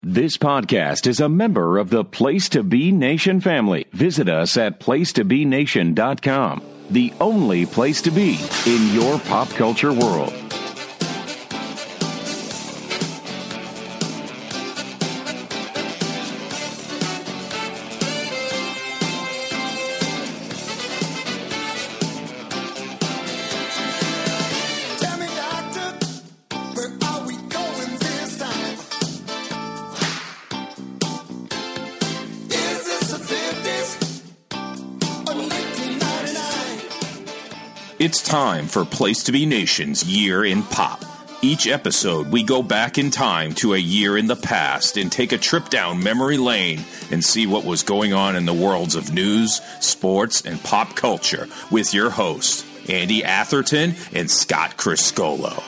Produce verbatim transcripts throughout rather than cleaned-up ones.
This podcast is a member of the Place to Be Nation family. Visit us at place to be nation dot com, the only place to be in your pop culture world. It's time for Place to Be Nation's Year in Pop. Each episode, we go back in time to a year in the past and take a trip down memory lane and see what was going on in the worlds of news, sports, and pop culture with your hosts, Andy Atherton and Scott Criscolo.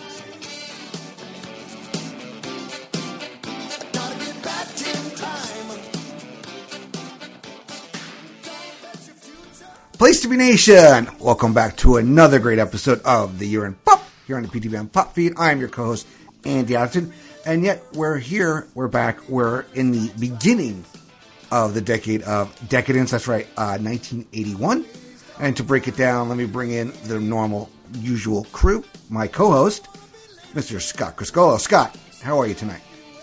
Place to Be Nation! Welcome back to another great episode of The Year in Pop here on the P T V M Pop Feed. I'm your co-host, Andy Atherton, and yet we're here, we're back, we're in the beginning of the decade of decadence. That's right, uh, nineteen eighty-one. And to break it down, let me bring in the normal, usual crew. My co-host, Mister Scott Criscolo. Scott, how are you tonight?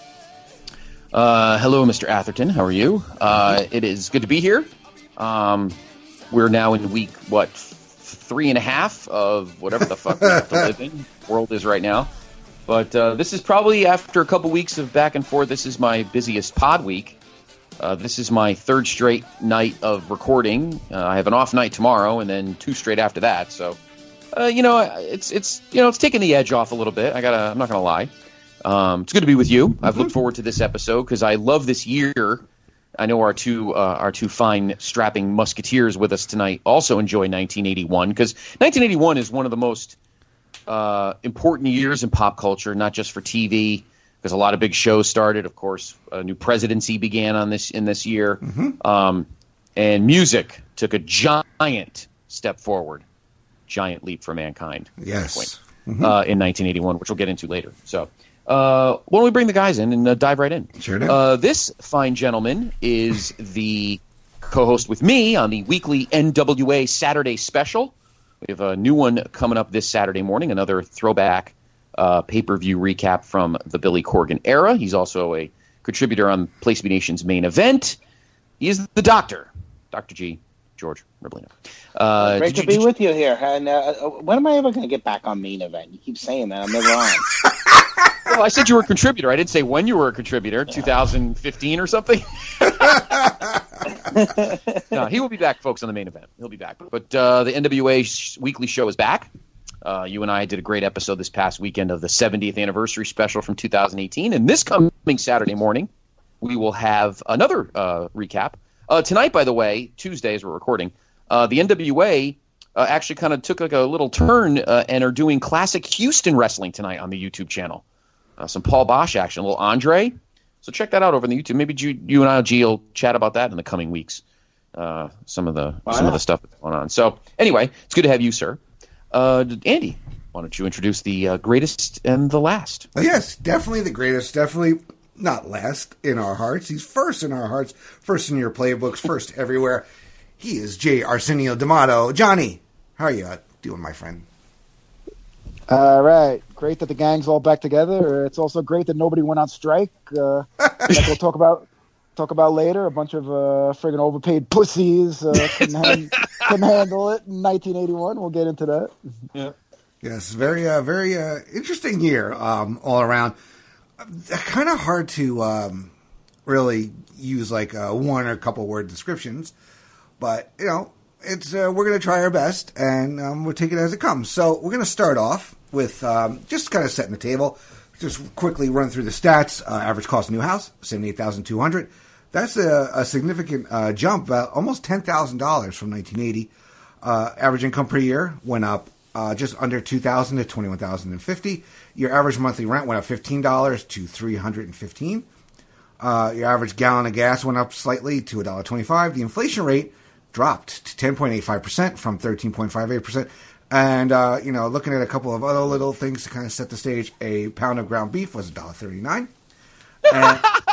Uh, hello, Mister Atherton. How are you? Uh, it is good to be here. Um... We're now in week, what, three and a half of whatever the fuck we have to live in. The world is right now. But uh, this is probably, after a couple weeks of back and forth, this is my busiest pod week. Uh, this is my third straight night of recording. Uh, I have an off night tomorrow and then two straight after that. So, uh, you know, it's it's you know it's taking the edge off a little bit. I gotta, I'm not going to lie. Um, it's good to be with you. Mm-hmm. I've looked forward to this episode because I love this year. I know our two uh, our two fine strapping musketeers with us tonight also enjoy nineteen eighty-one, because nineteen eighty-one is one of the most uh, important years in pop culture, not just for T V, because a lot of big shows started. Of course, a new presidency began on this in this year, mm-hmm. um, and music took a giant step forward, giant leap for mankind. Yes, mm-hmm. uh, in nineteen eighty-one, which we'll get into later. So. Uh, why don't we bring the guys in and uh, dive right in? Sure do. Uh, this fine gentleman is the co-host with me on the weekly N W A Saturday special. We have a new one coming up this Saturday morning, another throwback uh, pay-per-view recap from the Billy Corgan era. He's also a contributor on Place to Be Nation's main event. He is the doctor, Doctor G, George Riblino. Uh, Great to you, be you, with you here. And uh, when am I ever going to get back on main event? You keep saying that. I'm never on. Well, I said you were a contributor. I didn't say when you were a contributor, two thousand fifteen or something. No, he will be back, folks, on the main event. He'll be back. But uh, the N W A sh- weekly show is back. Uh, you and I did a great episode this past weekend of the seventieth anniversary special from two thousand eighteen. And this coming Saturday morning, we will have another uh, recap. Uh, tonight, by the way, Tuesday as we're recording, uh, the N W A uh, actually kind of took like a little turn uh, and are doing classic Houston wrestling tonight on the YouTube channel. Uh, some Paul Bosch action, a little Andre. So check that out over on the YouTube. Maybe you, you and I, G, will chat about that in the coming weeks. Uh, some of the Why some not? of the stuff that's going on. So anyway, it's good to have you, sir. Uh, Andy, why don't you introduce the uh, greatest and the last? Yes, definitely the greatest. Definitely not last in our hearts. He's first in our hearts. First in your playbooks. First everywhere. He is J. Arsenio D'Amato. Johnny, how are you doing, my friend? All right. Great that the gang's all back together. It's also great that nobody went on strike. Uh, like we'll talk about talk about later. A bunch of uh, friggin' overpaid pussies uh, couldn't, hand, couldn't handle it in nineteen eighty-one. We'll get into that. Yeah. Yes, very, uh, very uh, interesting year um, all around. Kind of hard to um, really use like uh, one or a couple word descriptions, but you know, it's uh, we're going to try our best, and um, we'll take it as it comes. So we're going to start off with um, just kind of setting the table. Just quickly run through the stats. Uh, average cost of new house, seventy-eight thousand two hundred dollars. That's a, a significant uh, jump, about almost ten thousand dollars from nineteen eighty. Uh, average income per year went up uh, just under two thousand dollars to twenty-one thousand fifty dollars. Your average monthly rent went up fifteen dollars to three hundred fifteen dollars. Uh, your average gallon of gas went up slightly to one dollar twenty-five. The inflation rate dropped to ten point eight five percent from thirteen point five eight percent. And, uh, you know, looking at a couple of other little things to kind of set the stage, a pound of ground beef was one dollar thirty-nine. And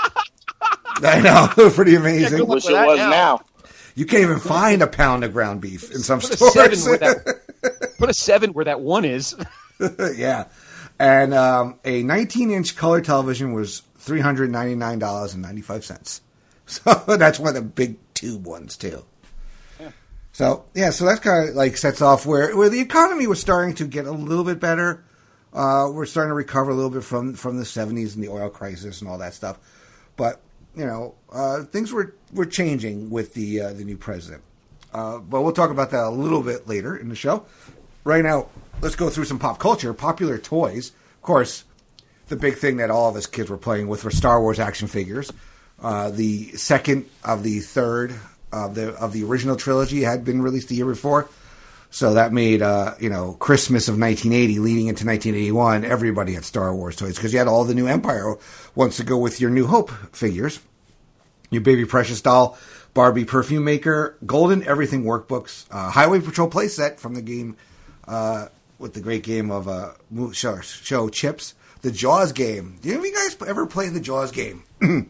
I know, pretty amazing. I wish it was now. now. You can't even find a pound of ground beef in some put stores. A seven where that, put a seven where that one is. Yeah. And um, a nineteen-inch color television was three hundred ninety-nine dollars and ninety-five cents. So that's one of the big tube ones, too. Yeah. So, yeah, so that's kind of like sets off where, where the economy was starting to get a little bit better. Uh, we're starting to recover a little bit from, from the seventies and the oil crisis and all that stuff. But, you know, uh, things were, were changing with the uh, the new president. Uh, but we'll talk about that a little bit later in the show. Right now, let's go through some pop culture, popular toys. Of course, the big thing that all of us kids were playing with were Star Wars action figures. Uh, the second of the third of the of the original trilogy had been released the year before. So that made, uh, you know, Christmas of nineteen eighty leading into nineteen eighty-one, everybody had Star Wars toys because you had all the new Empire ones to go with your New Hope figures. Your Baby Precious doll, Barbie perfume maker, Golden Everything workbooks, uh, Highway Patrol playset from the game, uh, with the great game of uh, show, show Chips, the Jaws game. Do any of you guys ever play the Jaws game?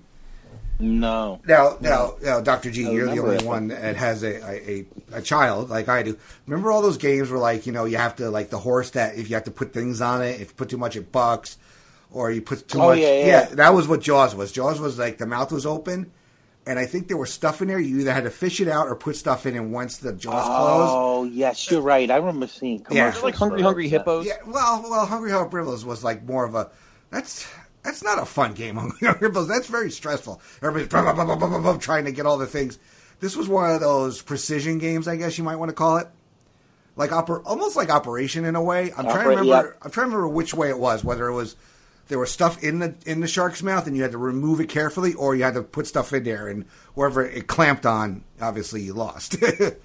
No. Now, now, now, Doctor G, I you're the only it. one that has a, a, a child like I do. Remember all those games where, like, you know, you have to, like, the horse that if you have to put things on it, if you put too much, it bucks, or you put too oh, much. Yeah, yeah. yeah, that was what Jaws was. Jaws was like the mouth was open, and I think there was stuff in there. You either had to fish it out or put stuff in, and once the jaws oh, closed. Oh, yes, you're right. I remember seeing commercials. Yeah. Like Hungry Hungry Hippos. Yeah, well, well, Hungry Hippos was like more of a that's. That's not a fun game, Hungry Hippos. That's very stressful. Everybody's blah, blah, blah, blah, blah, blah, trying to get all the things. This was one of those precision games, I guess you might want to call it, like oper- almost like Operation in a way. I'm Oper- trying to remember. Yeah. I'm trying to remember which way it was. Whether it was there was stuff in the in the shark's mouth and you had to remove it carefully, or you had to put stuff in there and wherever it clamped on, obviously you lost.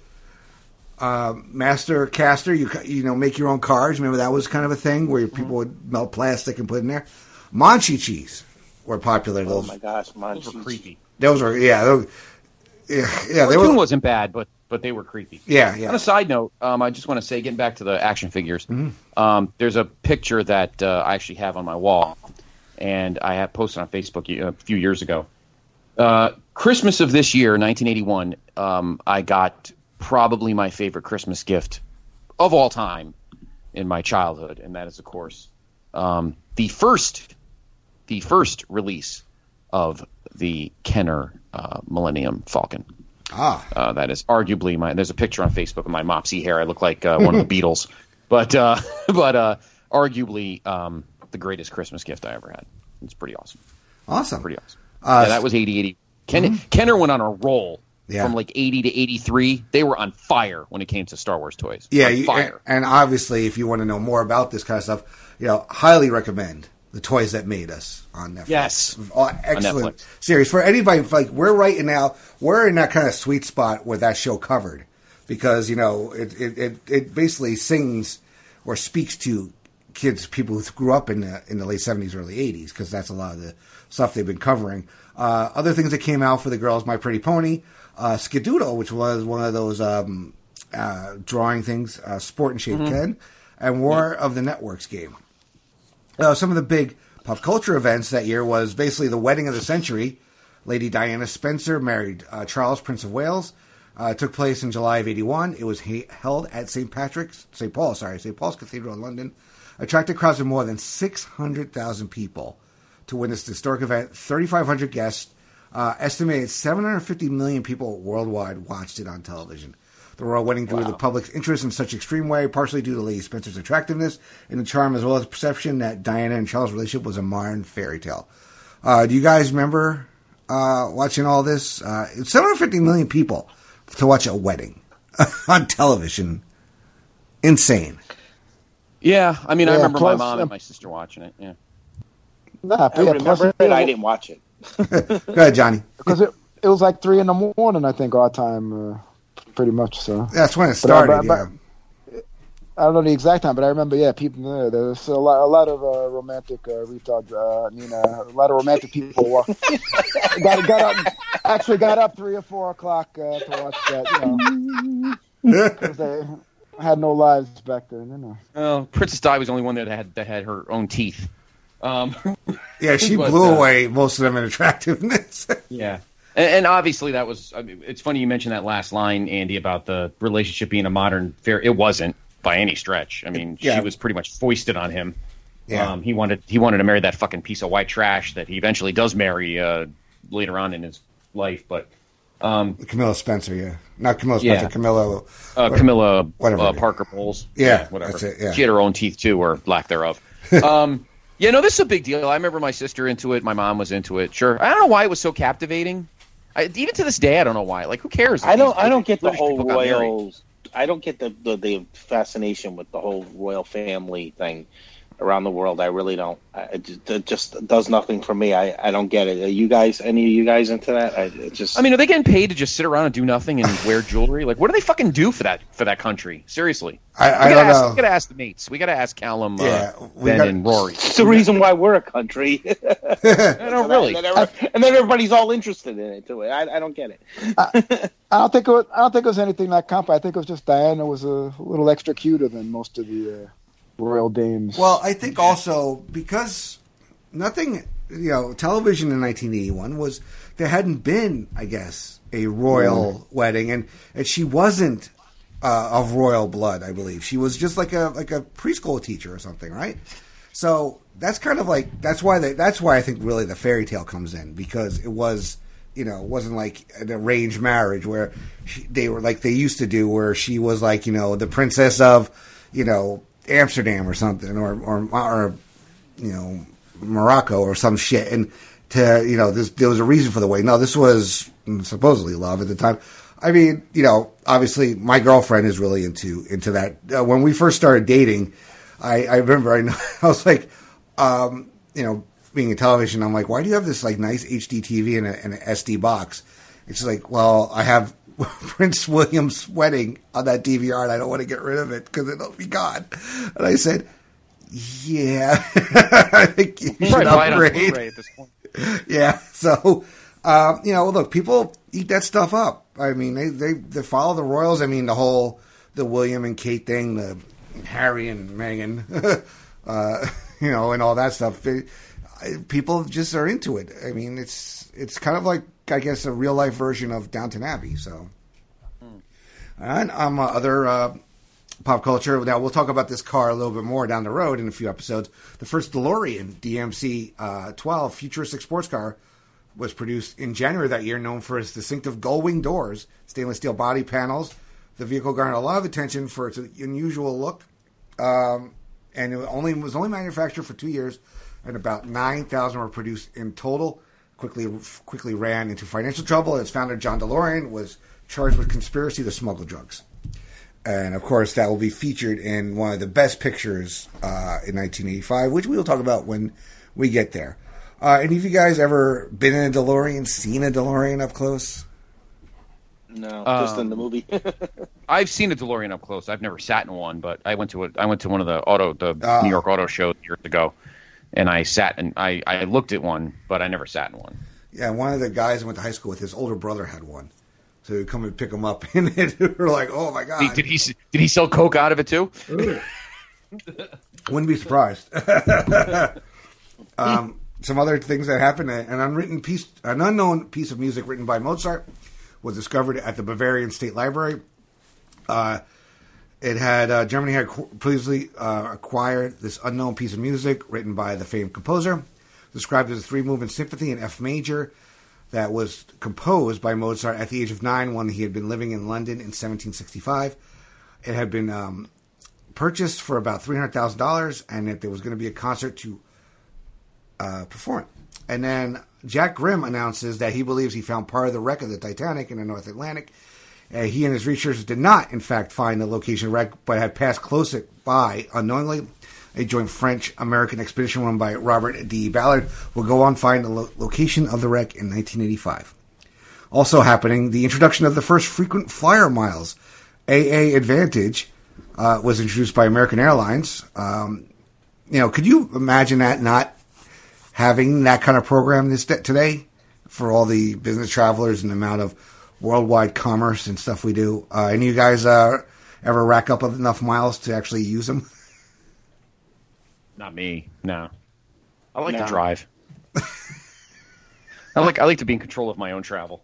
uh, Master Caster, you you know make your own cards. Remember that was kind of a thing where people mm-hmm. would melt plastic and put in there. Monchi-Cheese were popular. Those, oh my gosh, Monchi. Those were creepy. Those were yeah, those, yeah, yeah. They Cartoon were, wasn't bad, but but they were creepy. Yeah, yeah. On a side note, um, I just want to say, getting back to the action figures, mm-hmm. um, there's a picture that uh, I actually have on my wall, and I have posted on Facebook a few years ago. Uh, Christmas of this year, nineteen eighty-one, um, I got probably my favorite Christmas gift of all time in my childhood, and that is, of course, um, the first. The first release of the Kenner uh, Millennium Falcon. Ah, uh, that is arguably my. There's a picture on Facebook of my mopsy hair. I look like uh, one of the Beatles, but uh, but uh, arguably um, the greatest Christmas gift I ever had. It's pretty awesome. Awesome, pretty awesome. Uh, yeah, that was eighty eighty. Ken- mm-hmm. Kenner went on a roll. Yeah. From like eighty to eighty-three, they were on fire when it came to Star Wars toys. Yeah, on you, fire. And, and obviously, if you want to know more about this kind of stuff, you know, highly recommend The Toys That Made Us on Netflix. Yes. Oh, excellent series. For anybody, like, we're right now, we're in that kind of sweet spot with that show covered. Because, you know, it, it, it, it basically sings or speaks to kids, people who grew up in the, in the late seventies, early eighties, because that's a lot of the stuff they've been covering. Uh, other things that came out for the girls, My Pretty Pony, uh, Skidoodle, which was one of those um, uh, drawing things, uh, Sport and Shape mm-hmm. Ken, and War mm-hmm. of the Networks game. Uh, some of the big pop culture events that year was basically the wedding of the century. Lady Diana Spencer married uh, Charles, Prince of Wales. Uh, it took place in July of eighty-one. It was ha- held at Saint Patrick's, Saint Paul, sorry, Saint Paul's Cathedral in London. Attracted crowds of more than six hundred thousand people to witness the historic event. thirty-five hundred guests. Uh, estimated seven hundred fifty million people worldwide watched it on television. The royal wedding drew wow. the public's interest in such extreme way, partially due to Lady Spencer's attractiveness and the charm, as well as the perception that Diana and Charles' relationship was a modern fairy tale. Uh, do you guys remember uh, watching all this? Uh, seven hundred fifty million people to watch a wedding on television. Insane. Yeah, I mean, yeah, I remember plus, my mom um, and my sister watching it. Yeah, nah, I yeah, remember it. I didn't watch it. Go ahead, Johnny. Because it, it was like three in the morning, I think, our time. Uh, Pretty much so. That's when it started. But, but, yeah. I don't know the exact time, but I remember. Yeah, people. Uh, there's a lot, a lot of uh, romantic uh, retard. Uh, I mean, uh, a lot of romantic people uh, got got up. Actually, got up three or four o'clock uh, to watch that. You know, because they had no lives back then. You know. Well, Princess Di was the only one that had that had her own teeth. Um, yeah, she but, blew uh, away most of them in attractiveness. yeah. And, and obviously that was, I mean, it's funny you mentioned that last line, Andy, about the relationship being a modern fair. It wasn't by any stretch. I mean, yeah. she was pretty much foisted on him. Yeah. Um, he wanted he wanted to marry that fucking piece of white trash that he eventually does marry uh, later on in his life. But um, Camilla Spencer, yeah. Not Camilla Spencer, yeah. Camilla. Uh, Camilla whatever. Uh, Parker Bowles. Yeah, yeah, whatever. That's it, yeah. She had her own teeth, too, or lack thereof. um, yeah, no, this is a big deal. I remember my sister into it. My mom was into it. Sure. I don't know why it was so captivating. I, even to this day, I don't know why. Like, who cares? I don't. I don't get the British whole people got married. royals. I don't get the, the the fascination with the whole royal family thing around the world. I really don't. I, it just, it just does nothing for me. I, I don't get it. Are you guys? Any of you guys into that? I it just. I mean, are they getting paid to just sit around and do nothing and wear jewelry? Like, what do they fucking do for that for that country? Seriously, I, I we don't ask, know. We gotta ask the mates. We gotta ask Callum, Yeah, uh, we Ben, got- and Rory. it's the reason why we're a country. I don't really. And then, every- and then everybody's all interested in it too. I, I don't get it. I don't think it was, I don't think it was anything like comp. I think it was just Diana was a little extra cuter than most of the uh, royal dames. Well, I think also because nothing, you know, television in nineteen eighty-one was, there hadn't been, I guess, a royal Mm. wedding, and, and she wasn't uh, of royal blood, I believe. She was just like a like a preschool teacher or something, right? So that's kind of like, that's why they, that's why I think really the fairy tale comes in, because it was, you know, it wasn't like an arranged marriage where she, they were like they used to do, where she was like, you know, the princess of, you know, Amsterdam or something, or or, or you know, Morocco or some shit, and to, you know, this, there was a reason for the wedding. No, this was supposedly love at the time. I mean, you know, obviously my girlfriend is really into into that. Uh, when we first started dating, I, I remember I, I was like, um, you know, being in television, I'm like, why do you have this like nice H D T V and an S D box? It's like, well, I have Prince William's wedding on that D V R, and I don't want to get rid of it because it'll be gone. And I said, yeah, I think you should Right, buy it on upgrade. Blu-ray at this point. Yeah, so um, you know, look, people eat that stuff up. I mean, they, they they follow the royals. I mean, the whole the William and Kate thing, the Harry and Meghan, uh, you know, and all that stuff. They, people just are into it. I mean, it's it's kind of like, I guess, a real life version of Downton Abbey. So, mm. and um, uh, other uh, pop culture. Now we'll talk about this car a little bit more down the road in a few episodes. The first DeLorean D M C uh, twelve futuristic sports car was produced in January of that year, known for its distinctive gull-wing doors, stainless steel body panels. The vehicle garnered a lot of attention for its unusual look, um, and it only was only manufactured for two years, and about nine thousand were produced in total. Quickly, quickly ran into financial trouble. Its founder, John DeLorean, was charged with conspiracy to smuggle drugs. And, of course, that will be featured in one of the best pictures uh, in nineteen eighty-five, which we will talk about when we get there. Uh, any of you guys ever been in a DeLorean, seen a DeLorean up close? No, Um, just in the movie. I've seen a DeLorean up close. I've never sat in one, but I went to a, I went to one of the auto the Ah. New York Auto Show years ago, and I sat and I, I looked at one, but I never sat in one. Yeah, one of the guys I went to high school with, his older brother had one. So he'd come and pick him up, and we're like, oh, my God. Did, did he did he sell coke out of it too? Wouldn't be surprised. um, some other things that happened: an unwritten piece, an unknown piece of music written by Mozart was discovered at the Bavarian State Library. Uh, it had uh, Germany had previously uh, acquired this unknown piece of music written by the famed composer, described as a three-movement symphony in F major that was composed by Mozart at the age of nine when he had been living in London in seventeen sixty-five. It had been um, purchased for about three hundred thousand dollars, and that there was going to be a concert to uh, perform it. And then Jack Grimm announces that he believes he found part of the wreck of the Titanic in the North Atlantic. Uh, he and his researchers did not, in fact, find the location of the wreck, but had passed close it by unknowingly. A joint French-American expedition run by Robert D. Ballard will go on to find the lo- location of the wreck in nineteen eighty-five. Also happening, the introduction of the first frequent flyer miles, A A Advantage, uh, was introduced by American Airlines. Um, you know, could you imagine that not having that kind of program this today for all the business travelers and the amount of worldwide commerce and stuff we do? Uh, any of you guys uh, ever rack up enough miles to actually use them? Not me. No. I like No. to drive. I like I like to be in control of my own travel.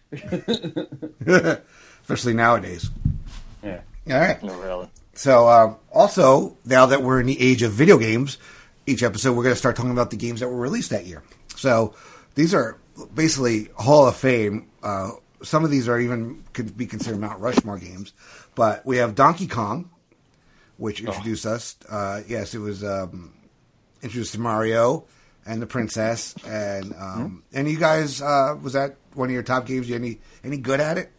Especially nowadays. Yeah. All right. No, really. So, um, also, now that we're in the age of video games, each episode we're going to start talking about the games that were released that year. So, these are basically Hall of Fame. Uh, some of these are even could be considered Mount Rushmore games. But we have Donkey Kong, which introduced oh. us. Uh, yes, it was um, introduced to Mario and the princess. And um, mm-hmm. and you guys, uh, was that one of your top games? You any any good at it?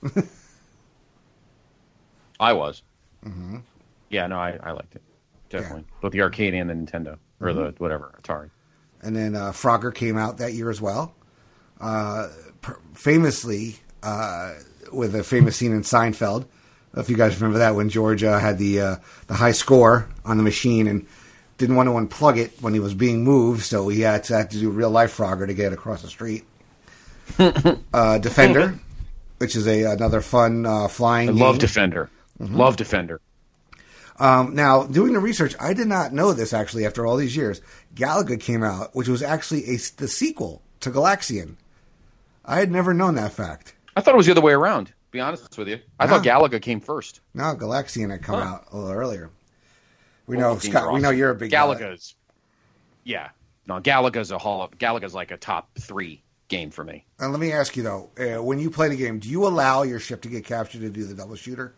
I was. Mm-hmm. Yeah, no, I, I liked it. Definitely. Yeah. Both the arcade and the Nintendo. Or mm-hmm. the, whatever, Atari. And then uh, Frogger came out that year as well. Uh, per- famously, uh, with a famous scene in Seinfeld. If you guys remember that, when George uh, had the uh, the high score on the machine and didn't want to unplug it when he was being moved, so he had to, had to do real life Frogger to get it across the street. uh, Defender, which is a another fun uh, flying I game. love Defender. Mm-hmm. Love Defender. Um, now, doing the research, I did not know this actually after all these years. Galaga came out, which was actually a, the sequel to Galaxian. I had never known that fact. I thought it was the other way around, to be honest with you. I no. thought Galaga came first. No, Galaxian had come huh. out a little earlier. We well, know, Scott, awesome. we know you're a big Galaga's. Yeah. No, Galaga's a hall of, Galaga's like a top three game for me. And let me ask you, though, uh, when you play the game, do you allow your ship to get captured to do the double shooter?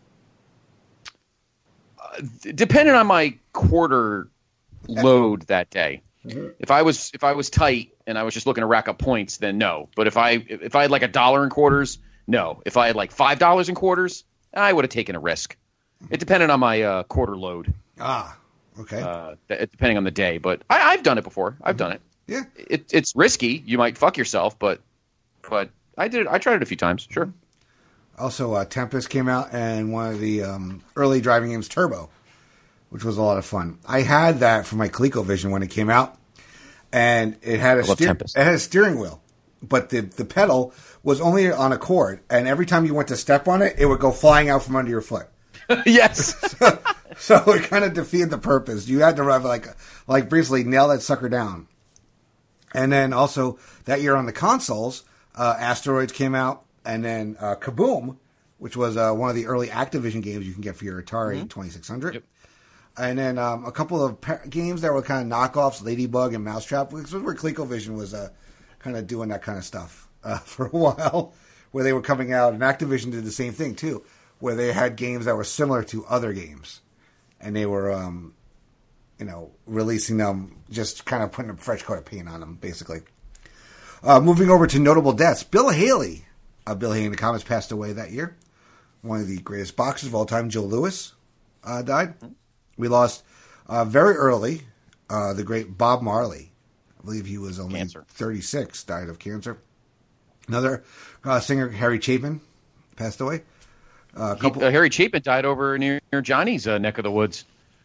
Uh, depending on my quarter load that day. Mm-hmm. If I was if I was tight and I was just looking to rack up points, then no. But if I if I had like a dollar in quarters, no. If I had like five dollars in quarters, I would have taken a risk. It depended on my uh, quarter load. Ah, okay. Uh, depending on the day, but I, I've done it before. I've done it. Yeah. It, it's risky. You might fuck yourself, but but I did. I tried it a few times. Sure. Also, uh, Tempest came out, and one of the um, early driving games, Turbo, which was a lot of fun. I had that for my ColecoVision when it came out, and it had a steer- it had a steering wheel, but the the pedal was only on a cord, and every time you went to step on it, it would go flying out from under your foot. Yes. so, so it kind of defeated the purpose. You had to run like like basically nail that sucker down. And then also that year on the consoles, uh, Asteroids came out. And then uh, Kaboom, which was uh, one of the early Activision games you can get for your Atari mm-hmm. twenty-six hundred. Yep. And then um, a couple of pa- games that were kind of knockoffs, Ladybug and Mousetrap, which was where ColecoVision was uh, kind of doing that kind of stuff uh, for a while, where they were coming out. And Activision did the same thing, too, where they had games that were similar to other games. And they were, um, you know, releasing them, just kind of putting a fresh coat of paint on them, basically. Uh, moving over to notable deaths, Bill Haley. Uh, Bill Haley in the comics passed away that year. One of the greatest boxers of all time, Joe Louis, uh, died. We lost uh, very early uh, the great Bob Marley. I believe he was only cancer. thirty-six, died of cancer. Another uh, singer, Harry Chapin, passed away. Uh, a couple- he, uh, Harry Chapin died over near, near Johnny's uh, neck of the woods.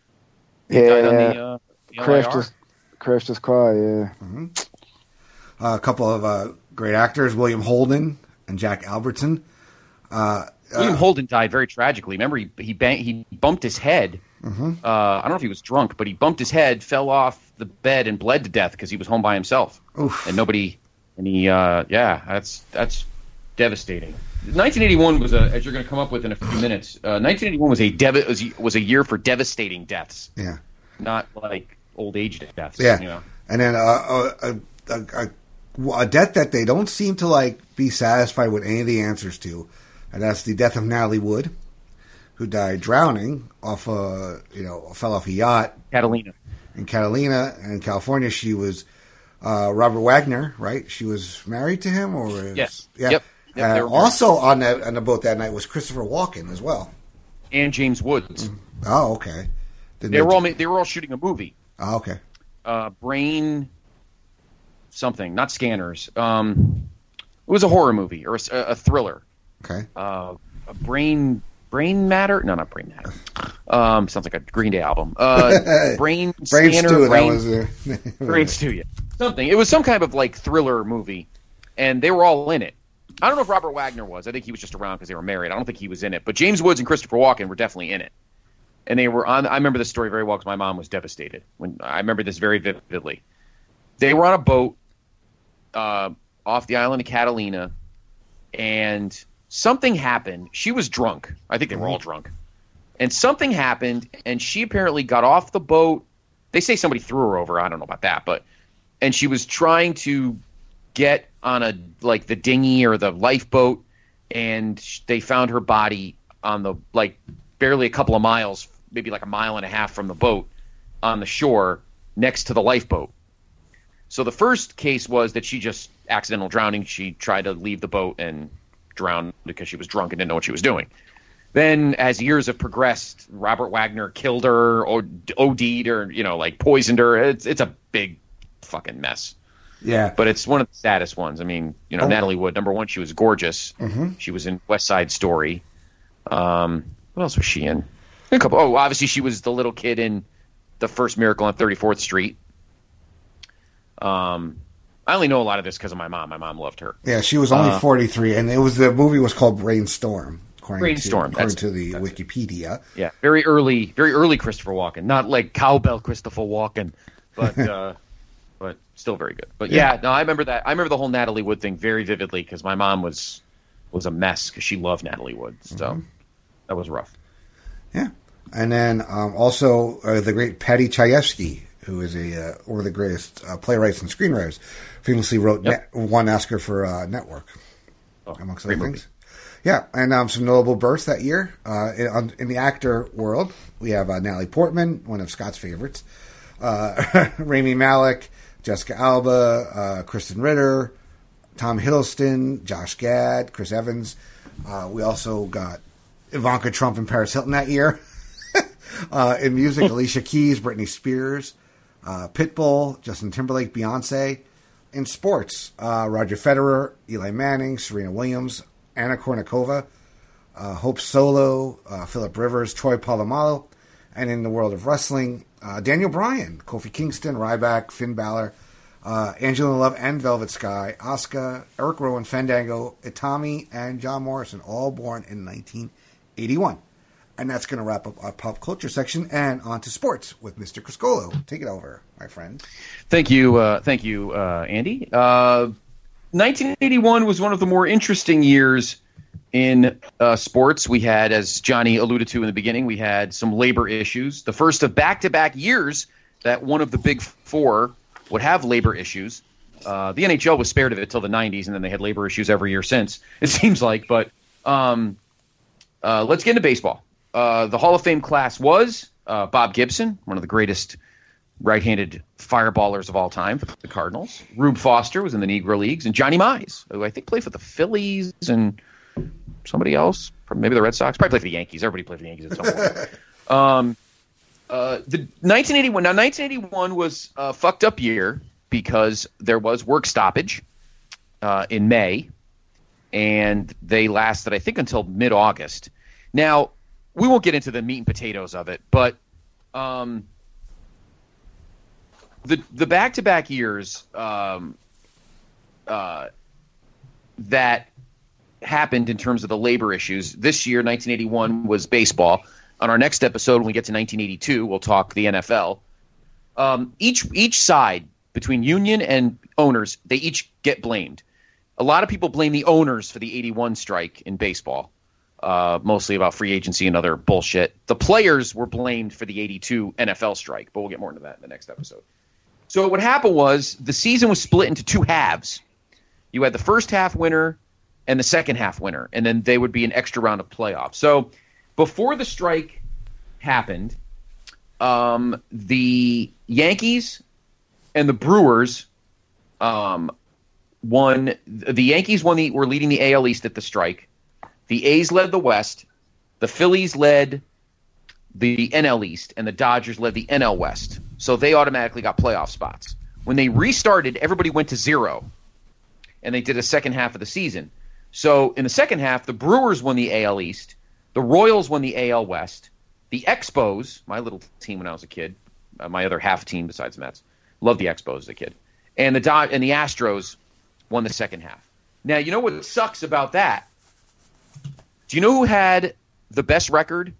He yeah, died on the, uh, the crashed, his, crashed his car, yeah. Mm-hmm. Uh, a couple of uh, great actors, William Holden and Jack Albertson. Uh, William uh, Holden died very tragically. Remember, he he, bang, he bumped his head. Mm-hmm. Uh, I don't know if he was drunk, but he bumped his head, fell off the bed, and bled to death because he was home by himself. Oof. And nobody. And he, uh, yeah, that's that's devastating. nineteen eighty-one was a, as you're going to come up with in a few minutes. Uh, nineteen eighty-one was a dev- was, was a year for devastating deaths. Yeah. Not like old age deaths. Yeah. You know? And then uh, a, a, a, a death that they don't seem to like be satisfied with any of the answers to, and that's the death of Natalie Wood, who died drowning off a you know fell off a yacht. Catalina. In Catalina, in California, she was uh, Robert Wagner, right? She was married to him, or was, yes, yeah. Yep. Yep, uh, also on that on the boat that night was Christopher Walken as well, and James Woods. Oh, okay. Didn't they were all they were all shooting a movie. Oh, okay. Uh, Brain. Something, not Scanners. Um, it was a horror movie or a, a thriller. Okay. Uh, a brain, brain matter? No, not brain matter. Um, sounds like a Green Day album. Uh, brain, brain scanner, stew. Brain, That was uh, brain stew. Yeah, something. It was some kind of like thriller movie, and they were all in it. I don't know if Robert Wagner was. I think he was just around because they were married. I don't think he was in it. But James Woods and Christopher Walken were definitely in it, and they were on. I remember this story very well because my mom was devastated when I remember this very vividly. they were on a boat uh, off the island of Catalina, and something happened. She was drunk. I think they were all drunk. And something happened, and she apparently got off the boat. They say somebody threw her over. I don't know about that, but and she was trying to get on a like the dinghy or the lifeboat, and they found her body on the like barely a couple of miles, maybe like a mile and a half from the boat on the shore next to the lifeboat. So the first case was that she just accidental drowning. She tried to leave the boat and drowned because she was drunk and didn't know what she was doing. Then, as years have progressed, Robert Wagner killed her or OD'd or, you know, like poisoned her. It's it's a big fucking mess. Yeah. But it's one of the saddest ones. I mean, you know, oh. Natalie Wood, number one, she was gorgeous. Mm-hmm. She was in West Side Story. Um, what else was she in? A couple. Oh, obviously she was the little kid in The First Miracle on thirty-fourth Street. Um, I only know a lot of this because of my mom. My mom loved her. Yeah, she was only uh, forty-three, and it was the movie was called Brainstorm. According Brainstorm, to, according to the Wikipedia. It. Yeah, very early, very early Christopher Walken. Not like cowbell Christopher Walken, but uh, but still very good. But yeah. yeah, no, I remember that. I remember the whole Natalie Wood thing very vividly because my mom was was a mess because she loved Natalie Wood. So mm-hmm. that was rough. Yeah, and then um, also uh, the great Paddy Chayefsky, who is a uh, one of the greatest uh, playwrights and screenwriters, famously wrote yep. net, one Oscar for uh, Network, oh, amongst other things. Movie. Yeah, and um, some notable births that year. Uh, in, in the actor world, we have uh, Natalie Portman, one of Scott's favorites, uh, Rami Malek, Jessica Alba, uh, Kristen Ritter, Tom Hiddleston, Josh Gad, Chris Evans. Uh, we also got Ivanka Trump and Paris Hilton that year. uh, in music, Alicia Keys, Britney Spears, uh, Pitbull, Justin Timberlake, Beyonce. In sports, uh, Roger Federer, Eli Manning, Serena Williams, Anna Kournikova, uh, Hope Solo, uh, Philip Rivers, Troy Polamalu, and in the world of wrestling, uh, Daniel Bryan, Kofi Kingston, Ryback, Finn Balor, uh, Angelina Love and Velvet Sky, Asuka, Eric Rowan, Fandango, Itami, and John Morrison, all born in nineteen eighty-one. And that's going to wrap up our pop culture section and on to sports with Mister Criscolo. Take it over, my friend. Thank you, uh, thank you, uh, Andy. Uh, nineteen eighty-one was one of the more interesting years in uh, sports. We had, as Johnny alluded to in the beginning, we had some labor issues. The first of back-to-back years that one of the big four would have labor issues. Uh, the N H L was spared of it till the nineties, and then they had labor issues every year since, it seems like. But um, uh, let's get into baseball. Uh, the Hall of Fame class was uh, Bob Gibson, one of the greatest right-handed fireballers of all time for the Cardinals. Rube Foster was in the Negro Leagues, and Johnny Mize, who I think played for the Phillies and somebody else, maybe the Red Sox, probably played for the Yankees. Everybody played for the Yankees at some point. um, uh, the nineteen eighty-one. Now, nineteen eighty-one was a fucked up year because there was work stoppage uh, in May, and they lasted, I think, until mid-August. Now, we won't get into the meat and potatoes of it, but um, the the back-to-back years um, uh, that happened in terms of the labor issues. This year, nineteen eighty-one, was baseball. On our next episode, when we get to nineteen eighty-two, we'll talk the N F L. Um, each each side, between union and owners, they each get blamed. A lot of people blame the owners for the eighty-one strike in baseball. Uh, mostly about free agency and other bullshit. The players were blamed for the eighty-two N F L strike, but we'll get more into that in the next episode. So what happened was the season was split into two halves. You had the first half winner and the second half winner, and then they would be an extra round of playoffs. So before the strike happened, um, the Yankees and the Brewers um, won. The Yankees won the were leading the A L East at the strike. The A's led the West, the Phillies led the N L East, and the Dodgers led the N L West. So they automatically got playoff spots. When they restarted, everybody went to zero, and they did a second half of the season. So in the second half, the Brewers won the A L East, the Royals won the A L West, the Expos, my little team when I was a kid, uh, my other half team besides the Mets, loved the Expos as a kid, and the Do- and the Astros won the second half. Now, you know what sucks about that? Do you know who had the best record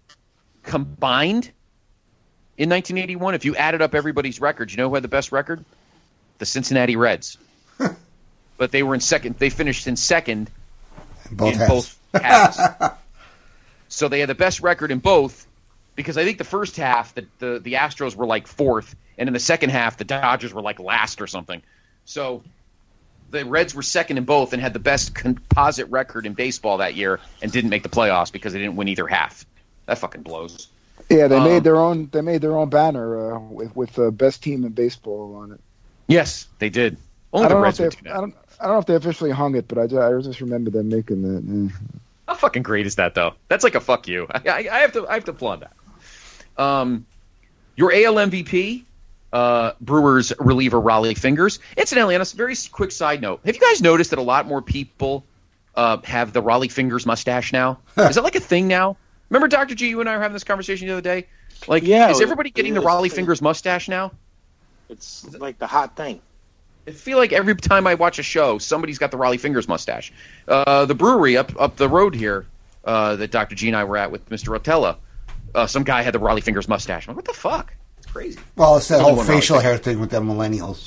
combined in nineteen eighty-one? If you added up everybody's records, you know who had the best record? the Cincinnati Reds. But they were in second. They finished in second both in halves. both halves. So they had the best record in both, because I think the first half, the, the, the Astros were like fourth, and in the second half, the Dodgers were like last or something. So the Reds were second in both and had the best composite record in baseball that year and didn't make the playoffs because they didn't win either half. That fucking blows. Yeah, they Um, made their own. They made their own banner uh, with with the best team in baseball on it. Yes, they did. Only I the don't know Reds if would they. do I that. don't. I don't know if they officially hung it, but I just, I just remember them making that. Yeah. How fucking great is that, though? That's like a fuck you. I, I, I have to I have to applaud that. Um, your A L M V P, uh, Brewers reliever Raleigh Fingers. Incidentally, on a very quick side note, have you guys noticed that a lot more people uh, have the Raleigh Fingers mustache now? Is that like a thing now? Remember, Doctor G, you and I were having this conversation the other day? Like, Yeah, is everybody getting it the is. Raleigh Fingers mustache now? It's like the hot thing. I feel like every time I watch a show, somebody's got the Raleigh Fingers mustache. Uh, the brewery up up the road here uh, that Doctor G and I were at with Mister Rotella, uh, some guy had the Raleigh Fingers mustache. I'm like, what the fuck? It's crazy. Well, it's that Only whole one facial Raleigh hair thing with them millennials.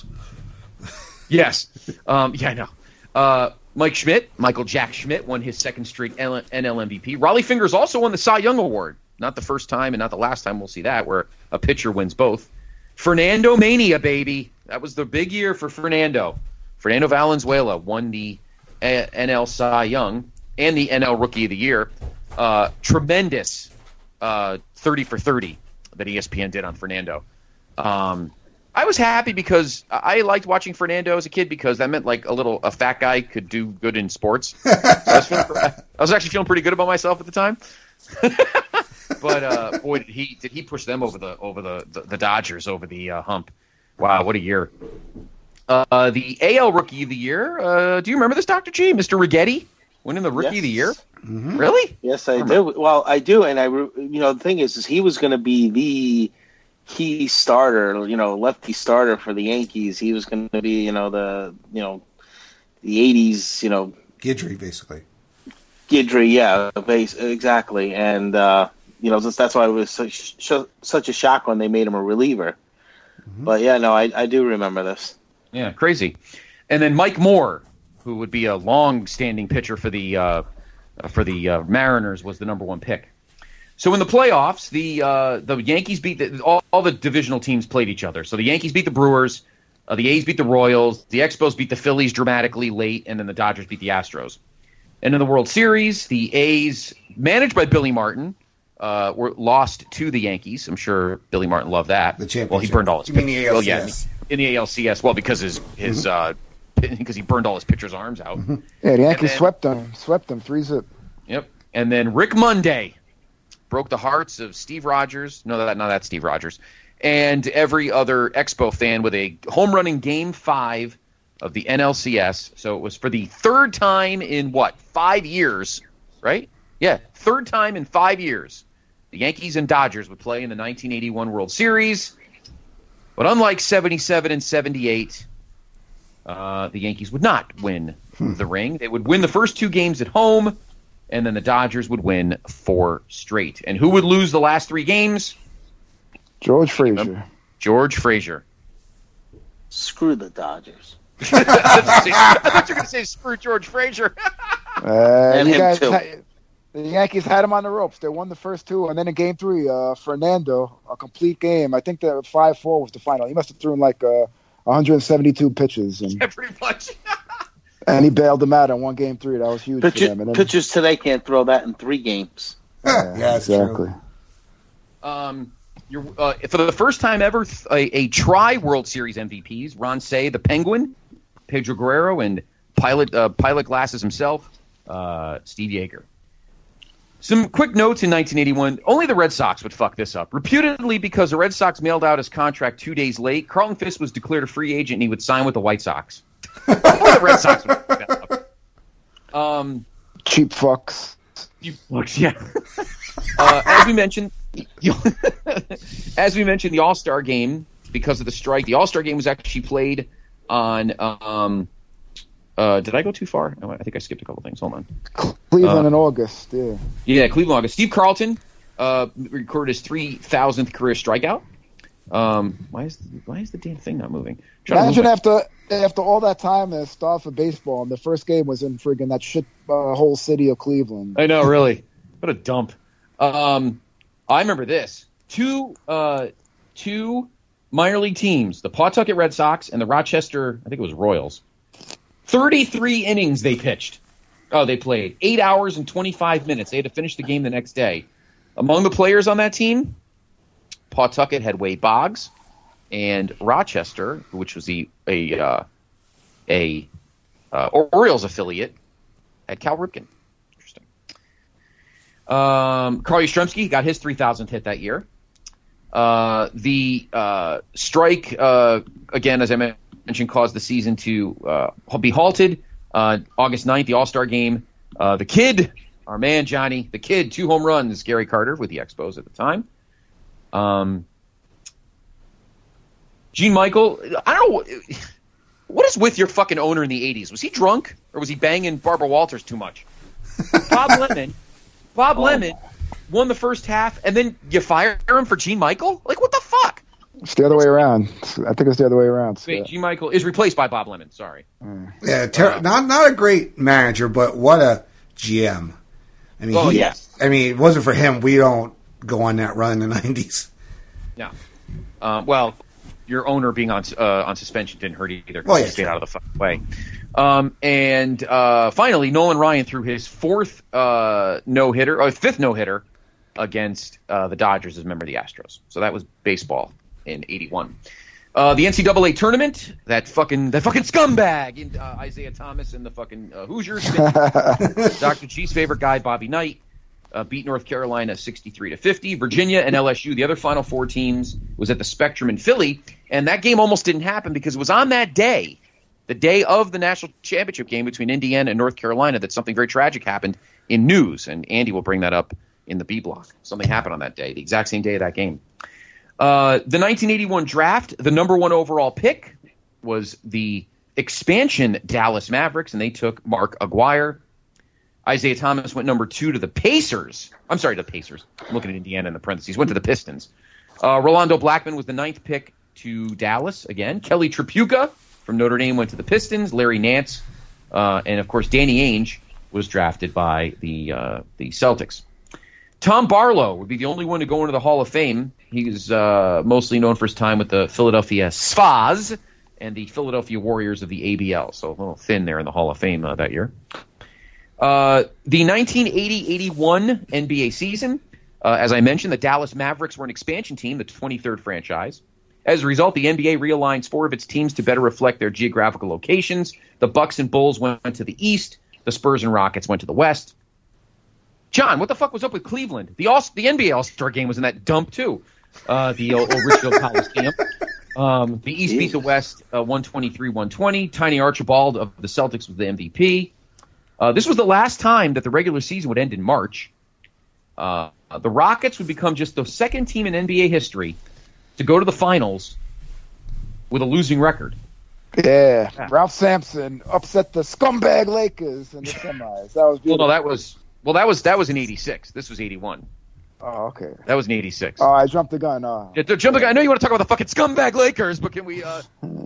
Yes. Um, yeah, I know. Uh, Mike Schmidt, Michael Jack Schmidt, won his second straight N L M V P. Raleigh Fingers also won the Cy Young Award. Not the first time and not the last time we'll see that, where a pitcher wins both. Fernando Mania, baby. That was the big year for Fernando. Fernando Valenzuela won the N L Cy Young and the N L Rookie of the Year. Uh, tremendous uh, thirty for thirty that E S P N did on Fernando. Um, I was happy because I liked watching Fernando as a kid because that meant like a little a fat guy could do good in sports. So I, was feeling, I was actually feeling pretty good about myself at the time. But uh, boy, did he did he push them over the over the the, the Dodgers over the uh, hump? Wow, what a year! Uh, the A L Rookie of the Year. Uh, do you remember this, Doctor G? Mister Righetti winning the Rookie Yes. of the Year. Mm-hmm. Really? Yes, I do. Well, I do, and I, re- you know, the thing is, is he was going to be the key starter, you know, lefty starter for the Yankees. He was going to be, you know, the, you know, the eighties, you know, Guidry, basically. Guidry, yeah, base, exactly, and uh, you know, that's, that's why it was such, such a shock when they made him a reliever. Mm-hmm. But yeah, no, I, I do remember this. Yeah, crazy. And then Mike Moore, who would be a long-standing pitcher for the uh, for the uh, Mariners, was the number one pick. So in the playoffs, the uh, the Yankees beat the, all, all the divisional teams played each other. So the Yankees beat the Brewers, uh, the A's beat the Royals, the Expos beat the Phillies dramatically late, and then the Dodgers beat the Astros. And in the World Series, the A's, managed by Billy Martin, uh, were lost to the Yankees. I'm sure Billy Martin loved that. The championship. Well, he burned all his. You mean the A L C S? Well, yeah, in the A L C S. Well, because his his uh, because he burned all his pitchers' arms out. Yeah, the Yankees then- swept them. Swept them three zip. Yep. And then Rick Monday broke the hearts of Steve Rogers. No, that not that Steve Rogers. And every other Expo fan with a home run in Game Five of the N L C S. So it was for the third time in what, five years, right? Yeah, third time in five years. The Yankees and Dodgers would play in the nineteen eighty-one World Series. But unlike seventy-seven and seventy-eight, uh, the Yankees would not win the ring. They would win the first two games at home, and then the Dodgers would win four straight. And who would lose the last three games? George Frazier. George Frazier. Screw the Dodgers. I thought you were going to say screw George Frazier. Uh, And you him guys too. had- the Yankees had him on the ropes. They won the first two, and then in Game Three, uh, Fernando, a complete game. I think the five four was the final. He must have thrown like uh, one hundred seventy-two pitches, and, Yeah, pretty much. and he bailed them out in one Game Three. That was huge for Pitcher, them. And then, pitchers today can't throw that in three games. yeah, that's exactly. true. Um, you're, uh, for the first time ever, th- a, a tri-World Series M V Ps, Ron Say, the Penguin, Pedro Guerrero, and pilot uh, pilot glasses himself, uh, Steve Yeager. Some quick notes in nineteen eighty-one. Only the Red Sox would fuck this up. Reputedly, because the Red Sox mailed out his contract two days late, Carlton Fisk was declared a free agent and he would sign with the White Sox. Only the Red Sox would fuck that up. Um, Cheap fucks. you fucks, yeah. uh, as we mentioned, as we mentioned, the All-Star game, because of the strike, the All-Star game was actually played on. Um, uh, did I go too far? Oh, I think I skipped a couple things. Hold on. Cleveland Uh, in August. Yeah. Yeah, Cleveland August. Steve Carlton uh, recorded his three thousandth career strikeout. Um, why is why is the damn thing not moving? Imagine after after all that time they start for baseball, and the first game was in friggin' that shit uh, whole city of Cleveland. I know, really. What a dump. Um, I remember this. Two uh, two minor league teams, the Pawtucket Red Sox and the Rochester, I think it was Royals. thirty-three innings they pitched. Oh, they played. Eight hours and twenty-five minutes. They had to finish the game the next day. Among the players on that team, Pawtucket had Wade Boggs, and Rochester, which was the a uh, a uh, Orioles affiliate, had Cal Ripken. Interesting. Um, Carl Yastrzemski got his three thousandth hit that year. Uh, the uh, strike, uh, again, as I mentioned, caused the season to uh, be halted. Uh, August ninth, the All-Star game. Uh, the kid, our man Johnny, the kid, two home runs, Gary Carter with the Expos at the time. Um, Gene Michael, I don't know, what is with your fucking owner in the eighties? Was he drunk, or was he banging Barbara Walters too much? Bob Lemon, Bob oh. Lemon won the first half, and then you fire him for Gene Michael? Like, what the fuck? It's the other way around. I think it's the other way around. So. Wait, Gene Michael is replaced by Bob Lemon, sorry. Mm. Yeah, ter- uh, not not a great manager, but what a G M. I mean, oh, he, yes. I mean, it wasn't for him, we don't go on that run in the nineties. Yeah. Um, well, your owner being on uh, on suspension didn't hurt either because well, yeah, he stayed out of the fucking way. Um, and uh, finally, Nolan Ryan threw his fourth uh, no-hitter, or fifth no-hitter against uh, the Dodgers as a member of the Astros. So that was baseball in eighty-one. Uh, the N C double A tournament, that fucking that fucking scumbag in uh, Isaiah Thomas and the fucking uh, Hoosiers. Doctor G's favorite guy, Bobby Knight, uh, beat North Carolina sixty-three to fifty. Virginia and L S U, the other Final Four teams, was at the Spectrum in Philly, and that game almost didn't happen because it was on that day, the day of the national championship game between Indiana and North Carolina, that something very tragic happened in news, and Andy will bring that up in the B block. Something happened on that day, the exact same day of that game. Uh, the nineteen eighty-one draft, the number one overall pick was the expansion Dallas Mavericks, and they took Mark Aguirre. Isaiah Thomas went number two to the Pacers. I'm sorry, the Pacers. I'm looking at Indiana in the parentheses. Went to the Pistons. Uh, Rolando Blackman was the ninth pick to Dallas again. Kelly Tripucka from Notre Dame went to the Pistons. Larry Nance, uh, and of course Danny Ainge was drafted by the uh, the Celtics. Tom Barlow would be the only one to go into the Hall of Fame. He's uh, mostly known for his time with the Philadelphia Spaz and the Philadelphia Warriors of the A B L. So a little thin there in the Hall of Fame uh, that year. Uh, the nineteen eighty eighty-one N B A season, uh, as I mentioned, the Dallas Mavericks were an expansion team, the twenty-third franchise. As a result, the N B A realigns four of its teams to better reflect their geographical locations. The Bucks and Bulls went to the east. The Spurs and Rockets went to the west. John, what the fuck was up with Cleveland? The All- the N B A All-Star game was in that dump, too. Uh, the old, old Richfield Coliseum. Um, the East beat the West uh, one twenty-three one twenty. Tiny Archibald of the Celtics was the M V P. Uh, this was the last time that the regular season would end in March. Uh, the Rockets would become just the second team in N B A history to go to the finals with a losing record. Yeah, yeah. Ralph Sampson upset the scumbag Lakers in the semis. That was beautiful. Well, no, that was well, that was that was in eighty-six. This was eighty-one. Oh, okay. That was in eighty-six. Oh, I jumped the gun. Oh. Yeah, jump the gun. I know you want to talk about the fucking scumbag Lakers, but can we? Uh...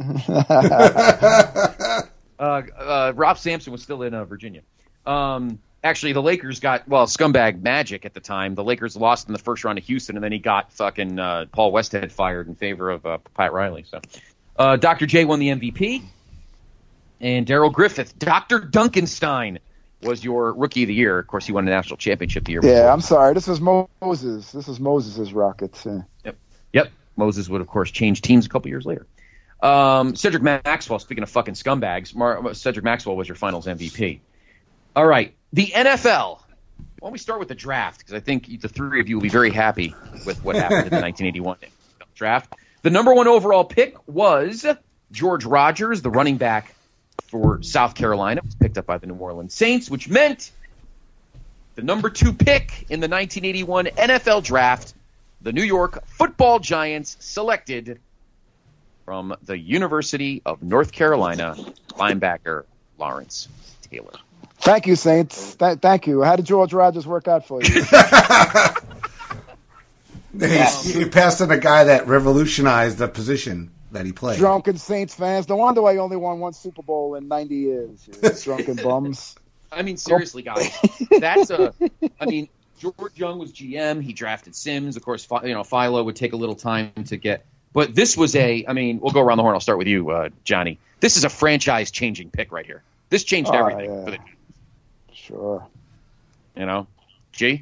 uh, uh, Rob Sampson was still in uh, Virginia. Um, actually, the Lakers got well scumbag Magic at the time. The Lakers lost in the first round to Houston, and then he got fucking uh, Paul Westhead fired in favor of uh, Pat Riley. So, uh, Doctor J won the M V P, and Darrell Griffith, Doctor Duncanstein, was your Rookie of the Year. Of course, he won a national championship the year yeah, before. I'm sorry. This was Moses. This was Moses' Rockets. Yeah. Yep. Yep. Moses would, of course, change teams a couple years later. Um, Cedric Maxwell, speaking of fucking scumbags, Mar- Cedric Maxwell was your finals M V P. All right. The N F L. Why don't we start with the draft? Because I think the three of you will be very happy with what happened in the nineteen eighty-one draft. The number one overall pick was George Rogers, the running back for South Carolina, was picked up by the New Orleans Saints, which meant the number two pick in the nineteen eighty-one N F L draft, the New York Football Giants selected from the University of North Carolina linebacker Lawrence Taylor. Thank you, Saints. Th- thank you. How did George Rogers work out for you? He, he passed on a guy that revolutionized the position that he played. Drunken Saints fans. No wonder why he only won one Super Bowl in ninety years. Drunken bums. I mean, seriously, guys. That's a. I mean, George Young was G M. He drafted Sims. Of course, you know, Philo would take a little time to get. But this was a. I mean, we'll go around the horn. I'll start with you, uh, Johnny. This is a franchise-changing pick right here. This changed Oh, everything. yeah. For the, Sure. you know, G.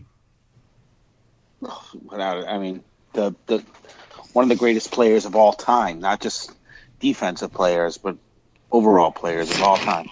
Without it, I mean, the the one of the greatest players of all time, not just defensive players, but overall players of all time.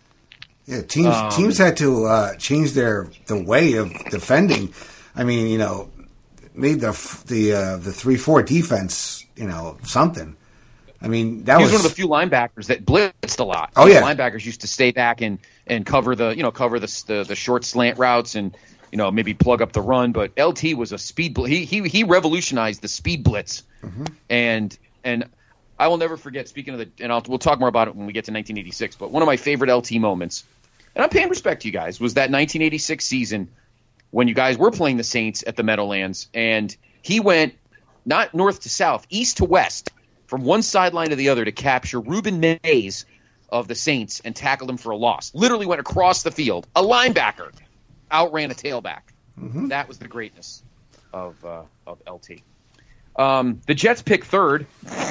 Yeah, teams Um, teams had to uh, change their the way of defending. I mean, you know, made the the uh, the three four defense, you know, something. I mean, that He was, was one of the few linebackers that blitzed a lot. Oh, You yeah. know, linebackers used to stay back and, and cover the you know cover the, the the short slant routes and you know maybe plug up the run. But L T was a speed bl- he he he revolutionized the speed blitz, Mm-hmm. and and I will never forget. Speaking of the and I'll, we'll talk more about it when we get to nineteen eighty-six. But one of my favorite L T moments, and I'm paying respect to you guys, was that nineteen eighty-six season when you guys were playing the Saints at the Meadowlands, and he went not north to south, east to west, from one sideline to the other to capture Ruben Mays of the Saints and tackled him for a loss. Literally went across the field. A linebacker outran a tailback. Mm-hmm. That was the greatness of uh, of L T. Um, the Jets picked third,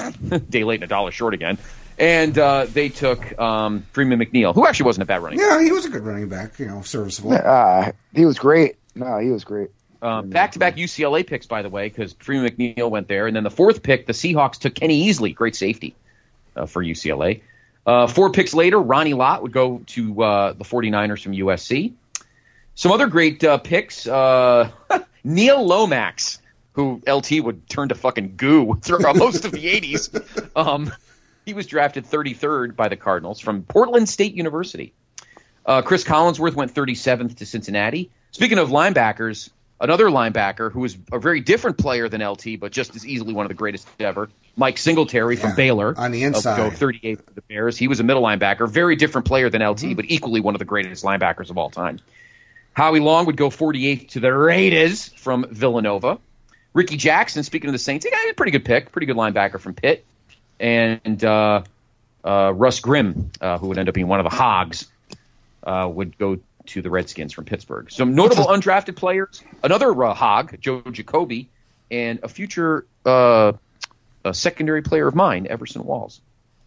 day late and a dollar short again, and uh, they took um, Freeman McNeil, who actually wasn't a bad running back. yeah, he was a good running back, you know, serviceable. Uh, he was great. No, he was great. Um, back-to-back U C L A picks, by the way, because Freeman McNeil went there. And then the fourth pick, the Seahawks took Kenny Easley, great safety uh, for U C L A. Uh, four picks later, Ronnie Lott would go to uh, the 49ers from U S C. Some other great uh, picks, uh, Neil Lomax, who L T would turn to fucking goo throughout most of the eighties. Um, he was drafted thirty-third by the Cardinals from Portland State University. Uh, Chris Collinsworth went thirty-seventh to Cincinnati. Speaking of linebackers, another linebacker who was a very different player than L T, but just as easily one of the greatest ever, Mike Singletary from Yeah, Baylor. on the uh, inside. Go thirty-eighth for the Bears. He was a middle linebacker, very different player than L T, Mm-hmm. but equally one of the greatest linebackers of all time. Howie Long would go forty-eighth to the Raiders from Villanova. Ricky Jackson, speaking of the Saints, he got a pretty good pick, pretty good linebacker from Pitt. And uh, uh, Russ Grimm, uh, who would end up being one of the Hogs, uh, would go to the Redskins from Pittsburgh. Some notable undrafted players, another uh, Hog, Joe Jacoby, and a future uh, a secondary player of mine, Everson Walls.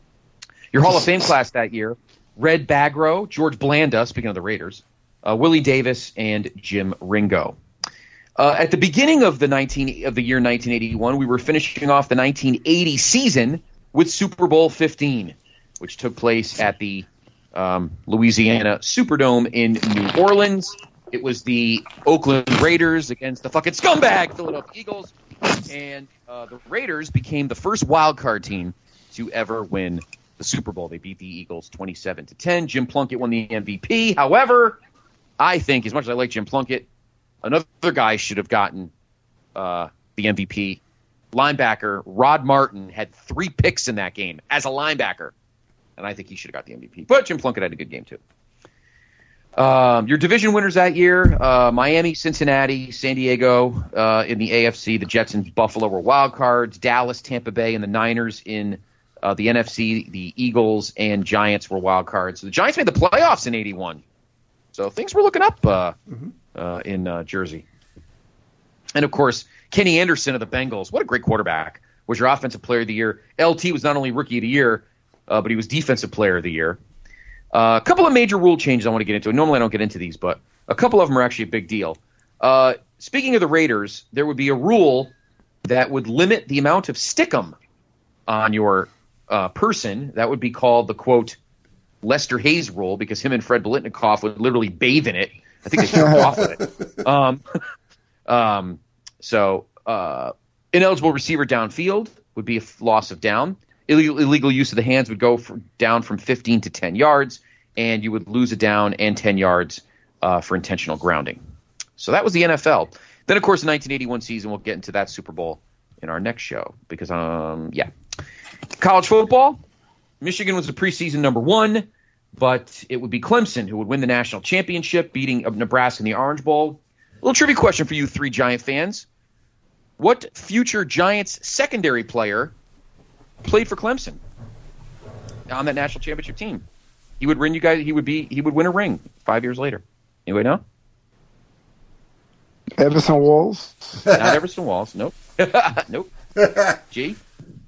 Your Hall of Fame class that year, Red Bagro, George Blanda, speaking of the Raiders, uh, Willie Davis, and Jim Ringo. Uh, at the beginning of the nineteen of the year nineteen eighty-one, we were finishing off the nineteen eighty season with Super Bowl fifteen, which took place at the um, Louisiana Superdome in New Orleans. It was the Oakland Raiders against the fucking scumbag Philadelphia Eagles, and uh, the Raiders became the first wild card team to ever win the Super Bowl. They beat the Eagles twenty-seven to ten. Jim Plunkett won the M V P. However, I think, as much as I like Jim Plunkett, another guy should have gotten uh, the M V P. Linebacker Rod Martin had three picks in that game as a linebacker, and I think he should have got the M V P. But Jim Plunkett had a good game, too. Um, your division winners that year, uh, Miami, Cincinnati, San Diego uh, in the A F C. The Jets and Buffalo were wild cards. Dallas, Tampa Bay, and the Niners in uh, the N F C. The Eagles and Giants were wild cards. So the Giants made the playoffs in eighty-one. So things were looking up uh, mm-hmm. uh, in uh, Jersey. And, of course, Kenny Anderson of the Bengals, what a great quarterback, was your offensive player of the year. L T was not only rookie of the year, uh, but he was defensive player of the year. Uh, a couple of major rule changes I want to get into. Normally I don't get into these, but a couple of them are actually a big deal. Uh, speaking of the Raiders, there would be a rule that would limit the amount of stickum on your uh, person. That would be called the, quote, Lester Hayes rule, because him and Fred Biletnikoff would literally bathe in it. I think they should off with it. Um, um, so uh, ineligible receiver downfield would be a loss of down. Illegal, illegal use of the hands would go for, down from fifteen to ten yards, and you would lose a down and ten yards uh, for intentional grounding. So that was the N F L. Then, of course, the nineteen eighty-one season, we'll get into that Super Bowl in our next show because, um, yeah. College football, Michigan was the preseason number one, but it would be Clemson who would win the national championship, beating Nebraska in the Orange Bowl. A little trivia question for you three Giant fans. What future Giants secondary player played for Clemson on that national championship team? He would win you guys. He would be. He would win a ring five years later. Anybody know? Everson Walls. Not Everson Walls. Nope. Nope. G.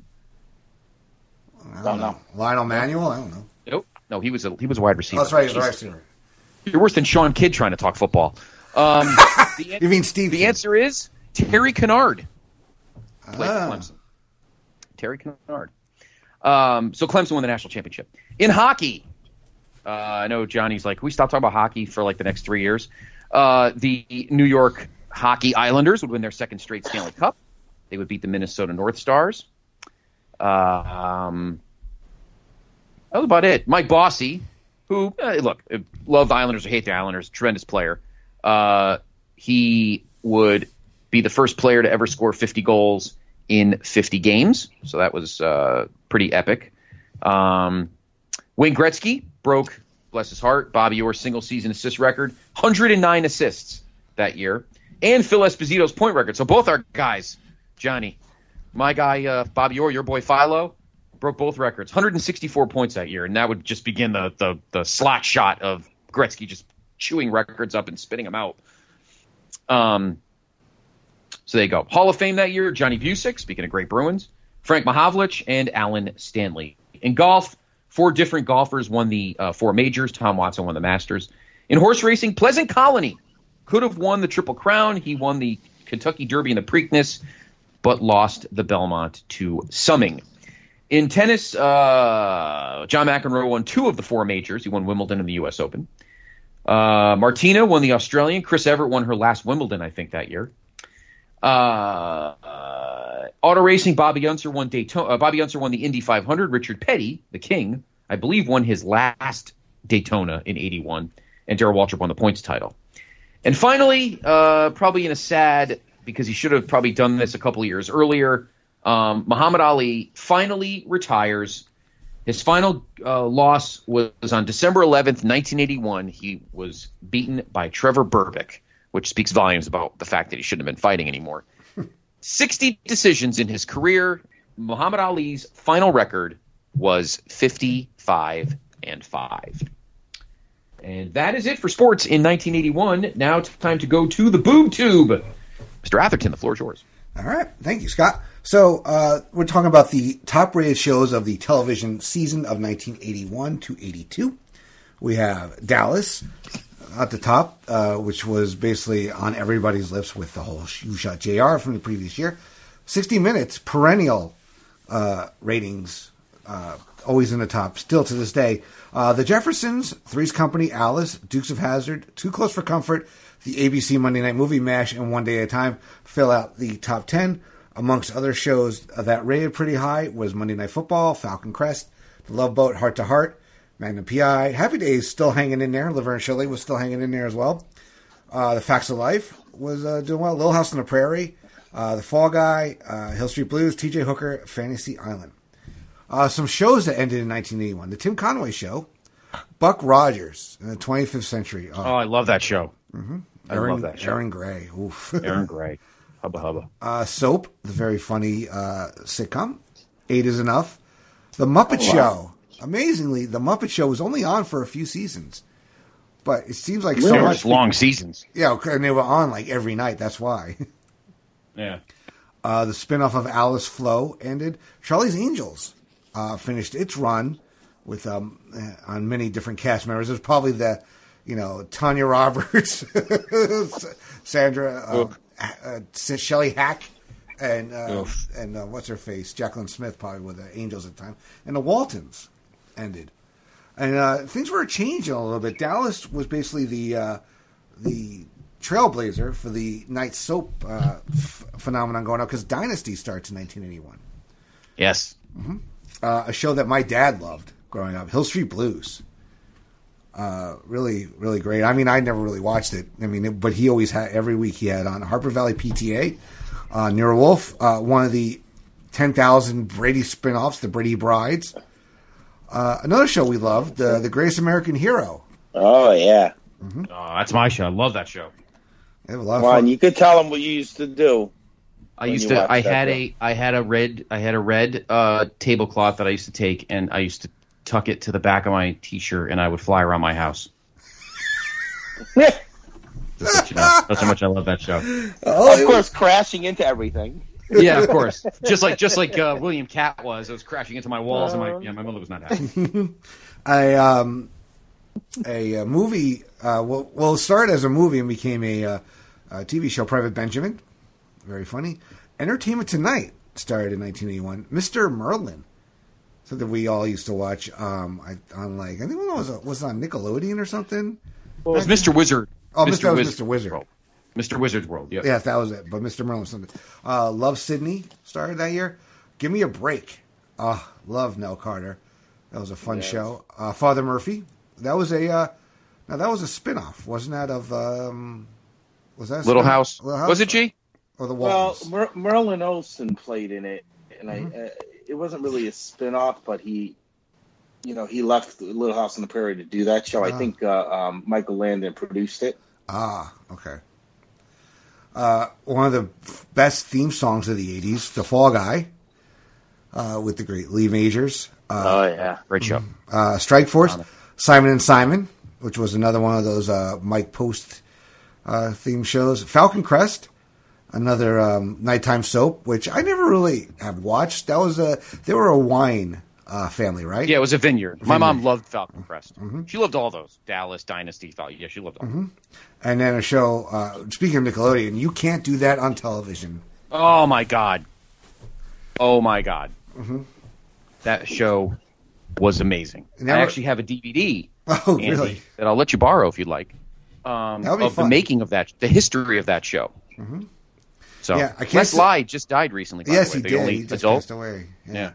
I don't know. Lionel Manuel. I don't know. Nope. No, he was a he was a wide receiver. Oh, that's right. He's a wide receiver. You're worse than Sean Kidd trying to talk football. Um, the an- you mean Steve? The Kidd. Answer is Terry Kennard. Played Ah. for Clemson. Terry Kennard. Um, so Clemson won the national championship. In hockey, uh, I know Johnny's like, we stop talking about hockey for like the next three years. Uh, the New York Hockey Islanders would win their second straight Stanley Cup. They would beat the Minnesota North Stars. Uh, um, that was about it. Mike Bossy, who, uh, look, love the Islanders or hate the Islanders, tremendous player. Uh, he would be the first player to ever score fifty goals in fifty games. So that was uh, pretty epic. Um, Wayne Gretzky broke, bless his heart, Bobby Orr's single-season assist record, one hundred nine assists that year, and Phil Esposito's point record. So both our guys, Johnny, my guy uh, Bobby Orr, your boy Philo, broke both records, one hundred sixty-four points that year, and that would just begin the the, the slot shot of Gretzky just chewing records up and spitting them out. Um, so there you go. Hall of Fame that year, Johnny Busick, speaking of great Bruins, Frank Mahavlich, and Alan Stanley. In golf, four different golfers won the uh, four majors. Tom Watson won the Masters. In horse racing, Pleasant Colony could have won the Triple Crown. He won the Kentucky Derby and the Preakness, but lost the Belmont to Summing. In tennis, uh, John McEnroe won two of the four majors. He won Wimbledon and the U S Open. Uh, Martina won the Australian. Chris Evert won her last Wimbledon, I think, that year. Uh, uh, auto racing, Bobby Unser won Daytona. Uh, Bobby Unser won the Indy five hundred. Richard Petty, the king, I believe, won his last Daytona in eighty-one. And Darrell Waltrip won the points title. And finally, uh, probably in a sad, because he should have probably done this a couple of years earlier, um, Muhammad Ali finally retires. His final uh, loss was on December eleventh, nineteen eighty-one. He was beaten by Trevor Berbick, which speaks volumes about the fact that he shouldn't have been fighting anymore. sixty decisions in his career. Muhammad Ali's final record was fifty-five and five. And that is it for sports in nineteen eighty-one. Now it's time to go to the boob tube. Mister Atherton, the floor is yours. All right. Thank you, Scott. So uh, we're talking about the top-rated shows of the television season of nineteen eighty-one to eighty-two. We have Dallas at the top, uh, which was basically on everybody's lips with the whole You Shot J R from the previous year. sixty minutes, perennial uh, ratings, uh, always in the top, still to this day. Uh, the Jeffersons, Three's Company, Alice, Dukes of Hazzard, Too Close for Comfort, the A B C Monday Night Movie MASH, and One Day at a Time fill out the top ten. Amongst other shows that rated pretty high was Monday Night Football, Falcon Crest, The Love Boat, Heart to Heart, Magnum P I, Happy Days still hanging in there. Laverne Shirley was still hanging in there as well. Uh, the Facts of Life was uh, doing well. Little House on the Prairie, uh, The Fall Guy, uh, Hill Street Blues, T J Hooker, Fantasy Island. Uh, some shows that ended in nineteen eighty-one. The Tim Conway Show, Buck Rogers in the twenty-fifth century. Uh, Oh, I love that show. mm-hmm. I Aaron, love that show. Aaron Gray. Oof. Aaron Gray. Hubba hubba. Uh, Soap, the very funny uh, sitcom. Eight is Enough. The Muppet Oh, wow. Show. Amazingly, The Muppet Show was only on for a few seasons. But it seems like They so were much. just long seasons. Yeah, and they were on like every night. That's why. Yeah. Uh, the spinoff of Alice Flo ended. Charlie's Angels uh, finished its run with um, uh, on many different cast members. There's probably the, you know, Tanya Roberts, Sandra, uh, uh, Shelley Hack, and uh, Oof. and uh, what's her face, Jacqueline Smith, probably were the Angels at the time, and the Waltons ended, and uh, things were changing a little bit. Dallas was basically the uh, the trailblazer for the night soap uh, f- phenomenon going on because Dynasty starts in nineteen eighty-one. Yes. Uh, a show that my dad loved growing up, Hill Street Blues. Uh, really, really great. I mean, I never really watched it. I mean, it, but he always had, every week he had on Harper Valley P T A, uh, Nero Wolf, uh, one of the ten thousand Brady spinoffs, the Brady Brides. Uh, another show we loved, uh, The Greatest American Hero. Oh, yeah. Oh, that's my show. I love that show. They have a lot of Come on, fun. you could tell them what you used to do. I used to. I had a. I had a red. I had a red uh, tablecloth that I used to take, and I used to tuck it to the back of my T-shirt, and I would fly around my house. Just let you know. That's how much I love that show. Oh, of course, crashing into everything. Yeah, of course. Just like just like uh, William Catt was. I was crashing into my walls, and my yeah, my mother was not happy. I um, a, a movie. Uh, well, well, it started as a movie and became a, uh, a T V show. Private Benjamin. Very funny. Entertainment Tonight started in nineteen eighty-one. Mister Merlin, something we all used to watch. Um, I, on like I think it was was on Nickelodeon or something. Well, it was Mister Wizard. Oh, Mister Mister Wiz- Mister Wizard. World. Mister Wizard's World. Yeah, yeah, that was it. But Mister Merlin was something. Uh, Love Sydney started that year. Give Me a Break. Uh, love Nell Carter. That was a fun yes. show. Uh, Father Murphy. That was a. Uh, now that was a spinoff, wasn't that? Of um, was that a Little House? Little House? Was it G? Or the well, Waltons? Mer- Merlin Olsen played in it, and Mm-hmm. I. Uh, it wasn't really a spinoff, but he, you know, he left Little House on the Prairie to do that show. Ah. I think uh, um, Michael Landon produced it. Ah, okay. Uh, one of the best theme songs of the eighties, The Fall Guy, uh, with the great Lee Majors. Uh, oh, yeah. Great show. Uh, Strike Force, Simon and Simon, which was another one of those uh, Mike Post uh, theme shows. Falcon Crest, another um, nighttime soap, which I never really have watched. That was a, they were a wine uh, family, right? Yeah, it was a vineyard. vineyard. My mom loved Falcon Crest. Mm-hmm. She loved all those. Dallas, Dynasty, Falcon. Yeah, she loved all mm-hmm. And then a show, uh, speaking of Nickelodeon, you can't do that on television. Oh, my God. Oh, my God. Mm-hmm. That show was amazing. Never... I actually have a D V D, oh, Andy, really? that I'll let you borrow if you'd like, um, that would be of fun. the making of that, the history of that show. Mm-hmm. So, yeah, I can't Les say... Lie just died recently, by yes, the way. he The did. only He just adult. passed away. Yeah. yeah.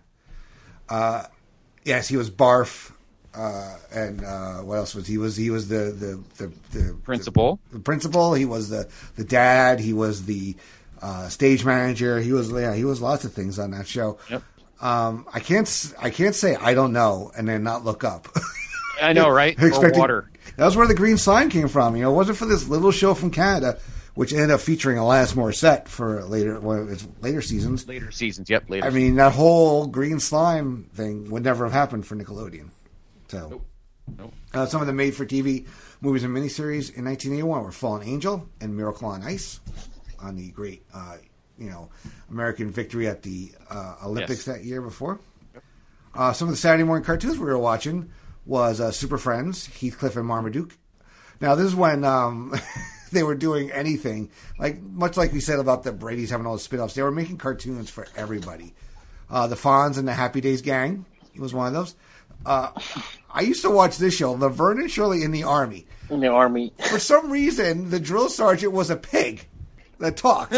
Uh, yes, he was Barf. Uh, and uh, what else was he? Was he was the the the, the principal? The, the principal. He was the the dad. He was the uh, stage manager. He was yeah. He was lots of things on that show. Yep. Um, I can't I can't say I don't know and then not look up. I know, right? Or water. That was where the green sign came from. You know, it wasn't for this little show from Canada, which ended up featuring Alanis Morissette for later well, it's later seasons. Later seasons, yep. Later. I mean, that whole green slime thing would never have happened for Nickelodeon. So, nope. Nope. Uh, some of the made-for-T V movies and miniseries in nineteen eighty-one were Fallen Angel and Miracle on Ice, on the great, uh, you know, American victory at the uh, Olympics yes. that year before. Yep. Uh, some of the Saturday morning cartoons we were watching was uh, Super Friends, Heathcliff and Marmaduke. Now, this is when um, they were doing anything, like much like we said about the Brady's having all the spin-offs. They were making cartoons for everybody. Uh, the Fonz and the Happy Days Gang was one of those. Uh, I used to watch this show, Laverne and Shirley in the Army. In the Army. For some reason, the drill sergeant was a pig that talked.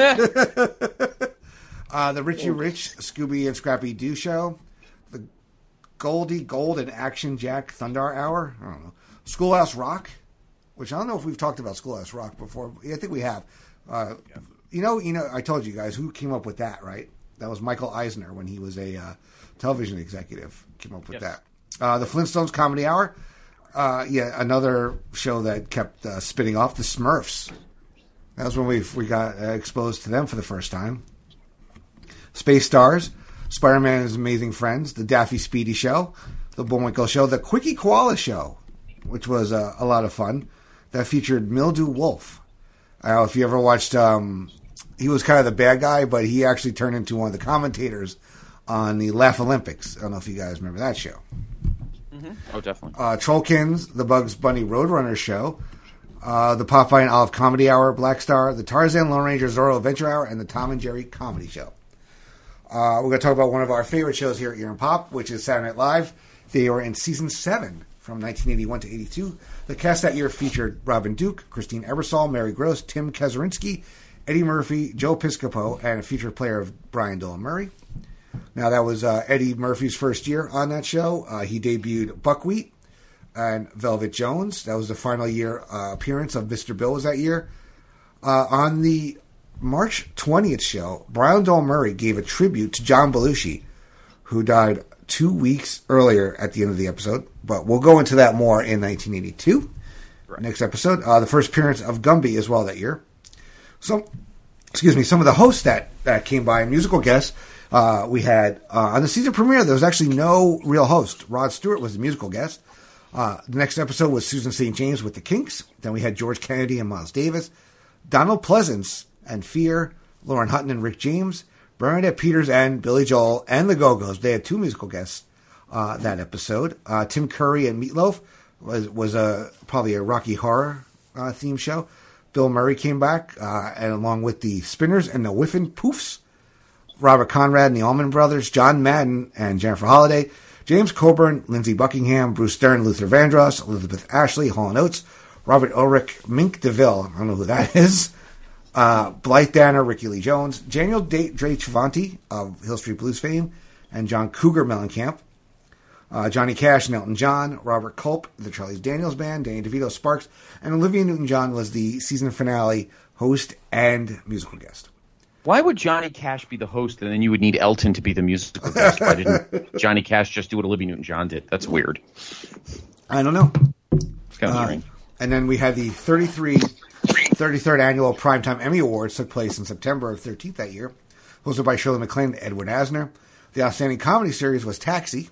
uh, the Richie Rich, Scooby and Scrappy Doo show. The Goldie Gold and Action Jack Thunder Hour. I don't know. Schoolhouse Rock, which I don't know if we've talked about Schoolhouse Rock before. I think we have. Uh, yeah. You know, you know. I told you guys who came up with that, right? That was Michael Eisner when he was a uh, television executive. Came up with yes. that. Uh, the Flintstones Comedy Hour. Uh, yeah, another show that kept uh, spinning off. The Smurfs. That was when we we got uh, exposed to them for the first time. Space Stars. Spider-Man and His Amazing Friends. The Daffy Speedy Show. The Bullwinkle Show. The Quickie Koala Show, which was uh, a lot of fun. That featured Mildew Wolf. I don't know if you ever watched... Um, he was kind of the bad guy, but he actually turned into one of the commentators on the Laugh Olympics. I don't know if you guys remember that show. Mm-hmm. Oh, definitely. Uh, Trollkins, the Bugs Bunny Roadrunner Show, uh, the Popeye and Olive Comedy Hour, Black Star, the Tarzan Lone Ranger Zorro Adventure Hour, and the Tom and Jerry Comedy Show. Uh, we're going to talk about one of our favorite shows here at Ear and Pop, which is Saturday Night Live. They were in season seven from nineteen eighty-one to eighty-two. The cast that year featured Robin Duke, Christine Ebersol, Mary Gross, Tim Kazurinsky, Eddie Murphy, Joe Piscopo, and a featured player of Brian Dolan Murray. Now, that was uh, Eddie Murphy's first year on that show. Uh, he debuted Buckwheat and Velvet Jones. That was the final year uh, appearance of Mister Bill was that year. Uh, on the March twentieth show, Brian Dolan Murray gave a tribute to John Belushi, who died two weeks earlier at the end of the episode. But we'll go into that more in nineteen eighty-two. Right. Next episode. Uh, the first appearance of Gumby as well that year. So, excuse me, some of the hosts that, that came by, musical guests. Uh, we had, uh, on the season premiere, there was actually no real host. Rod Stewart was the musical guest. Uh, the next episode was Susan Saint James with the Kinks. Then we had George Kennedy and Miles Davis, Donald Pleasance and Fear, Lauren Hutton and Rick James, Bernadette Peters and Billy Joel, and the Go-Go's. They had two musical guests uh, that episode. Uh, Tim Curry and Meatloaf was was a probably a Rocky Horror uh, theme show. Bill Murray came back, uh, and along with the Spinners and the Whiffin' Poofs. Robert Conrad and the Allman Brothers, John Madden and Jennifer Holliday, James Coburn, Lindsey Buckingham, Bruce Stern, Luther Vandross, Elizabeth Ashley, Hall and Oates, Robert Ulrich, Mink DeVille, I don't know who that is, uh, Blythe Danner, Ricky Lee Jones, Daniel Dre Travanti of Hill Street Blues fame, and John Cougar Mellencamp, uh, Johnny Cash and Elton John, Robert Culp, the Charlie Daniels Band, Danny DeVito, Sparks, and Olivia Newton-John was the season finale host and musical guest. Why would Johnny Cash be the host, and then you would need Elton to be the musical guest? Why didn't Johnny Cash just do what Olivia Newton-John did? That's weird. I don't know. It's kind of uh, strange. And then we had the thirty-third Annual Primetime Emmy Awards took place in September thirteenth that year, hosted by Shirley MacLaine and Edward Asner. The Outstanding Comedy Series was Taxi.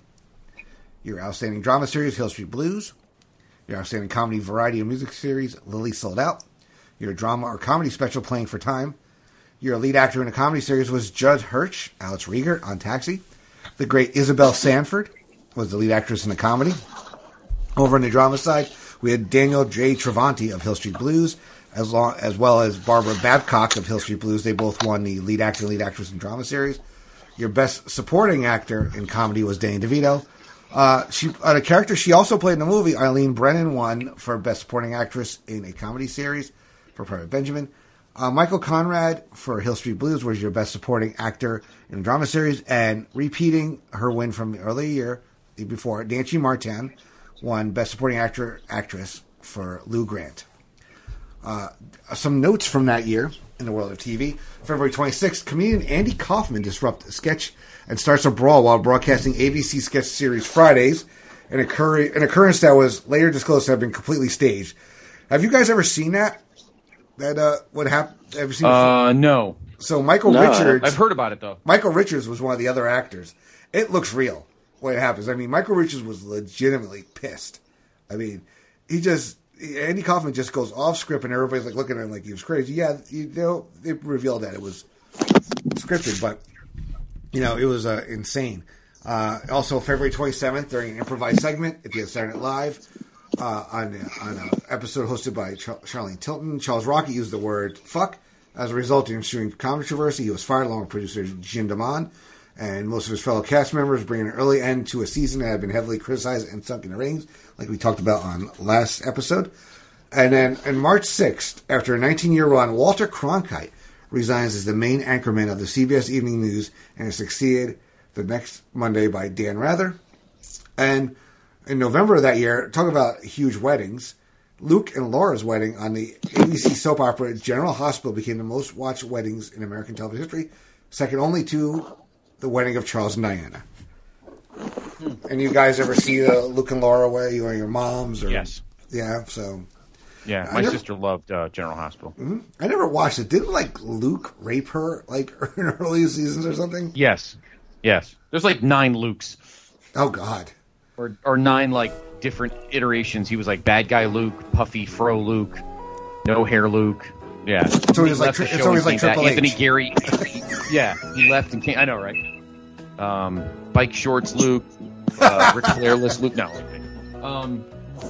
Your Outstanding Drama Series, Hill Street Blues. Your Outstanding Comedy Variety or Music Series, Lily Sold Out. Your Drama or Comedy Special, Playing for Time. Your lead actor in a comedy series was Judd Hirsch, Alex Riegert on Taxi. The great Isabel Sanford was the lead actress in the comedy. Over on the drama side, we had Daniel J. Travanti of Hill Street Blues, as, long, as well as Barbara Babcock of Hill Street Blues. They both won the lead actor and lead actress in drama series. Your best supporting actor in comedy was Danny DeVito. Uh, she, uh, the character she also played in the movie, Eileen Brennan, won for best supporting actress in a comedy series for Private Benjamin. Uh, Michael Conrad for Hill Street Blues was your best supporting actor in a drama series, and repeating her win from the earlier year before, Nancy Martin won best supporting actor actress for Lou Grant. Uh, some notes from that year in the world of T V. February twenty-sixth, comedian Andy Kaufman disrupts a sketch and starts a brawl while broadcasting A B C sketch series Fridays, an, occur- an occurrence that was later disclosed to have been completely staged. Have you guys ever seen that? That uh, what happened? Ever seen? Uh, no. So Michael No, Richards. I've heard about it though. Michael Richards was one of the other actors. It looks real when it happens. I mean, Michael Richards was legitimately pissed. I mean, he just Andy Kaufman just goes off script, and everybody's like looking at him like he was crazy. Yeah, you know, they revealed that it was scripted, but you know, it was uh, insane. Uh, also, February twenty-seventh, during an improvised segment at the Saturday Night Live. Uh, on on an episode hosted by Char- Charlene Tilton, Charles Rocket used the word "fuck" as a result of ensuing controversy. He was fired along with producer Jim Damon and most of his fellow cast members, bringing an early end to a season that had been heavily criticized and sunk in the ratings, like we talked about on last episode. And then on March sixth, after a nineteen-year run, Walter Cronkite resigns as the main anchorman of the C B S Evening News and is succeeded the next Monday by Dan Rather. And in November of that year, talk about huge weddings, Luke and Laura's wedding on the A B C soap opera General Hospital became the most watched weddings in American television history, second only to the wedding of Charles and Diana. Hmm. And you guys ever see the Luke and Laura wedding, or your moms? Or, yes. Yeah, so... Yeah, my never, sister loved uh, General Hospital. Mm-hmm. I never watched it. Didn't, like, Luke rape her, like, in early seasons or something? Yes. Yes. There's, like, nine Lukes. Oh, God. Or or nine, like, different iterations. He was, like, bad guy Luke, puffy fro Luke, no hair Luke. Yeah. So he was like, it's always like Triple H. Anthony Gary. Yeah, he left and came. I know, right? Um, bike shorts Luke, uh, Ric Flairless Luke. No. Um,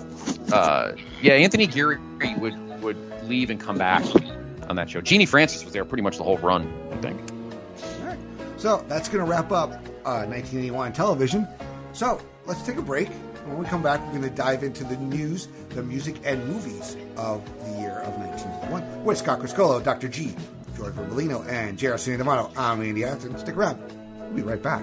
uh, yeah, Anthony Gary would, would leave and come back on that show. Jeannie Francis was there pretty much the whole run, I think. All right. So that's going to wrap up uh, nineteen eighty-one television. So let's take a break. When we come back, we're going to dive into the news, the music, and movies of the year of nineteen eighty-one with Scott Criscolo, Doctor G, George Berbolino, and J R. Cine D'Amato. I'm Andy Atherton. Stick around. We'll be right back.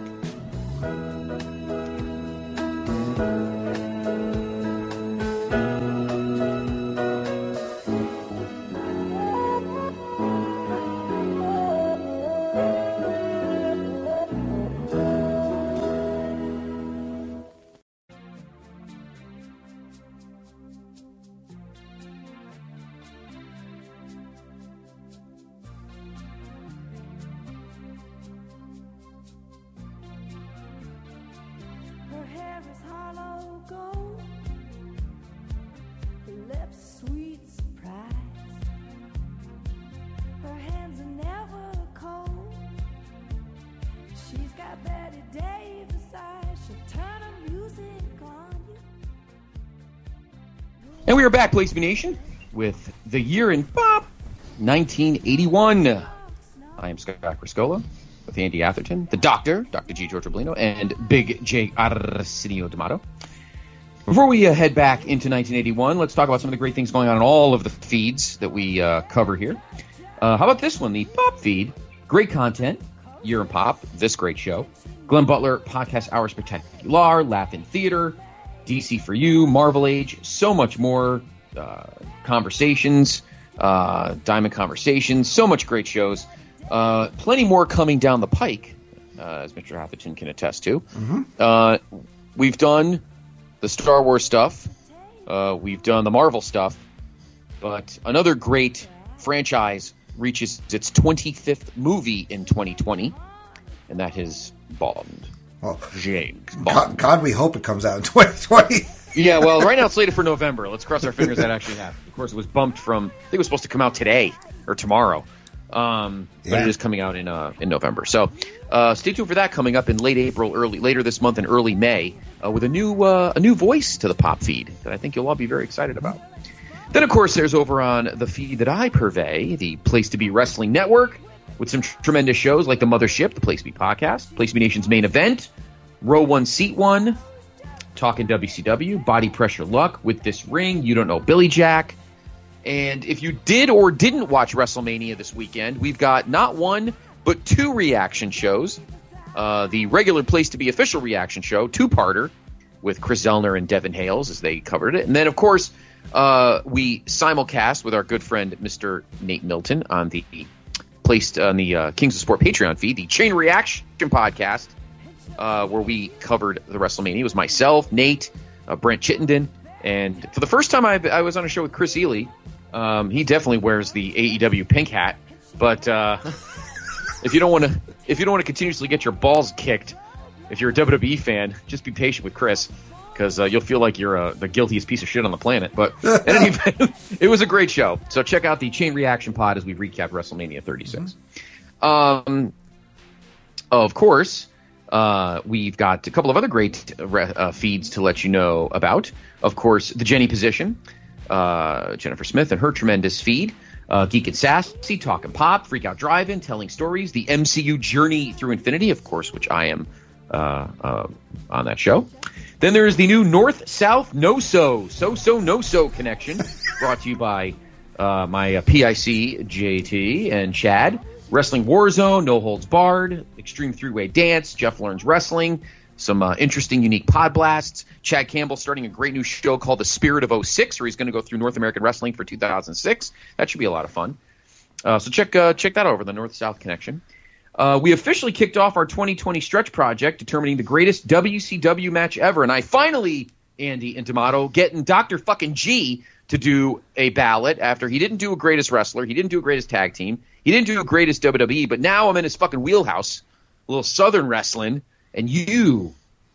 gold, her lips sweet surprise, her hands are never cold. She's got Betty Davis eyes, she'll turn her music on you. And we are back, Place to Be Nation, with the year in pop, nineteen eighty-one. I am Scott Criscola with Andy Atherton, the Doctor, Doctor G. George Oblino, and Big J. Arsenio D'Amato. Before we uh, head back into nineteen eighty-one, let's talk about some of the great things going on in all of the feeds that we uh, cover here. Uh, how about this one, the Pop feed? Great content, year in pop, this great show. Glenn Butler, Podcast Hour Spectacular, Laugh-In Theater, D C for You, Marvel Age, so much more, uh, Conversations, uh, Diamond Conversations, so much great shows. Uh, plenty more coming down the pike, uh, as Mister Atherton can attest to. Mm-hmm. Uh, we've done the Star Wars stuff. Uh, we've done the Marvel stuff. But another great franchise reaches its twenty-fifth movie in twenty twenty, and that is Bond. Well, James Bond. God, God, we hope it comes out in twenty twenty. Yeah, well, right now it's slated for November. Let's cross our fingers that actually happens. Of course, it was bumped from, I think it was supposed to come out today or tomorrow. Um, but Yeah. it is coming out in uh, in November. So uh, stay tuned for that coming up in late April, early later this month, and early May, uh, with a new uh, a new voice to the Pop feed that I think you'll all be very excited about. Then, of course, there's over on the feed that I purvey, the Place to Be Wrestling Network, with some tr- tremendous shows like The Mothership, the Place to Be Podcast, Place to Be Nation's Main Event, Row One, Seat One, Talking W C W, Body Pressure Luck, With This Ring, You Don't Know Billy Jack. And if you did or didn't watch WrestleMania this weekend, we've got not one, but two reaction shows. Uh, the regular Place to Be official reaction show, two-parter, with Chris Zellner and Devin Hales as they covered it. And then, of course, uh, we simulcast with our good friend Mister Nate Milton on the placed on the uh, Kings of Sport Patreon feed, the Chain Reaction podcast, uh, where we covered the WrestleMania. It was myself, Nate, uh, Brent Chittenden, and for the first time I, I was on a show with Chris Ely. Um, he definitely wears the A E W pink hat, but uh, if you don't want to, if you don't want to continuously get your balls kicked, if you're a W W E fan, just be patient with Chris, because uh, you'll feel like you're uh, the guiltiest piece of shit on the planet. But in any event, it was a great show. So check out the Chain Reaction pod as we recap WrestleMania thirty-six. Mm-hmm. Um, of course, uh, we've got a couple of other great uh, feeds to let you know about. Of course, the Jenny Position. Uh, Jennifer Smith and her tremendous feed, uh, Geek and Sassy, Talkin' Pop, Freak Out Drive-In, Telling Stories, the M C U Journey Through Infinity, of course, which I am uh, uh, on that show. Then there is the new North-South No-So, So-So No-So connection, brought to you by uh, my uh, P I C, J T, and Chad. Wrestling Warzone, No Holds Barred, Extreme Three-Way Dance, Jeff Learns Wrestling, some uh, interesting, unique pod blasts. Chad Campbell starting a great new show called The Spirit of oh six, where he's going to go through North American Wrestling for two thousand six. That should be a lot of fun. Uh, so check uh, check that out over, the North-South Connection. Uh, we officially kicked off our twenty twenty stretch project, determining the greatest W C W match ever. And I finally, Andy and D'Amato, getting Doctor fucking G to do a ballot after he didn't do a greatest wrestler. He didn't do a greatest tag team. He didn't do a greatest W W E. But now I'm in his fucking wheelhouse, a little Southern wrestling. And you,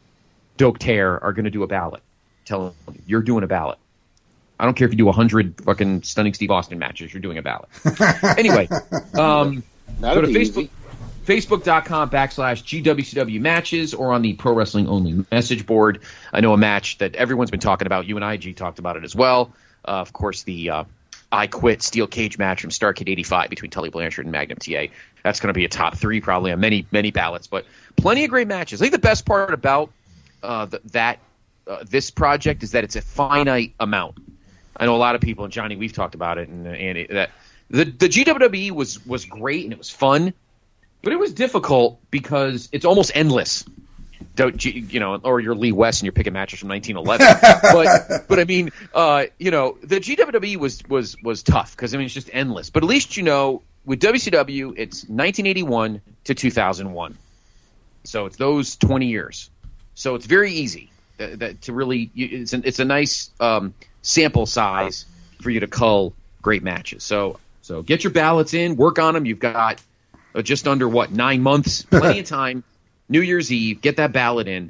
Doak Tear, are going to do a ballot. Tell them you're doing a ballot. I don't care if you do one hundred fucking Stunning Steve Austin matches. You're doing a ballot. Anyway, um, go to Facebook, Facebook.com backslash G W C W matches or on the Pro Wrestling Only message board. I know a match that everyone's been talking about. You and I, G, talked about it as well. Uh, of course, the uh, I Quit Steel Cage match from Starrcade eighty-five between Tully Blanchard and Magnum T A. That's going to be a top three probably on many, many ballots. But plenty of great matches. I think the best part about uh, the, that uh, this project is that it's a finite amount. I know a lot of people, and Johnny, we've talked about it, and, and it, that the the G W W E was was great and it was fun, but it was difficult because it's almost endless. Don't you know? Or you're Lee West and you're picking matches from nineteen eleven. but but I mean, uh, you know, the G W W E was was was tough because I mean it's just endless. But at least you know with W C W it's nineteen eighty-one to two thousand one, so it's those twenty years. So it's very easy that, that to really it's an, it's a nice um, sample size for you to cull great matches. So so get your ballots in, work on them. You've got uh, just under what nine months, plenty of time. New Year's Eve, get that ballot in.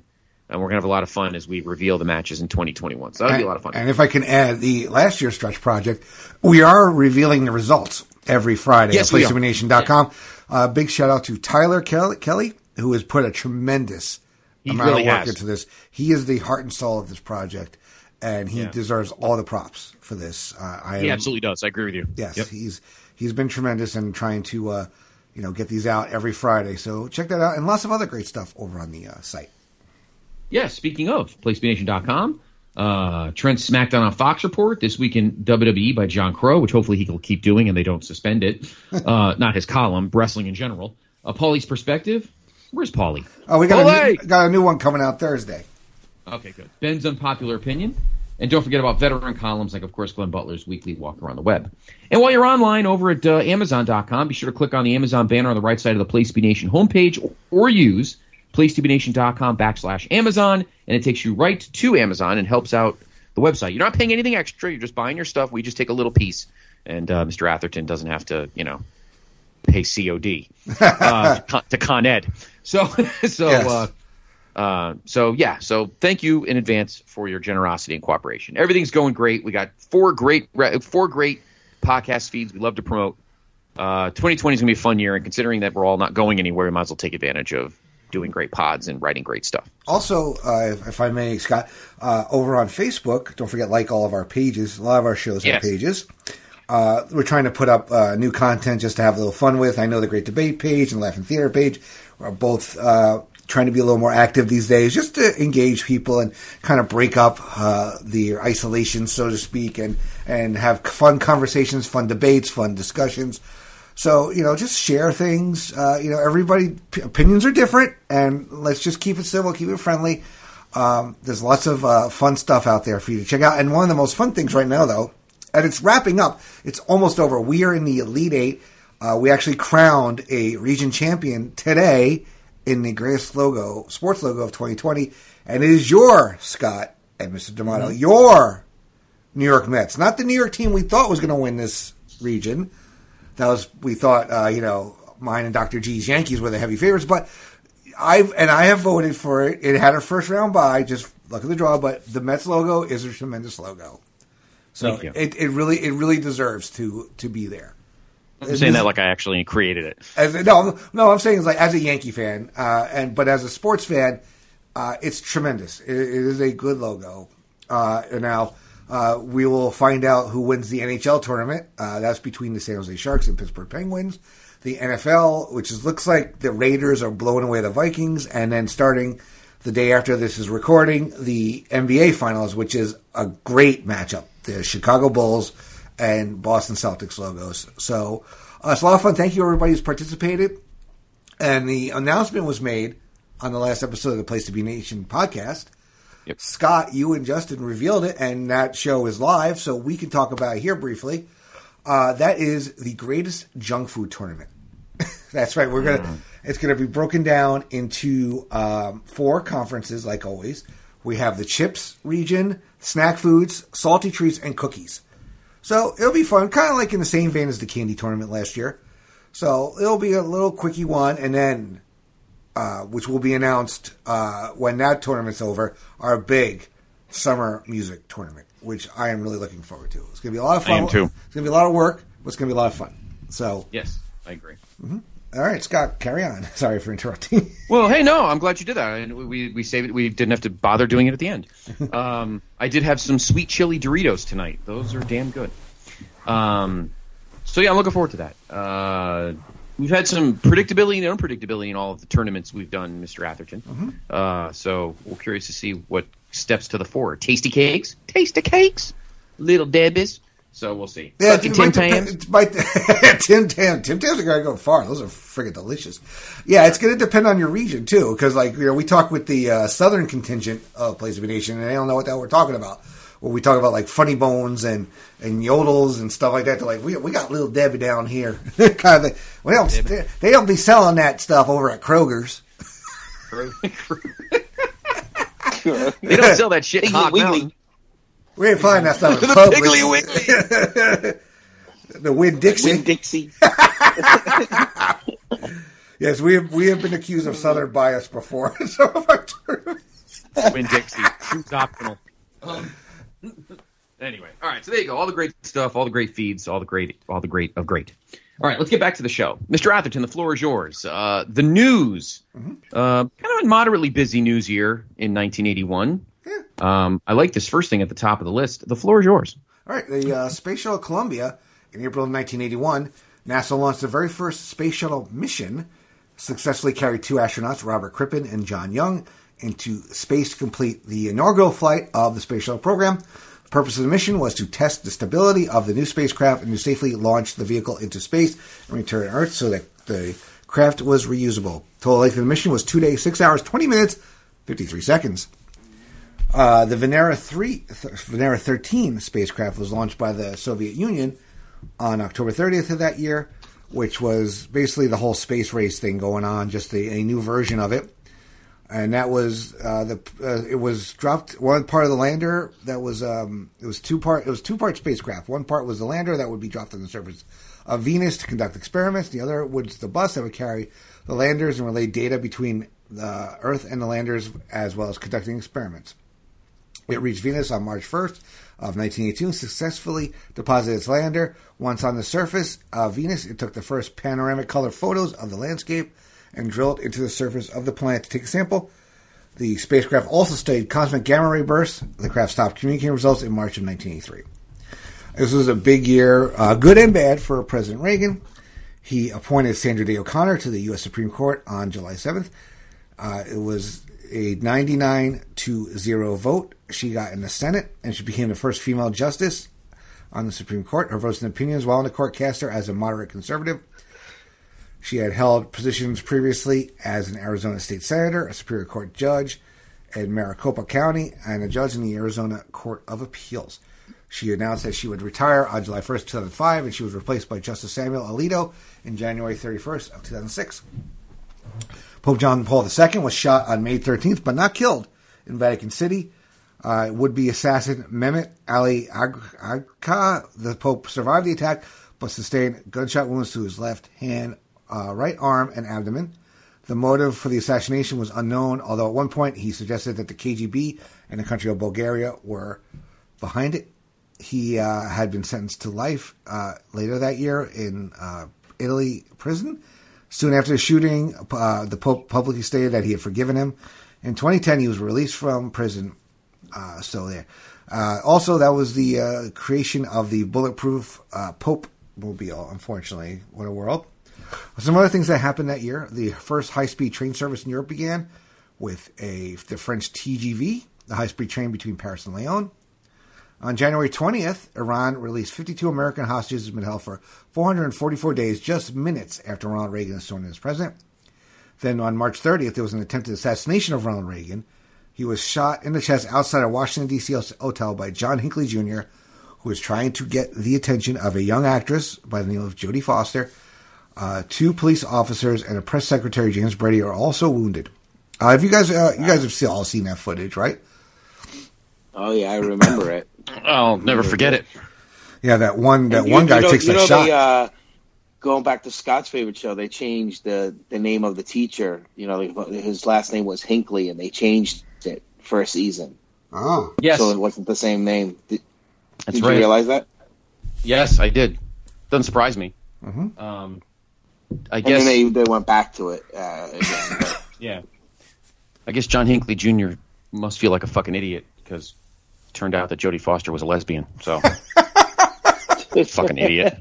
and we're gonna have a lot of fun as we reveal the matches in twenty twenty-one. So that'll and, be a lot of fun. And if I can add, the last year's stretch project, we are revealing the results every Friday yes, at place to be nation dot com. Yeah. Uh, big shout out to Tyler Kelly, Kelly, who has put a tremendous he amount really of work has. into this. He is the heart and soul of this project, and he yeah. deserves all the props for this. Uh, I he am, absolutely does. I agree with you. Yes, yep. he's he's been tremendous in trying to uh, you know get these out every Friday. So check that out, and lots of other great stuff over on the uh, site. Yeah, speaking of, place to be nation dot com, uh, Trent's SmackDown on Fox report, This Week in W W E by John Crow, which hopefully he will keep doing and they don't suspend it. Uh, not his column, wrestling in general. Uh, Paulie's Perspective. Where's Paulie? Oh, we got a, new, Paulie! got a new one coming out Thursday. Okay, good. Ben's Unpopular Opinion. And don't forget about veteran columns like, of course, Glenn Butler's Weekly Walk Around the Web. And while you're online over at uh, amazon dot com, be sure to click on the Amazon banner on the right side of the Place to Be Nation homepage or, or use place to be nation dot com backslash Amazon, and it takes you right to Amazon and helps out the website. You're not paying anything extra. You're just buying your stuff. We just take a little piece, and uh, Mister Atherton doesn't have to, you know, pay C O D uh, to, Con, to Con Ed. So, so, yes. uh, uh, so yeah. So thank you in advance for your generosity and cooperation. Everything's going great. We got four great, four great podcast feeds we love to promote. Uh, twenty twenty is going to be a fun year, and considering that we're all not going anywhere, we might as well take advantage of doing great pods and writing great stuff. Also, uh, if, if I may, Scott, uh, over on Facebook, don't forget, like all of our pages. A lot of our shows yes. have pages. Uh, we're trying to put up uh, new content just to have a little fun with. I know the Great Debate page and Laughing Theater page are both uh, trying to be a little more active these days, just to engage people and kind of break up uh, the isolation, so to speak, and, and have fun conversations, fun debates, fun discussions. So, you know, just share things. Uh, you know, everybody, p- opinions are different, and let's just keep it civil, keep it friendly. Um, there's lots of uh, fun stuff out there for you to check out. And one of the most fun things right now, though, and it's wrapping up, it's almost over. We are in the Elite Eight. Uh, we actually crowned a region champion today in the greatest logo, sports logo of twenty twenty. And it is your, Scott and Mister D'Amato, mm-hmm. your New York Mets. Not the New York team we thought was going to win this region. That was, we thought, uh, you know, mine and Doctor G's Yankees were the heavy favorites, but I've, and I have voted for it. It had a first round bye, just luck of the draw, but the Mets logo is a tremendous logo. So it, it really, it really deserves to, to be there. I'm saying this, that like I actually created it. As, no, no, I'm saying it's like as a Yankee fan, uh, and, but as a sports fan, uh, it's tremendous. It, it is a good logo. Uh, and now, Uh, we will find out who wins the N H L tournament. Uh, that's between the San Jose Sharks and Pittsburgh Penguins. The N F L, which is, looks like the Raiders are blowing away the Vikings. And then starting the day after this is recording, the N B A Finals, which is a great matchup. The Chicago Bulls and Boston Celtics logos. So uh, it's a lot of fun. Thank you, everybody who's participated. And the announcement was made on the last episode of the Place to Be Nation podcast. Yep. Scott, you and Justin revealed it, and that show is live, so we can talk about it here briefly. Uh, that is the greatest junk food tournament. That's right. We're gonna. Mm. It's gonna be broken down into um, four conferences, like always. We have the chips region, snack foods, salty treats, and cookies. So it'll be fun, kind of like in the same vein as the candy tournament last year. So it'll be a little quickie one, and then. Uh, which will be announced uh, when that tournament's over, our big summer music tournament, which I am really looking forward to. It's going to be a lot of fun. I am too. It's going to be a lot of work, but it's going to be a lot of fun. So yes, I agree. Mm-hmm. All right, Scott, carry on. Sorry for interrupting. Well, hey, no, I'm glad you did that. And we we saved it. We didn't have to bother doing it at the end. Um, I did have some sweet chili Doritos tonight. Those are damn good. Um, so yeah, I'm looking forward to that. Uh, We've had some predictability and unpredictability in all of the tournaments we've done, Mister Atherton. Mm-hmm. Uh, so we're curious to see what steps to the fore. Tasty cakes, tasty cakes, little Debbie's. So we'll see. Yeah, Tim Tim Tams. Tim Tam. Tim Tams are going to go far. Those are friggin' delicious. Yeah, it's going to depend on your region, too, because, like, you know, we talk with the uh, southern contingent of Place to Be Nation, and they don't know what the hell we're talking about. When we talk about, like, funny bones and, and yodels and stuff like that, they're like, we we got Little Debbie down here. kind of thing. We don't, they, they don't be selling that stuff over at Kroger's. They don't sell that shit in Hog Mountain. We ain't finding that stuff in the Piggly Wiggly. The Winn-Dixie. Winn-Dixie. Yes, we have, we have been accused of Southern bias before in some of our tournaments. Winn-Dixie. Shoes optional. Um, anyway, all right. So there you go. All the great stuff, all the great feeds, all the great, all the great of great. All right, let's get back to the show. Mister Atherton, the floor is yours. Uh, the news. Mm-hmm. Uh, kind of a moderately busy news year in nineteen eighty-one. Yeah. Um, I like this first thing at the top of the list. The floor is yours. All right. The uh, Space Shuttle Columbia, in April of nineteen eighty-one, NASA launched the very first space shuttle mission, successfully carried two astronauts, Robert Crippen and John Young, into space to complete the inaugural flight of the space shuttle program. The purpose of the mission was to test the stability of the new spacecraft and to safely launch the vehicle into space and return to Earth so that the craft was reusable. Total length of the mission was two days, six hours, twenty minutes, fifty-three seconds. Uh, the Venera three, Venera thirteen spacecraft was launched by the Soviet Union on October thirtieth of that year, which was basically the whole space race thing going on, just a, a new version of it. And that was uh, the uh, it was dropped one part of the lander that was um, it was two part it was two part spacecraft. One part was the lander that would be dropped on the surface of Venus to conduct experiments. The other was the bus that would carry the landers and relay data between the Earth and the landers, as well as conducting experiments. It reached Venus on March first of nineteen eighty-two and successfully deposited its lander. Once on the surface of Venus, it took the first panoramic color photos of the landscape and drilled into the surface of the planet to take a sample. The spacecraft also studied cosmic gamma ray bursts. The craft stopped communicating results in March of nineteen eighty-three. This was a big year, uh, good and bad, for President Reagan. He appointed Sandra Day O'Connor to the U S Supreme Court on July seventh. Uh, it was a ninety-nine to zero vote she got in the Senate, and she became the first female justice on the Supreme Court. Her votes and opinions while in the court cast her as a moderate conservative. She had held positions previously as an Arizona state senator, a Superior Court judge in Maricopa County, and a judge in the Arizona Court of Appeals. She announced that she would retire on July first, two thousand five, and she was replaced by Justice Samuel Alito in January thirty-first of two thousand six. Pope John Paul the Second was shot on May thirteenth, but not killed, in Vatican City. Uh, would-be assassin Mehmet Ali Agca, the Pope, survived the attack, but sustained gunshot wounds to his left hand, uh, right arm, and abdomen. The motive for the assassination was unknown, although at one point he suggested that the K G B and the country of Bulgaria were behind it. He uh, had been sentenced to life uh, later that year in uh, Italy prison. Soon after the shooting, uh, the Pope publicly stated that he had forgiven him. In twenty ten, he was released from prison. Uh, so there. Uh, also, that was the uh, creation of the bulletproof uh, Pope mobile, unfortunately. What a world. Some other things that happened that year. The first high-speed train service in Europe began with a the French T G V, the high-speed train between Paris and Lyon. On January twentieth, Iran released fifty-two American hostages who had been held for four hundred forty-four days, just minutes after Ronald Reagan was sworn in as president. Then on March thirtieth, there was an attempted assassination of Ronald Reagan. He was shot in the chest outside a Washington, D C hotel by John Hinckley Junior, who was trying to get the attention of a young actress by the name of Jodie Foster. Uh, two police officers and a press secretary, James Brady, are also wounded. Uh, have you guys, uh, you guys have still all seen that footage, right? Oh yeah, I remember it. I'll never forget it. Yeah, that one, that you, one guy you know, takes you that know shot. They, uh, going back to Scott's favorite show, they changed the the name of the teacher. You know, his last name was Hinckley, and they changed it for a season. Oh, yes. So it wasn't the same name. Did, That's did right. you realize that? Yes, I did. Doesn't surprise me. Mm-hmm. Um, I And guess then they, they went back to it uh, again. But, yeah. I guess John Hinckley Junior must feel like a fucking idiot because it turned out that Jodie Foster was a lesbian. So, fucking idiot.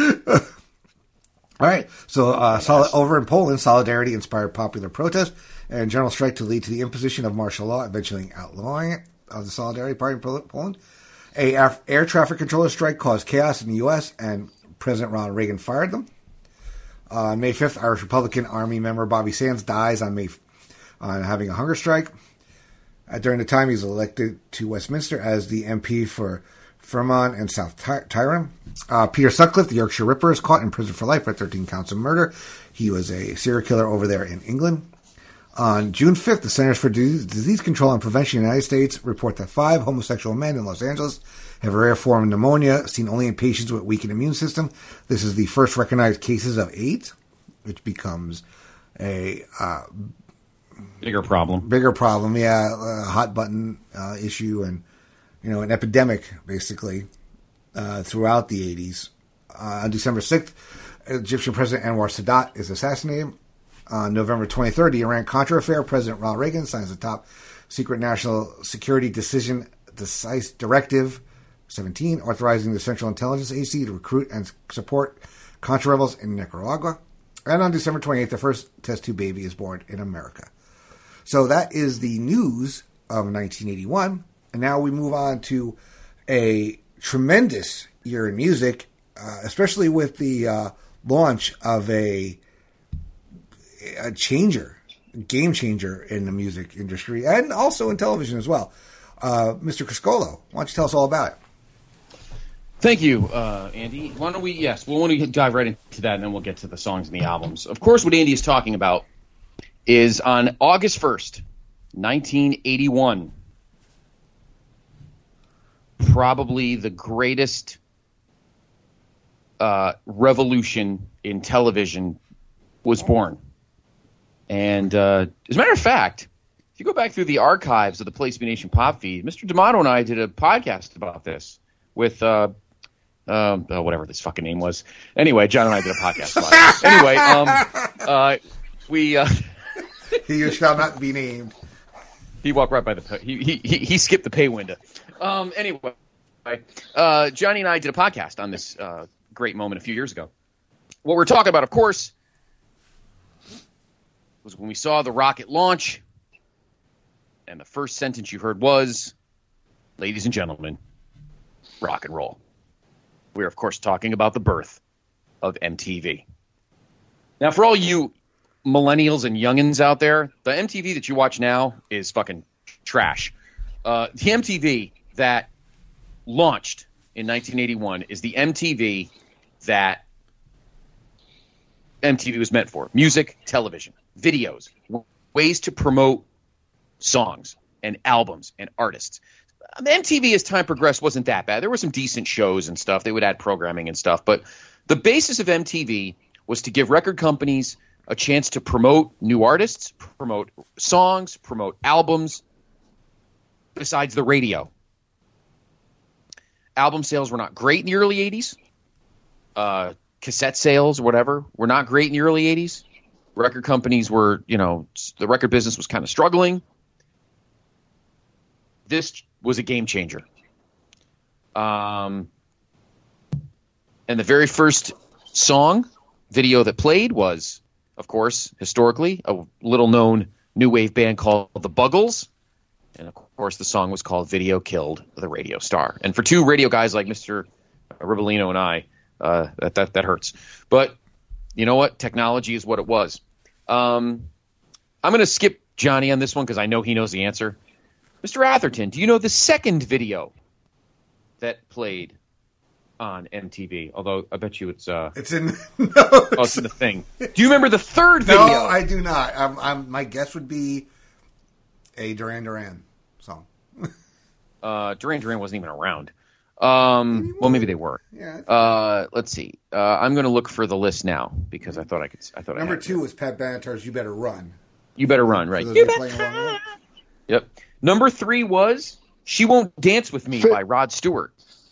All right. So, uh, solid, over in Poland, solidarity inspired popular protest and general strike to lead to the imposition of martial law, eventually outlawing it of the Solidarity Party in Poland. A air traffic controller strike caused chaos in the U S, and President Ronald Reagan fired them. On uh, May fifth, Irish Republican Army member Bobby Sands dies on May on having a hunger strike. Uh, during the time, he was elected to Westminster as the M P for Fermanagh and South Ty- Tyrone. Uh, Peter Sutcliffe, the Yorkshire Ripper, is caught in prison for life for thirteen counts of murder. He was a serial killer over there in England. On June fifth, the Centers for Disease Control and Prevention in the United States report that five homosexual men in Los Angeles have a rare form of pneumonia seen only in patients with weakened immune system. This is the first recognized cases of AIDS, which becomes a uh, Bigger problem. Bigger problem, yeah. A hot button uh, issue and, you know, an epidemic, basically, uh, throughout the eighties. Uh, on December sixth, Egyptian President Anwar Sadat is assassinated. On November twenty-third, the Iran-Contra affair, President Ronald Reagan signs the top secret national security decision decisive directive seventeen, authorizing the Central Intelligence Agency to recruit and support Contra rebels in Nicaragua. And on December twenty-eighth, the first test tube baby is born in America. So that is the news of nineteen eighty-one. And now we move on to a tremendous year in music, uh, especially with the uh, launch of a, a changer, game changer in the music industry and also in television as well. Uh, Mister Criscolo, why don't you tell us all about it? Thank you, uh, Andy. Why don't we, yes, we'll want to dive right into that, and then we'll get to the songs and the albums. Of course, what Andy is talking about is on August first, nineteen eighty-one, probably the greatest uh, revolution in television was born. And uh, as a matter of fact, if you go back through the archives of the Place to Be Nation pop feed, Mister D'Amato and I did a podcast about this with uh, um, oh, whatever this fucking name was. Anyway, John and I did a podcast about it. Anyway, um, uh, we uh, he shall not be named. He walked right by the he he he, he skipped the pay window. Um, anyway, uh, Johnny and I did a podcast on this uh, great moment a few years ago. What we're talking about, of course, was when we saw the rocket launch. And the first sentence you heard was, ladies and gentlemen, rock and roll. We're, of course, talking about the birth of M T V. Now, for all you millennials and youngins out there, the M T V that you watch now is fucking trash. Uh, the M T V that launched in nineteen eighty-one is the M T V that M T V was meant for. Music, television, videos, ways to promote songs and albums and artists. M T V, as time progressed, wasn't that bad. There were some decent shows and stuff. They would add programming and stuff. But the basis of M T V was to give record companies a chance to promote new artists, promote songs, promote albums, besides the radio. Album sales were not great in the early eighties. Uh, cassette sales or whatever were not great in the early eighties. Record companies were, you know, the record business was kind of struggling. This was a game changer. Um, and the very first song video that played was, of course, historically, a little-known new wave band called The Buggles. And, of course, the song was called Video Killed the Radio Star. And for two radio guys like Mister Rivellino and I, uh, that, that, that hurts. But you know what? Technology is what it was. Um, I'm going to skip Johnny on this one because I know he knows the answer. Mister Atherton, do you know the second video that played on M T V? Although I bet you it's uh, it's in no, oh, it's in the thing. Do you remember the third video? No, I do not. I'm, I'm, my guess would be a Duran Duran song. uh, Duran Duran wasn't even around. Um, well, maybe they were. Yeah. Uh, let's see. Uh, I'm going to look for the list now because I thought I could. I thought number I had two it. was Pat Benatar's "You Better Run." You better run, right? So You better. Yep. Number three was "She Won't Dance with Me" by Rod Stewart.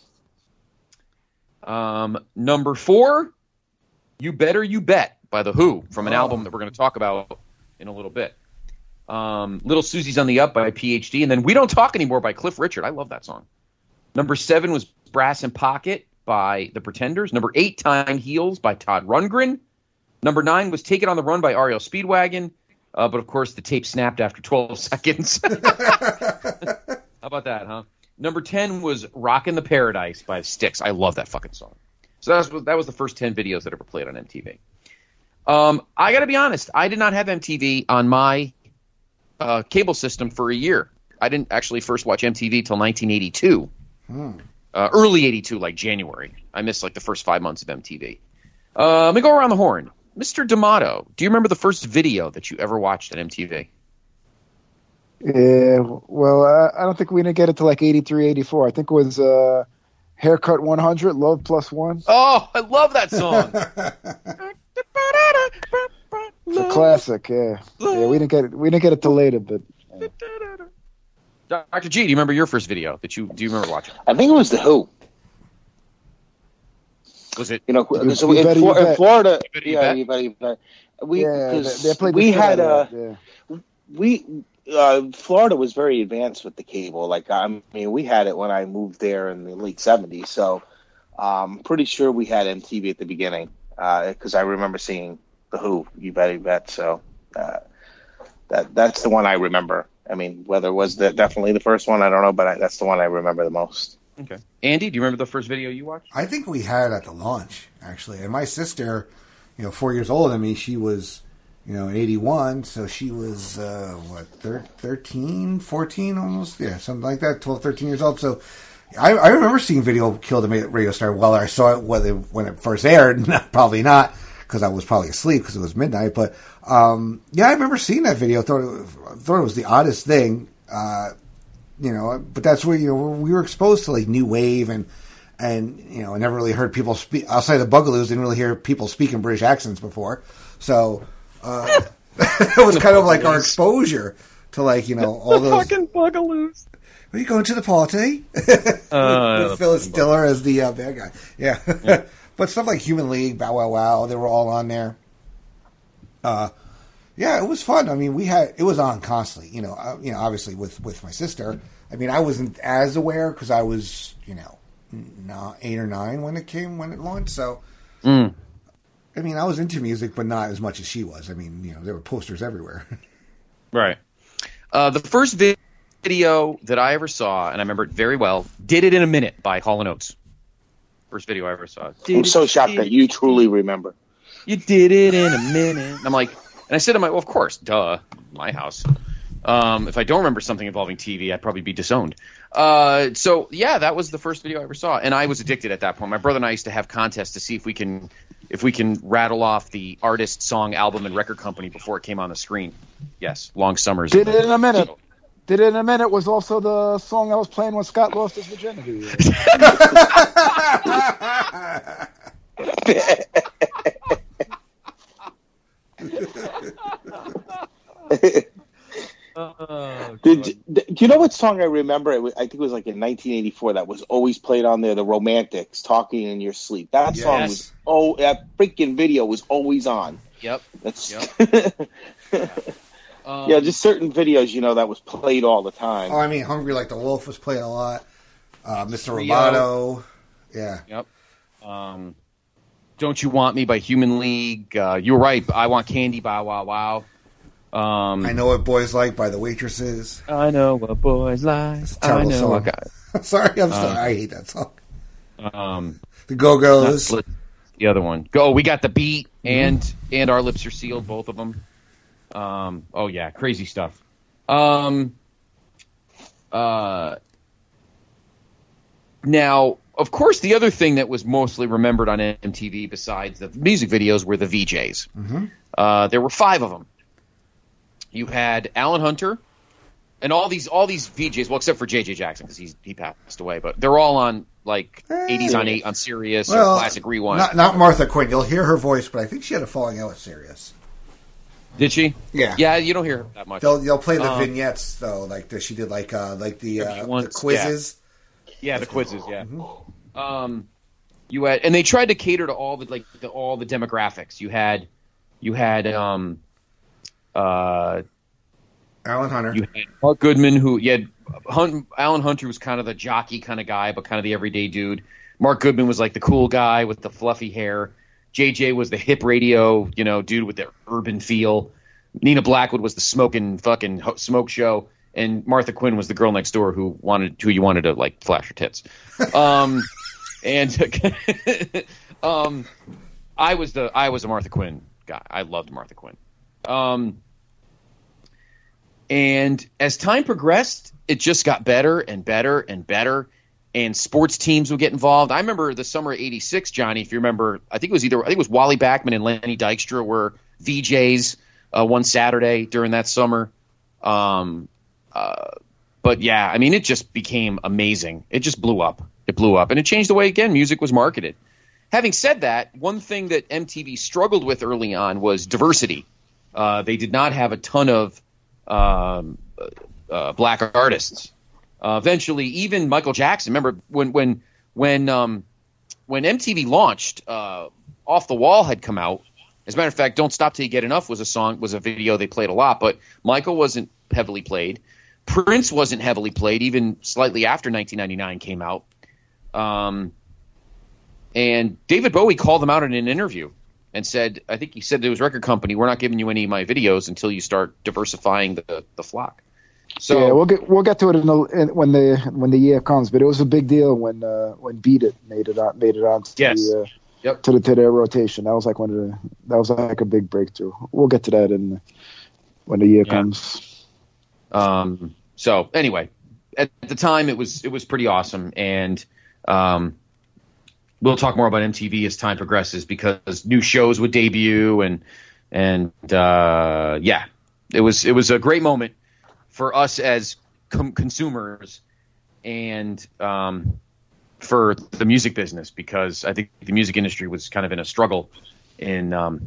Um, number four, "You Better You Bet" by The Who from an oh. album that we're going to talk about in a little bit. Um, "Little Susie's on the Up" by P H D, and then "We Don't Talk Anymore" by Cliff Richard. I love that song. Number seven was "Brass and Pocket" by The Pretenders. Number eight, "Time Heals" by Todd Rundgren. Number nine was "Take It on the Run" by R E O Speedwagon. Uh, but, of course, the tape snapped after twelve seconds. How about that, huh? Number ten was "Rockin' the Paradise" by Styx. I love that fucking song. So that was, that was the first ten videos that ever played on M T V. Um, I got to be honest. I did not have M T V on my uh, cable system for a year. I didn't actually first watch M T V till nineteen eighty-two. Hmm. Uh, early eighty-two, like January. I missed, like, the first five months of M T V. Uh, let me go around the horn. Mister D'Amato, do you remember the first video that you ever watched at M T V? Yeah, well, I, I don't think we didn't get it to like eighty-three, eighty-four. I think it was uh, Haircut one hundred, Love Plus One. Oh, I love that song. For classic. Yeah, yeah. We didn't get it. We didn't get it till later, but. Uh, Doctor G, do you remember your first video that you do you remember watching? I think it was the Who. Was it? You know, You- so you in, better, Flor- you in bet. Florida, You better, you yeah, bet. you better, you better. We, yeah, they, 'cause they played the we shit had out uh, of that, yeah. we uh, Florida was very advanced with the cable. Like I mean, we had it when I moved there in the late seventies. So I'm pretty sure we had M T V at the beginning because uh, I remember seeing the Who. You bet, you bet. So uh, that that's the one I remember. I mean, whether it was the, definitely the first one, I don't know, but I, that's the one I remember the most. Okay. Andy, do you remember the first video you watched? I think we had at the launch, actually. And my sister, you know, four years older than me, she was, you know, in eighty-one, so she was, uh, what, thir- thirteen, fourteen almost? Yeah, something like that, twelve, thirteen years old. So I, I remember seeing Video Kill the Radio Star. Whether I saw it whether, when it first aired, probably not, because I was probably asleep because it was midnight. But, um, yeah, I remember seeing that video. Thought it, thought it was the oddest thing. Uh, you know, but that's where, you know, we were exposed to like new wave and, and, you know, I never really heard people speak outside the Bugaloos, didn't really hear people speak in British accents before. So, uh, it was kind of like our exposure to like, you know, all those fucking Bugaloos. Are you going to the party? Uh, with Phyllis Diller as the uh, bad guy. Yeah. yeah. But stuff like Human League, Bow Wow Wow, they were all on there. Uh, yeah, it was fun. I mean, we had, it was on constantly, you know, uh, you know, obviously with, with my sister. I mean, I wasn't as aware because I was, you know, not eight or nine when it came, when it launched. So, mm. I mean, I was into music, but not as much as she was. I mean, you know, there were posters everywhere. Right. Uh, the first vi- video that I ever saw, and I remember it very well, Did It in a Minute by Hall and Oates. First video I ever saw. Did I'm so it, shocked that you truly remember. You did it in a minute. And I'm like, and I said to my, well, of course, duh, my house. Um, if I don't remember something involving T V, I'd probably be disowned. Uh, so yeah, that was the first video I ever saw, and I was addicted at that point. My brother and I used to have contests to see if we can, if we can rattle off the artist, song, album, and record company before it came on the screen. Yes, Long Summers. Did It in a Minute. Did It in a Minute was also the song I was playing when Scott lost his virginity. Oh, Did, do you know what song I remember? It was, I think it was like in nineteen eighty-four that was always played on there, The Romantics, Talking in Your Sleep. That song Yes. was, oh, that freaking video was always on. Yep. That's Yep. um, yeah, just certain videos, you know, that was played all the time. Oh, I mean, Hungry Like the Wolf was played a lot. Uh, Mister Rio. Roboto. Yeah. Yep. Um, Don't You Want Me by Human League. Uh, you're right. I Want Candy by Wow Wow. Um, I Know What Boys Like by the Waitresses. I know what boys like. It's a terrible I know song. what guys. sorry, I'm sorry. Um, I hate that song. Um, The Go-Go's. not the other one. Go. We got The Beat and and Our Lips Are Sealed. Both of them. Um, oh yeah, crazy stuff. Um, uh, now, of course, the other thing that was mostly remembered on M T V besides the music videos were the V Js. Mm-hmm. Uh, there were five of them. You had Alan Hunter, and all these all these V Js. Well, except for J J Jackson because he's he passed away, but they're all on like eighties on eight on Sirius Well, or Classic Rewind. Not, not Martha Quinn. You'll hear her voice, but I think she had a falling out with Sirius. Did she? Yeah. Yeah, you don't hear her that much. They'll they'll play the Um, vignettes though, like the, she did, like uh, like the, Every uh, once, the quizzes. Yeah, the quizzes. Yeah. Mm-hmm. Um, you had, and they tried to cater to all the like the, all the demographics. You had, you had, um, uh, Alan Hunter. you had Mark Goodman, who you had Hunt, Alan Hunter was kind of the jockey kind of guy, but kind of the everyday dude. Mark Goodman was like the cool guy with the fluffy hair. J J was the hip radio, you know, dude with the urban feel. Nina Blackwood was the smoking fucking ho- smoke show, and Martha Quinn was the girl next door who wanted who you wanted to like flash her tits. Um, and um, I was the I was a Martha Quinn guy. I loved Martha Quinn. Um, and as time progressed, it just got better and better and better. And sports teams would get involved. I remember the summer of eighty-six, Johnny, if you remember, I think it was either, I think it was Wally Backman and Lenny Dykstra were V Js uh, one Saturday during that summer. Um, uh, but yeah, I mean, it just became amazing. It just blew up. It blew up. And it changed the way, again, music was marketed. Having said that, one thing that M T V struggled with early on was diversity. Uh, they did not have a ton of um, uh, black artists. Uh, eventually, even Michael Jackson. Remember when when when um, when M T V launched, uh, Off the Wall had come out. As a matter of fact, Don't Stop Till You Get Enough was a song, was a video they played a lot, but Michael wasn't heavily played. Prince wasn't heavily played, even slightly after nineteen ninety-nine came out. Um, and David Bowie called them out in an interview and said, I think he said to his record company, we're not giving you any of my videos until you start diversifying the, the flock. So yeah, we'll get we'll get to it in the, in, when the when the year comes. But it was a big deal when uh, when Beat It made it on made it on to yes. the uh, yep. to the to their rotation. That was like one of the that was like a big breakthrough. We'll get to that in when the year yeah. comes. Um. So anyway, at the time it was it was pretty awesome, and um, we'll talk more about M T V as time progresses because new shows would debut, and and uh, yeah, it was it was a great moment for us as com- consumers and um, for the music business, because I think the music industry was kind of in a struggle in um,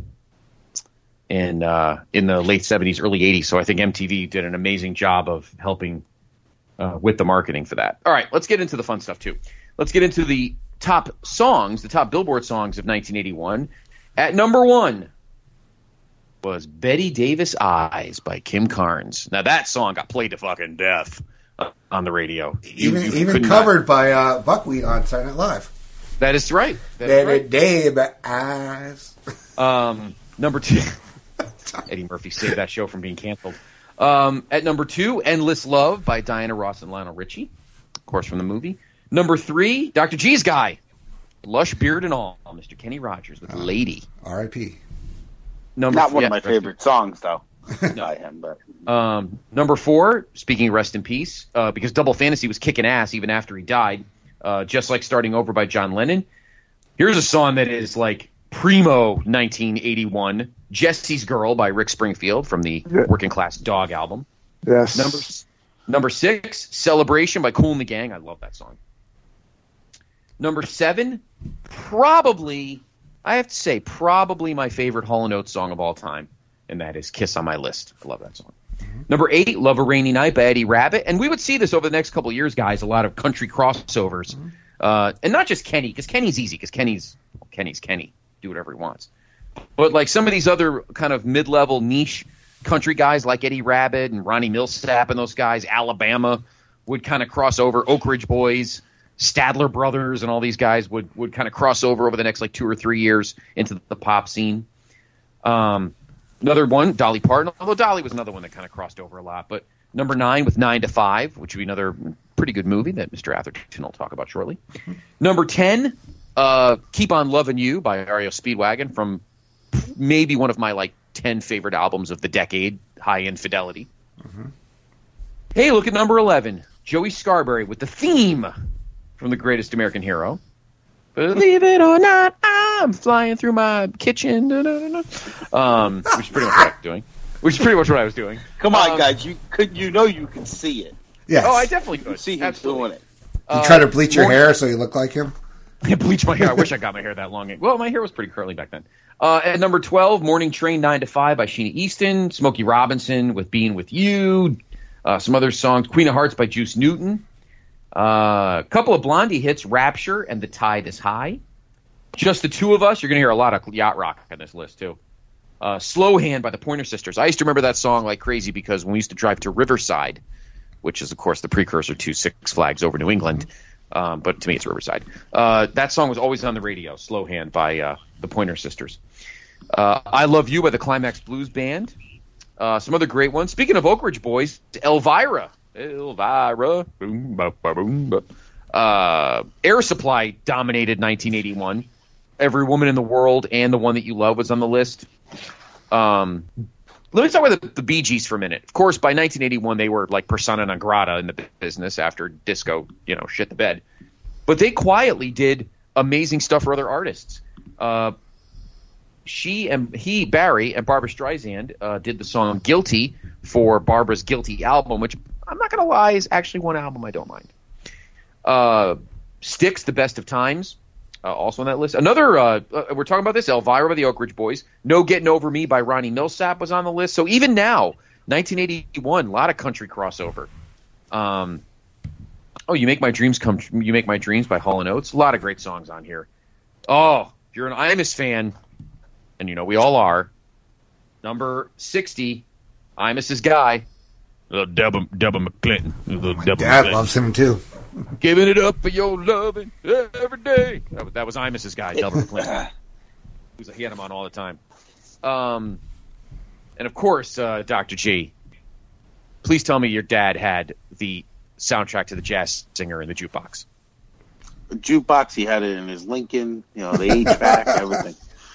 in uh, in the late seventies, early eighties. So I think M T V did an amazing job of helping uh, with the marketing for that. All right, let's get into the fun stuff too. Let's get into the top songs, the top Billboard songs of nineteen eighty-one. At number one was Betty Davis Eyes by Kim Carnes. Now that song got played to fucking death uh, on the radio. You, even you even covered not. by uh, Buckwheat on Saturday Night Live. That is right. That Betty is right. Davis Eyes. Um, number two. Eddie Murphy saved that show from being canceled. Um, at number two, Endless Love by Diana Ross and Lionel Richie, of course, from the movie. Number three, Doctor G's Guy, Lush Beard and All, Mister Kenny Rogers with uh, Lady. R I P Number Not one yeah, of my favorite songs, though. no. By him, but. Um, number four, speaking of Rest in Peace, uh, because Double Fantasy was kicking ass even after he died, uh, Just Like Starting Over by John Lennon. Here's a song that is like primo nineteen eighty-one, Jesse's Girl by Rick Springfield from the yeah. Working Class Dog album. Yes. Number, number six, Celebration by Kool and the Gang. I love that song. Number seven, probably, I have to say, probably my favorite Hall and Oates song of all time, and that is Kiss on My List. I love that song. Mm-hmm. Number eight, Love a Rainy Night by Eddie Rabbitt. And we would see this over the next couple of years, guys, a lot of country crossovers. Mm-hmm. Uh, and not just Kenny, because Kenny's easy, because Kenny's, well, Kenny's Kenny. Do whatever he wants. But like some of these other kind of mid-level niche country guys like Eddie Rabbitt and Ronnie Millsap and those guys, Alabama, would kind of cross over. Oak Ridge Boys, Stadler Brothers, and all these guys would, would kind of cross over over the next like two or three years into the pop scene. Um, another one, Dolly Parton, although Dolly was another one that kind of crossed over a lot. But number nine with Nine to Five, which would be another pretty good movie that Mister Atherton will talk about shortly. Mm-hmm. Number ten, uh, Keep on Loving You by R E O Speedwagon, from maybe one of my like ten favorite albums of the decade, High Infidelity. Mm-hmm. Hey, look at number eleven, Joey Scarberry with the theme from The Greatest American Hero. Believe it or not, I'm flying through my kitchen. Da, da, da, da. Um, which is pretty much what I was doing. Which is pretty much what I was doing. Come on, um, guys, you could you know you can see it. Yes. Oh, I definitely could. You see him Absolutely. doing it. You uh, try to bleach your more, hair so you look like him? Yeah, bleach my hair. I wish I got my hair that long. Well, my hair was pretty curly back then. Uh, at number twelve, Morning Train nine to five by Sheena Easton. Smokey Robinson with Being With You. Uh, some other songs. Queen of Hearts by Juice Newton. A uh, couple of Blondie hits, Rapture and The Tide is High. Just the Two of Us. You're going to hear a lot of yacht rock on this list, too. Uh, Slow Hand by the Pointer Sisters. I used to remember that song like crazy because when we used to drive to Riverside, which is, of course, the precursor to Six Flags over New England, um, but to me it's Riverside. Uh, that song was always on the radio, Slow Hand by uh, the Pointer Sisters. Uh, I Love You by the Climax Blues Band. Uh, some other great ones. Speaking of Oak Ridge Boys, Elvira. Elvira. Boom, ba, ba, boom, ba. Uh, Air Supply dominated nineteen eighty-one. Every Woman in the World and The One That You Love was on the list. Um, let me talk about the, the Bee Gees for a minute. Of course, by nineteen eighty-one, they were like persona non grata in the business after disco, you know, shit the bed. But they quietly did amazing stuff for other artists. Uh, she and he, Barry, and Barbra Streisand uh, did the song Guilty for Barbara's Guilty album, which I'm not going to lie is actually one album I don't mind. Uh, Styx, The Best of Times. uh, also on that list. Another, uh, uh, we're talking about this, Elvira by the Oak Ridge Boys. No Getting Over Me by Ronnie Millsap was on the list. So even now, nineteen eighty-one, a lot of country crossover. Um, oh, You Make My Dreams Come You Make My Dreams by Hall and Oates. A lot of great songs on here. Oh, if you're an Imus fan, and you know we all are, number sixty, Imus's guy, uh, Deborah, Deborah McClinton. Uh, My Deborah dad McClinton. loves him too. Giving it up for your loving every day. That was, that was Imus's guy, Deborah McClinton. He was- he had him on all the time. Um, and of course, uh, Doctor G, please tell me your dad had the soundtrack to The Jazz Singer in the jukebox. The jukebox, he had it in his Lincoln, you know, the H V A C, everything.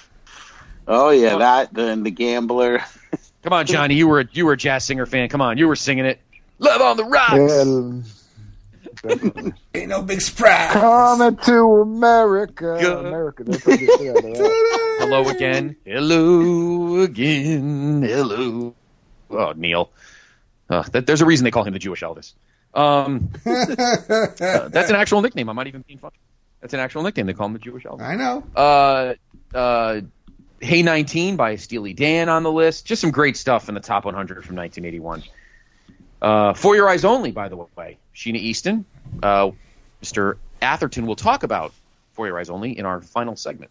Oh yeah, that and the Gambler. Come on, Johnny, you were a, you were a Jazz Singer fan. Come on, you were singing it. Love on the Rocks. Yeah, definitely. Ain't no big surprise. Coming to America. Good. America. That's what you said, right? Hello again. Hello again. Hello. Oh, Neil. Uh, that, there's a reason they call him the Jewish Elvis. Um, uh, that's an actual nickname. I'm not even being funny. That's an actual nickname. They call him the Jewish Elvis. I know. Uh, uh, Hey nineteen by Steely Dan on the list. Just some great stuff in the top one hundred from nineteen eighty-one. Uh, For Your Eyes Only, by the way. Sheena Easton. Uh, Mister Atherton will talk about For Your Eyes Only in our final segment.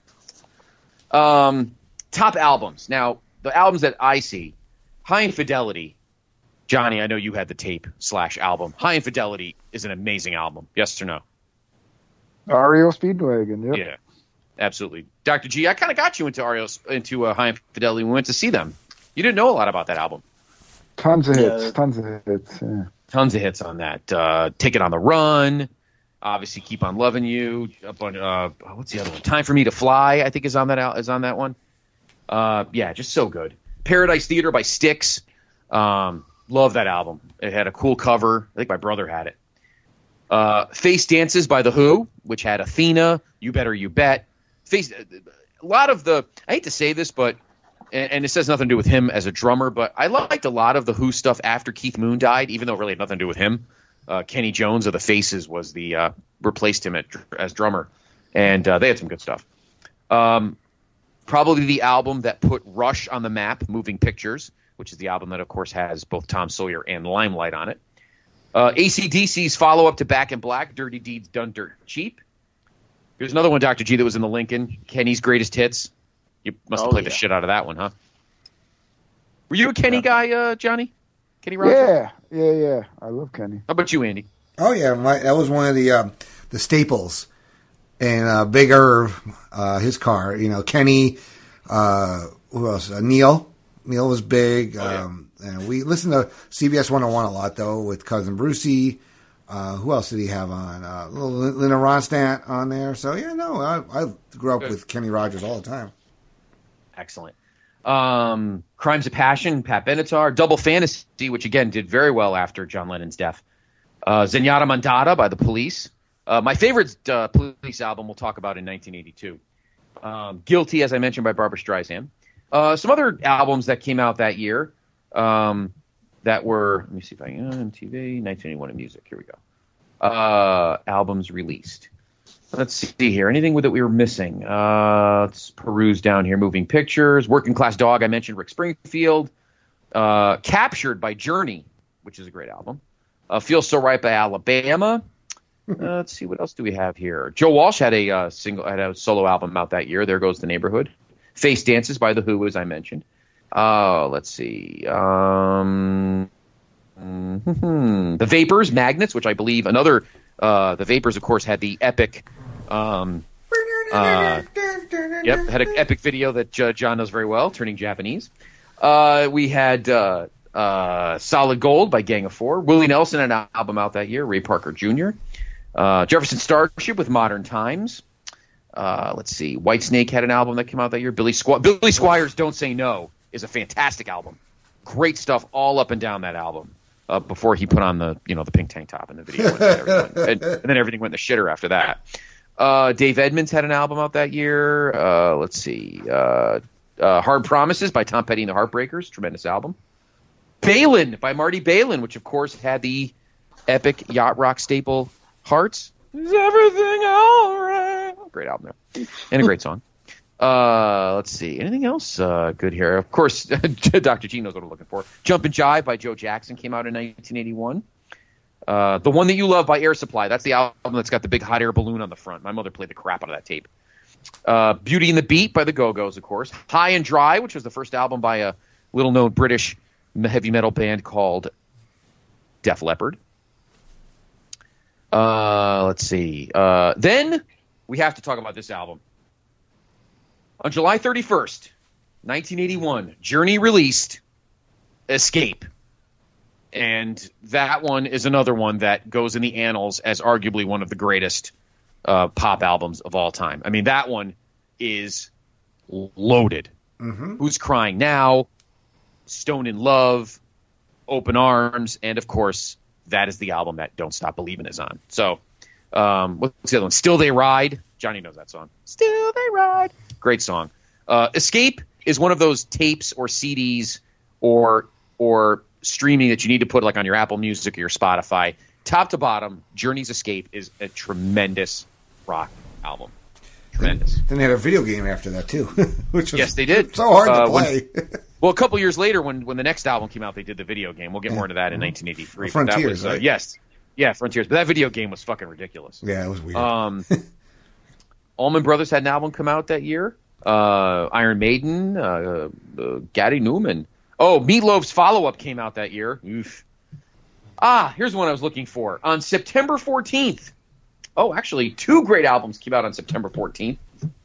Um, top albums. Now, the albums that I see, High Infidelity. Johnny, I know you had the tape slash album. High Infidelity is an amazing album. Yes or no? R E O Speedwagon, yep. Yeah, absolutely. Doctor G, I kind of got you into R E O, into uh, High Infidelity. We went to see them. You didn't know a lot about that album. Tons of hits, Yeah. tons of hits, yeah. Tons of hits on that. Uh, Take It on the Run. Obviously, Keep on Loving You. Up on, uh, what's the other one? Time for Me to Fly, I think, is on that al- is on that one. Uh, yeah, just so good. Paradise Theater by Styx. Um, love that album. It had a cool cover. I think my brother had it. Uh, Face Dances by The Who, which had Athena, You Better You Bet. Face, a lot of the, I hate to say this, but, and, and this has nothing to do with him as a drummer, but I liked a lot of The Who stuff after Keith Moon died, even though it really had nothing to do with him. Uh, Kenny Jones of the Faces was the, uh, replaced him at, as drummer, and uh, they had some good stuff. Um, probably the album that put Rush on the map, Moving Pictures, which is the album that, of course, has both Tom Sawyer and Limelight on it. Uh, A C D C's follow-up to Back in Black, Dirty Deeds Done Dirt Cheap. There's another one, Doctor G, that was in the Lincoln, Kenny's Greatest Hits. You must have Oh, played yeah. the shit out of that one, huh? Were you a Kenny guy, uh, Johnny? Kenny Rogers? Yeah, yeah, yeah. I love Kenny. How about you, Andy? Oh yeah, my, that was one of the uh, the staples. And uh, Big Irv, uh, his car. You know, Kenny. Uh, who else? Uh, Neil. Neil was big. Oh, yeah. um, and we listened to C B S one oh one a lot though with Cousin Brucey. Uh, who else did he have on? Uh, little Linda Ronstadt on there. So yeah, no, I, I grew up Good. with Kenny Rogers all the time. Excellent. Um, Crimes of Passion, Pat Benatar. Double Fantasy, which again did very well after John Lennon's death. Uh, Zenyatta Mandata by The Police. Uh, my favorite uh, Police album we'll talk about in nineteen eighty-two. Um, Guilty, as I mentioned, by Barbra Streisand. Uh, some other albums that came out that year um, that were, let me see if I can, uh, M T V, nineteen eighty-one in music. Here we go. Uh, albums released. Let's see here. Anything that we were missing? Uh, let's peruse down here. Moving Pictures. Working Class Dog. I mentioned Rick Springfield. Uh, Captured by Journey, which is a great album. Uh, Feel So Right by Alabama. Uh, let's see. What else do we have here? Joe Walsh had a uh, single, had a solo album out that year. There Goes the Neighborhood. Face Dances by The Who, as I mentioned. Uh, let's see. Um, mm-hmm. The Vapors, Magnets, which I believe another. Uh, the Vapors, of course, had the epic. Um, uh, yep, had an epic video that uh, John knows very well, turning Japanese. Uh, we had uh, uh, Solid Gold by Gang of Four. Willie Nelson had an album out that year. Ray Parker Junior Uh, Jefferson Starship with Modern Times. Uh, let's see. Whitesnake had an album that came out that year. Billy Squ- Billy Squires' Don't Say No is a fantastic album. Great stuff all up and down that album. Uh, before he put on the you know the pink tank top in the video, and, everything, and, and then everything went in the shitter after that. Uh, Dave Edmonds had an album out that year. Uh, let's see. Uh, uh, Hard Promises by Tom Petty and the Heartbreakers, tremendous album. Balin by Marty Balin, which of course had the epic yacht rock staple Hearts. Is everything all right? great album there, and a great song. Uh, let's see. Anything else uh, good here? Of course, Doctor G knows what I'm looking for. Jump and Jive by Joe Jackson came out in nineteen eighty-one. Uh, The One That You Love by Air Supply. That's the album that's got the big hot air balloon on the front. My mother played the crap out of that tape. Uh, Beauty and the Beat by the Go-Go's, of course. High and Dry, which was the first album by a little-known British heavy metal band called Def Leppard. Uh, let's see. Uh, then we have to talk about this album. On July thirty-first, nineteen eighty-one, Journey released Escape. And that one is another one that goes in the annals as arguably one of the greatest uh, pop albums of all time. I mean, that one is loaded. Mm-hmm. Who's Crying Now, Stone in Love, Open Arms, and, of course, that is the album that Don't Stop Believin' is on. So, um, what's the other one? Still They Ride. Johnny knows that song. Still They Ride. Great song. Uh, Escape is one of those tapes or C Ds or or streaming that you need to put like on your Apple Music or your Spotify. Top to bottom, Journey's Escape is a tremendous rock album. Tremendous. Then they had a video game after that too, which was yes, they did. So hard uh, to play. When, well, a couple years later, when when the next album came out, they did the video game. We'll get more into that in nineteen eighty-three. Frontiers, that was, uh, right? Yes, yeah, Frontiers. But that video game was fucking ridiculous. Yeah, it was weird. Um, Allman Brothers had an album come out that year. Uh, Iron Maiden, uh, uh, Gary Newman. Oh, Meatloaf's follow-up came out that year. Oof. Ah, here's one I was looking for. On September fourteenth. Oh, actually, two great albums came out on September fourteenth.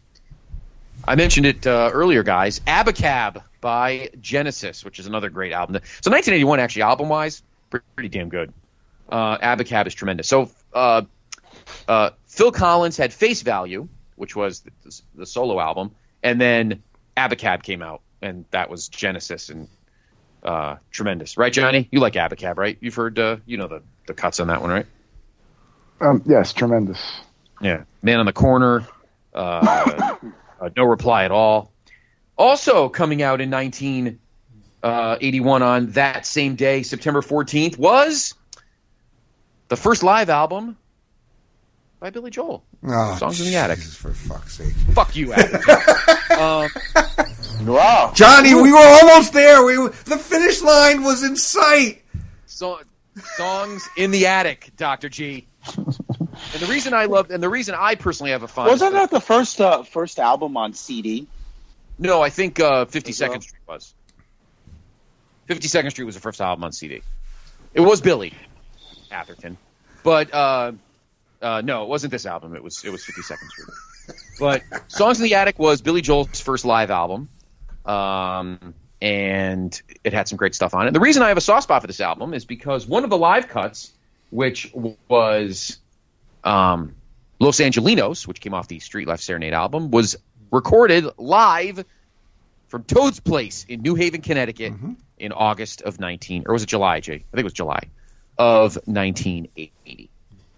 I mentioned it uh, earlier, guys. Abacab by Genesis, which is another great album. So nineteen eighty-one, actually, album-wise, pretty, pretty damn good. Uh, Abacab is tremendous. So uh, uh, Phil Collins had Face Value, which was the, the solo album, and then Abacab came out, and that was Genesis, and uh, tremendous. Right, Johnny? You like Abacab, right? You've heard, uh, you know the, the cuts on that one, right? Um, yes, tremendous. Yeah. Man on the Corner, uh, uh, No Reply at All. Also coming out in nineteen eighty-one on that same day, September fourteenth, was the first live album by Billy Joel. Oh, Songs in the Attic. For fuck's sake. Fuck you, Attic. um, Wow. Johnny, we were almost there. We were, the finish line was in sight. so, songs in the Attic, Doctor G. And the reason I love, and the reason I personally have a fond. Wasn't that the first uh, first album on C D? No, I think uh, fifty-second Street was. fifty-second Street was the first album on C D. It was Billy Atherton, but uh, uh, no, it wasn't this album. It was it was fifty-second Street. But Songs in the Attic was Billy Joel's first live album, um, and it had some great stuff on it. The reason I have a soft spot for this album is because one of the live cuts, which was um, Los Angelinos, which came off the Street Life Serenade album, was recorded live from Toad's Place in New Haven, Connecticut, mm-hmm. in August of nineteen, or was it July, Jay? I think it was July of nineteen eighty.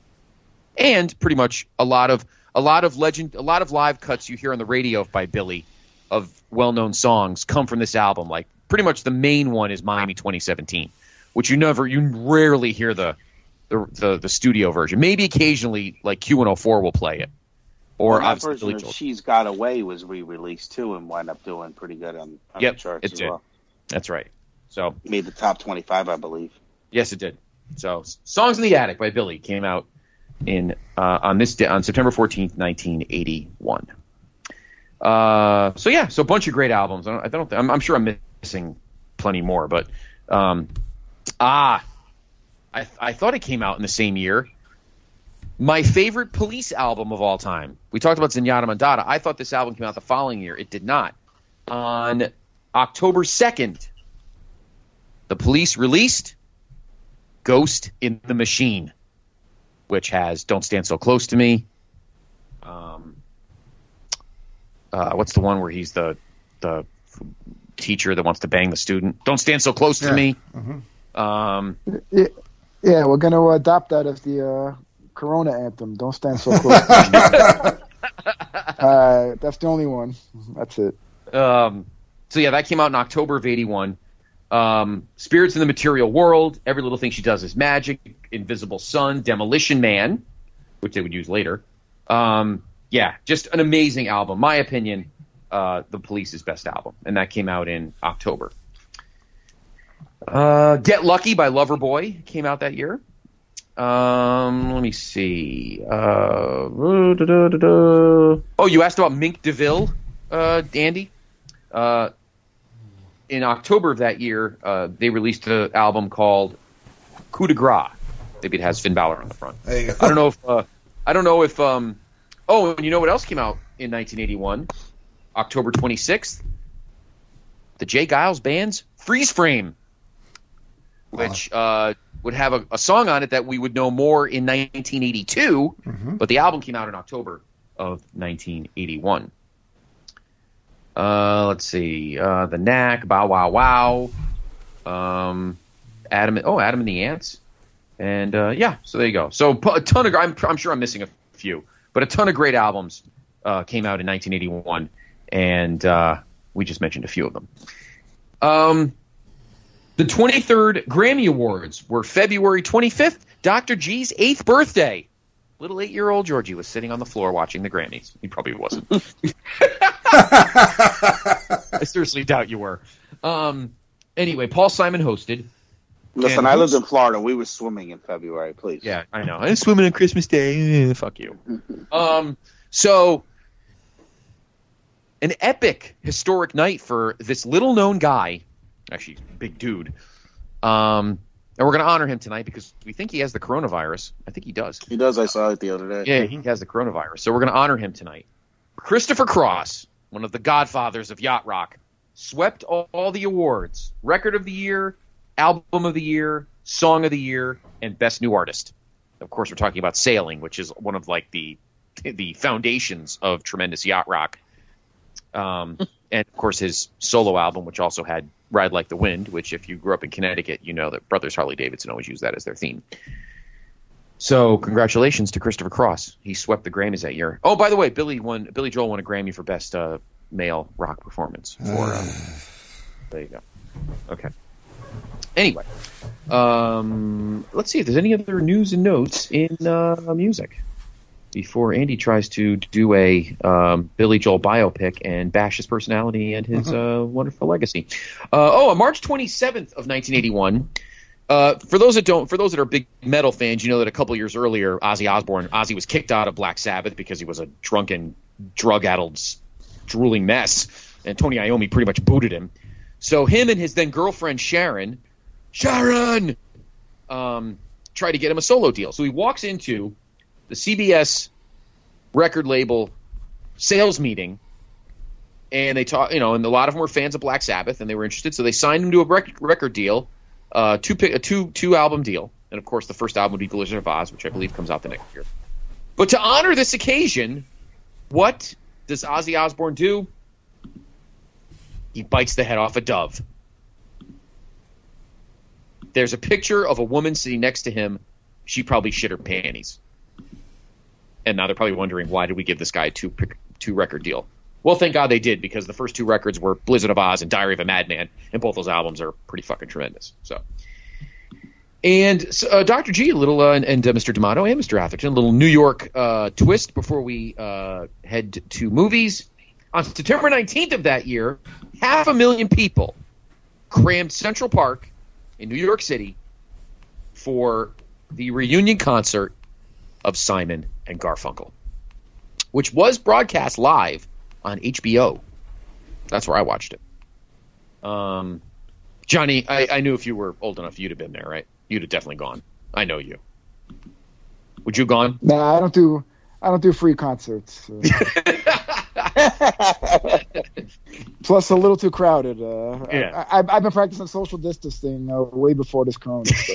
And pretty much a lot of a lot of legend, a lot of live cuts you hear on the radio by Billy of well-known songs come from this album. Like pretty much the main one is Miami twenty seventeen, which you never, you rarely hear the the the, the studio version. Maybe occasionally, like Q one oh four will play it. Or well, that obviously version Billy of Joel. She's Got Away was re-released too and wound up doing pretty good on, on Yep, the charts it as did. well. That's right. So Made the top twenty-five, I believe. yes, it did. So Songs in the Attic by Billy came out in uh, on this day, on September fourteenth, nineteen eighty-one. Uh, so yeah, so a bunch of great albums. I don't, I don't I'm, I'm sure I'm missing plenty more, but um, ah, I I thought it came out in the same year. My favorite Police album of all time. We talked about Zenyatta Mondatta. I thought this album came out the following year. It did not. On October second, the Police released Ghost in the Machine, which has Don't Stand So Close to Me. Um, uh, what's the one where he's the the teacher that wants to bang the student? Don't Stand So Close Yeah. to Me. Mm-hmm. Um, Yeah, yeah, we're going to adopt that as the uh, Corona anthem. Don't stand so close. to me. uh, that's the only one. That's it. um, so yeah, that came out in October of eighty-one. Um, Spirits in the Material World, Every Little Thing She Does Is Magic, Invisible Sun, Demolition Man, which they would use later. Um, yeah, just an amazing album. My opinion, uh, The Police's best album, and that came out in October. Uh, Get Lucky by Loverboy came out that year. Um, let me see. Uh, da, da, da, da. Oh, you asked about Mink DeVille, uh, Andy. Uh, in October of that year, uh, they released an album called Coup de Grace. Maybe it has Finn Balor on the front. There you go. I don't know if. Uh, I don't know if. Um, oh, and you know what else came out in nineteen eighty-one? October twenty-sixth. The Jay Giles Band's Freeze Frame, which uh, would have a, a song on it that we would know more in nineteen eighty-two, mm-hmm. but the album came out in October of nineteen eighty-one. Uh, let's see. Uh, the Knack, Bow Wow Wow, um, Adam. Oh, Adam and the Ants. And, uh, yeah, so there you go. So a ton of – I'm, I'm sure I'm missing a few, but a ton of great albums uh, came out in nineteen eighty-one, and uh, we just mentioned a few of them. Um, the twenty-third Grammy Awards were February twenty-fifth, Doctor G's eighth birthday. Little eight-year-old Georgie was sitting on the floor watching the Grammys. He probably wasn't. I seriously doubt you were. Um, anyway, Paul Simon hosted. Listen, I lived in Florida. We were swimming in February, please. Yeah, I know. I'm swimming on Christmas Day. Fuck you. um, so, an epic, historic night for this little-known guy. Actually, big dude. Um, and we're going to honor him tonight because we think he has the coronavirus. I think he does. He does. I saw it the other day. Yeah, he has the coronavirus. So we're going to honor him tonight. Christopher Cross, one of the godfathers of yacht rock, swept all, all the awards. Record of the Year, Album of the Year, Song of the Year, and Best New Artist. Of course, we're talking about Sailing, which is one of like the the foundations of tremendous yacht rock. Um, and of course, his solo album, which also had Ride Like the Wind, which if you grew up in Connecticut, you know that Brothers Harley Davidson always used that as their theme. So, congratulations to Christopher Cross. He swept the Grammys that year. Oh, by the way, Billy won. Billy Joel won a Grammy for Best uh, Male Rock Performance. For uh, there you go. Okay. Anyway, um, let's see if there's any other news and notes in uh, music before Andy tries to do a um, Billy Joel biopic and bash his personality and his uh, wonderful legacy. Uh, oh, on March twenty-seventh of nineteen eighty-one. Uh, for those that don't, for those that are big metal fans, you know that a couple years earlier, Ozzy Osbourne, Ozzy was kicked out of Black Sabbath because he was a drunken, drug-addled, drooling mess, and Tony Iommi pretty much booted him. So him and his then girlfriend Sharon. Sharon um, tried to get him a solo deal. So he walks into the C B S record label sales meeting, and they talk, you know, and a lot of them were fans of Black Sabbath, and they were interested. So they signed him to a rec- record deal, uh, two a two two album deal, and of course the first album would be Blizzard of Oz, which I believe comes out the next year. But to honor this occasion, what does Ozzy Osbourne do? He bites the head off a dove. There's a picture of a woman sitting next to him. She probably shit her panties. And now they're probably wondering, why did we give this guy a two, two record deal? Well, thank God they did, because the first two records were Blizzard of Oz and Diary of a Madman, and both those albums are pretty fucking tremendous. So, And so, uh, Doctor G, a little, uh, and, and uh, Mister D'Amato and Mister Atherton, a little New York uh, twist before we uh, head to movies. On September nineteenth of that year, half a million people crammed Central Park in New York City for the reunion concert of Simon and Garfunkel, which was broadcast live on H B O. That's where I watched it. Um, Johnny, I, I knew if you were old enough, you'd have been there, right? You'd have definitely gone. I know you. Would you have gone? Nah, I don't do. I don't do free concerts. So. Plus, a little too crowded. Uh, yeah. I, I, I've been practicing social distancing uh, way before this corona. So.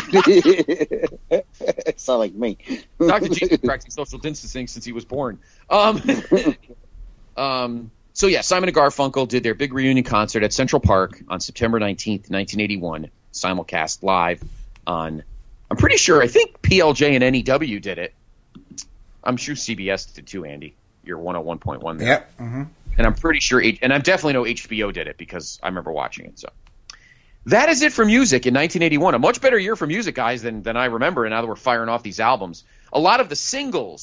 It's not like me. Doctor G's been practicing social distancing since he was born. Um, um, so, yeah, Simon and Garfunkel did their big reunion concert at Central Park on September nineteenth, nineteen eighty-one, simulcast live on, I'm pretty sure, I think P L J and N E W did it. I'm sure C B S did too, Andy. You're one oh one point one there. Yep. Mm-hmm. And I'm pretty sure, and I definitely know H B O did it because I remember watching it. So that is it for music in nineteen eighty-one. A much better year for music, guys, than, than I remember, and now that we're firing off these albums. A lot of the singles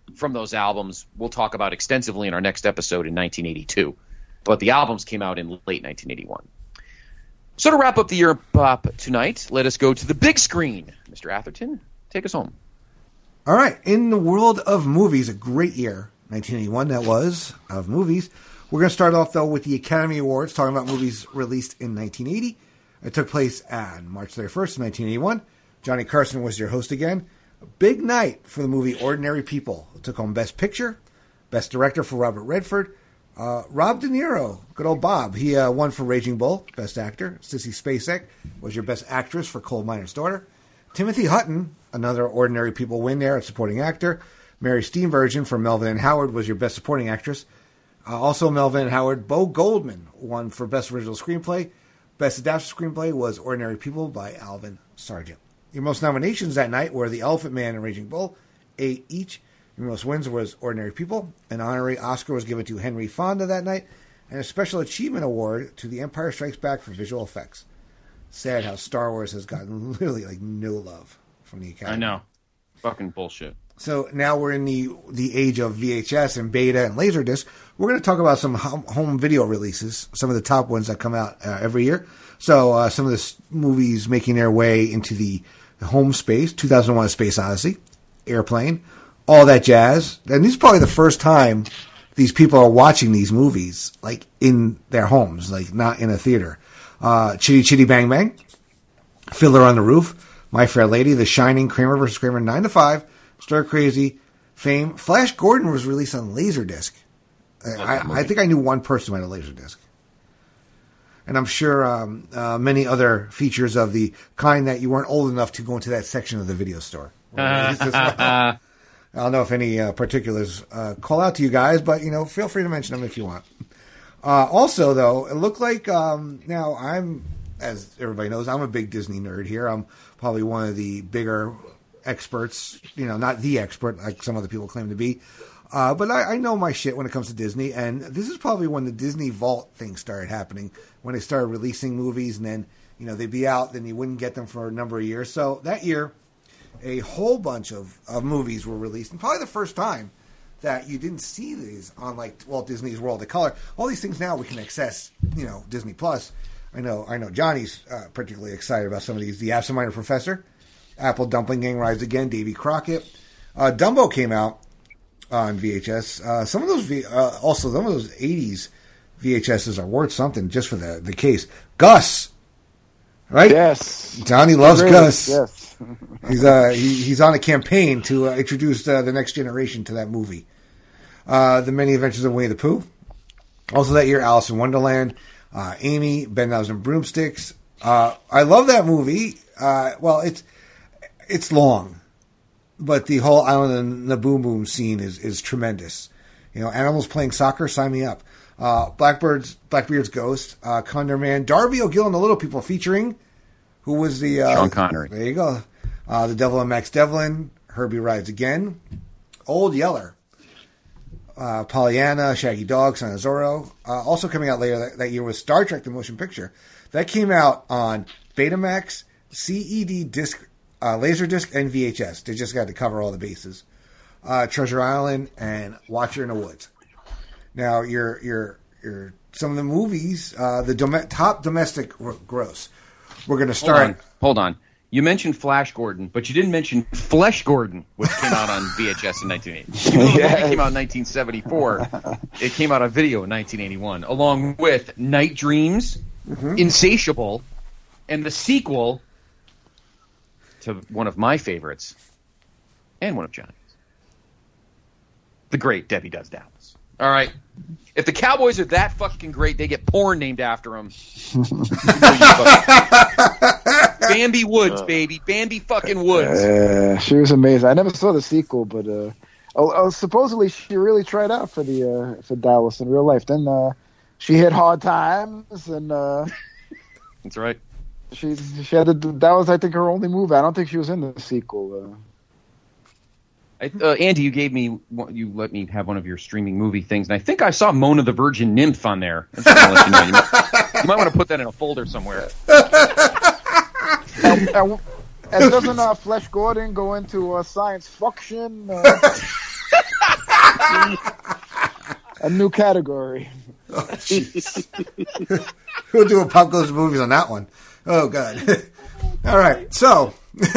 from those albums we'll talk about extensively in our next episode in nineteen eighty-two. But the albums came out in late nineteen eighty-one. So to wrap up the year in pop tonight, let us go to the big screen. Mister Atherton, take us home. All right. In the world of movies, a great year, nineteen eighty-one, that was, of movies. We're going to start off, though, with the Academy Awards, talking about movies released in nineteen eighty. It took place on March thirty-first, nineteen eighty-one. Johnny Carson was your host again. A big night for the movie Ordinary People. It took home Best Picture, Best Director for Robert Redford. Uh, Rob De Niro, good old Bob, he uh, won for Raging Bull, Best Actor. Sissy Spacek was your Best Actress for Coal Miner's Daughter. Timothy Hutton, another Ordinary People win there at Supporting Actor. Mary Steenburgen for Melvin and Howard was your Best Supporting Actress. Uh, also Melvin and Howard. Bo Goldman won for Best Original Screenplay. Best Adapted Screenplay was Ordinary People by Alvin Sargent. Your most nominations that night were The Elephant Man and Raging Bull, eight each. Your most wins was Ordinary People. An honorary Oscar was given to Henry Fonda that night, and a Special Achievement Award to The Empire Strikes Back for visual effects. Sad how Star Wars has gotten literally like no love from the Academy. I know. Fucking bullshit. So now we're in the the age of V H S and Beta and Laserdisc. We're going to talk about some home video releases, some of the top ones that come out uh, every year. So uh, some of the movies making their way into the, the home space, two thousand one: A Space Odyssey, Airplane, all that jazz. And this is probably the first time these people are watching these movies, like in their homes, like not in a theater. Uh, Chitty Chitty Bang Bang, Fiddler on the Roof, My Fair Lady, The Shining, Kramer versus Kramer, nine to five, Stir Crazy, Fame. Flash Gordon was released on Laserdisc. I, I think I knew one person who had a Laserdisc. And I'm sure um, uh, many other features of the kind that you weren't old enough to go into that section of the video store. I don't know if any uh, particulars uh, call out to you guys, but, you know, feel free to mention them if you want. Uh, also, though, it looked like, um, now I'm, as everybody knows, I'm a big Disney nerd here. I'm probably one of the bigger experts, you know, not the expert like some other people claim to be. Uh, but I, I know my shit when it comes to Disney, and this is probably when the Disney Vault thing started happening, when they started releasing movies, and then, you know, they'd be out, then you wouldn't get them for a number of years. So that year, a whole bunch of, of movies were released, and probably the first time that you didn't see these on, like, Walt Disney's World of Color. All these things now we can access, you know, Disney Plus. I know I know Johnny's uh, particularly excited about some of these. The Absent-Minded Professor, Apple Dumpling Gang Rise Again, Davy Crockett. Uh, Dumbo came out on V H S. Uh, some of those, v- uh, also some of those eighties V H Ses are worth something just for the, the case. Gus, right? Yes. Johnny loves Great. Gus. Yes. he's uh he, he's on a campaign to uh, introduce uh, the next generation to that movie. Uh, the Many Adventures of Winnie the Pooh. Also that year, Alice in Wonderland, uh, Amy, Ben Thousand Broomsticks. Uh, I love that movie. Uh, well, it's it's long. But the whole Island and the Boom Boom scene is, is tremendous. You know, animals playing soccer, sign me up. Uh, Blackbird's, Blackbeard's Ghost, uh, Condor Man, Darby O'Gill and the Little People featuring, who was the... Uh, Sean Connery. There you go. Uh, the Devil and Max Devlin, Herbie Rides Again, Old Yeller, uh, Pollyanna, Shaggy Dog, Son of Zorro. Uh, also coming out later that, that year was Star Trek The Motion Picture. That came out on Betamax, C E D disc, Uh, Laserdisc and V H S. They just got to cover all the bases. Uh, Treasure Island and Watcher in the Woods. Now, your your your some of the movies, uh, the dom- top domestic gross. We're going to start. Hold on. Hold on. You mentioned Flash Gordon, but you didn't mention Flesh Gordon, which came out on V H S in nineteen eighty. Even though the movie came out in nineteen seventy-four, it came out on video in nineteen eighty-one, along with Night Dreams, mm-hmm. Insatiable, and the sequel to one of my favorites, and one of Johnny's. The great Debbie Does Dallas. All right. If the Cowboys are that fucking great, they get porn named after them. Bambi Woods, baby. Bambi fucking Woods. Uh, she was amazing. I never saw the sequel, but uh, oh, oh, supposedly she really tried out for the uh, for Dallas in real life. Then uh, she hit hard times, and uh, that's right. She she had to, that was I think her only move. I don't think she was in the sequel. Uh. I, uh, Andy, you gave me you let me have one of your streaming movie things, and I think I saw Mona the Virgin Nymph on there. I'm just gonna let you know. You might, you might want to put that in a folder somewhere. and, and, and doesn't uh, Flesh Gordon go into uh, science fiction? Uh... A new category. Oh, jeez. We'll do a pop goes movies on that one. Oh, God. All right. So,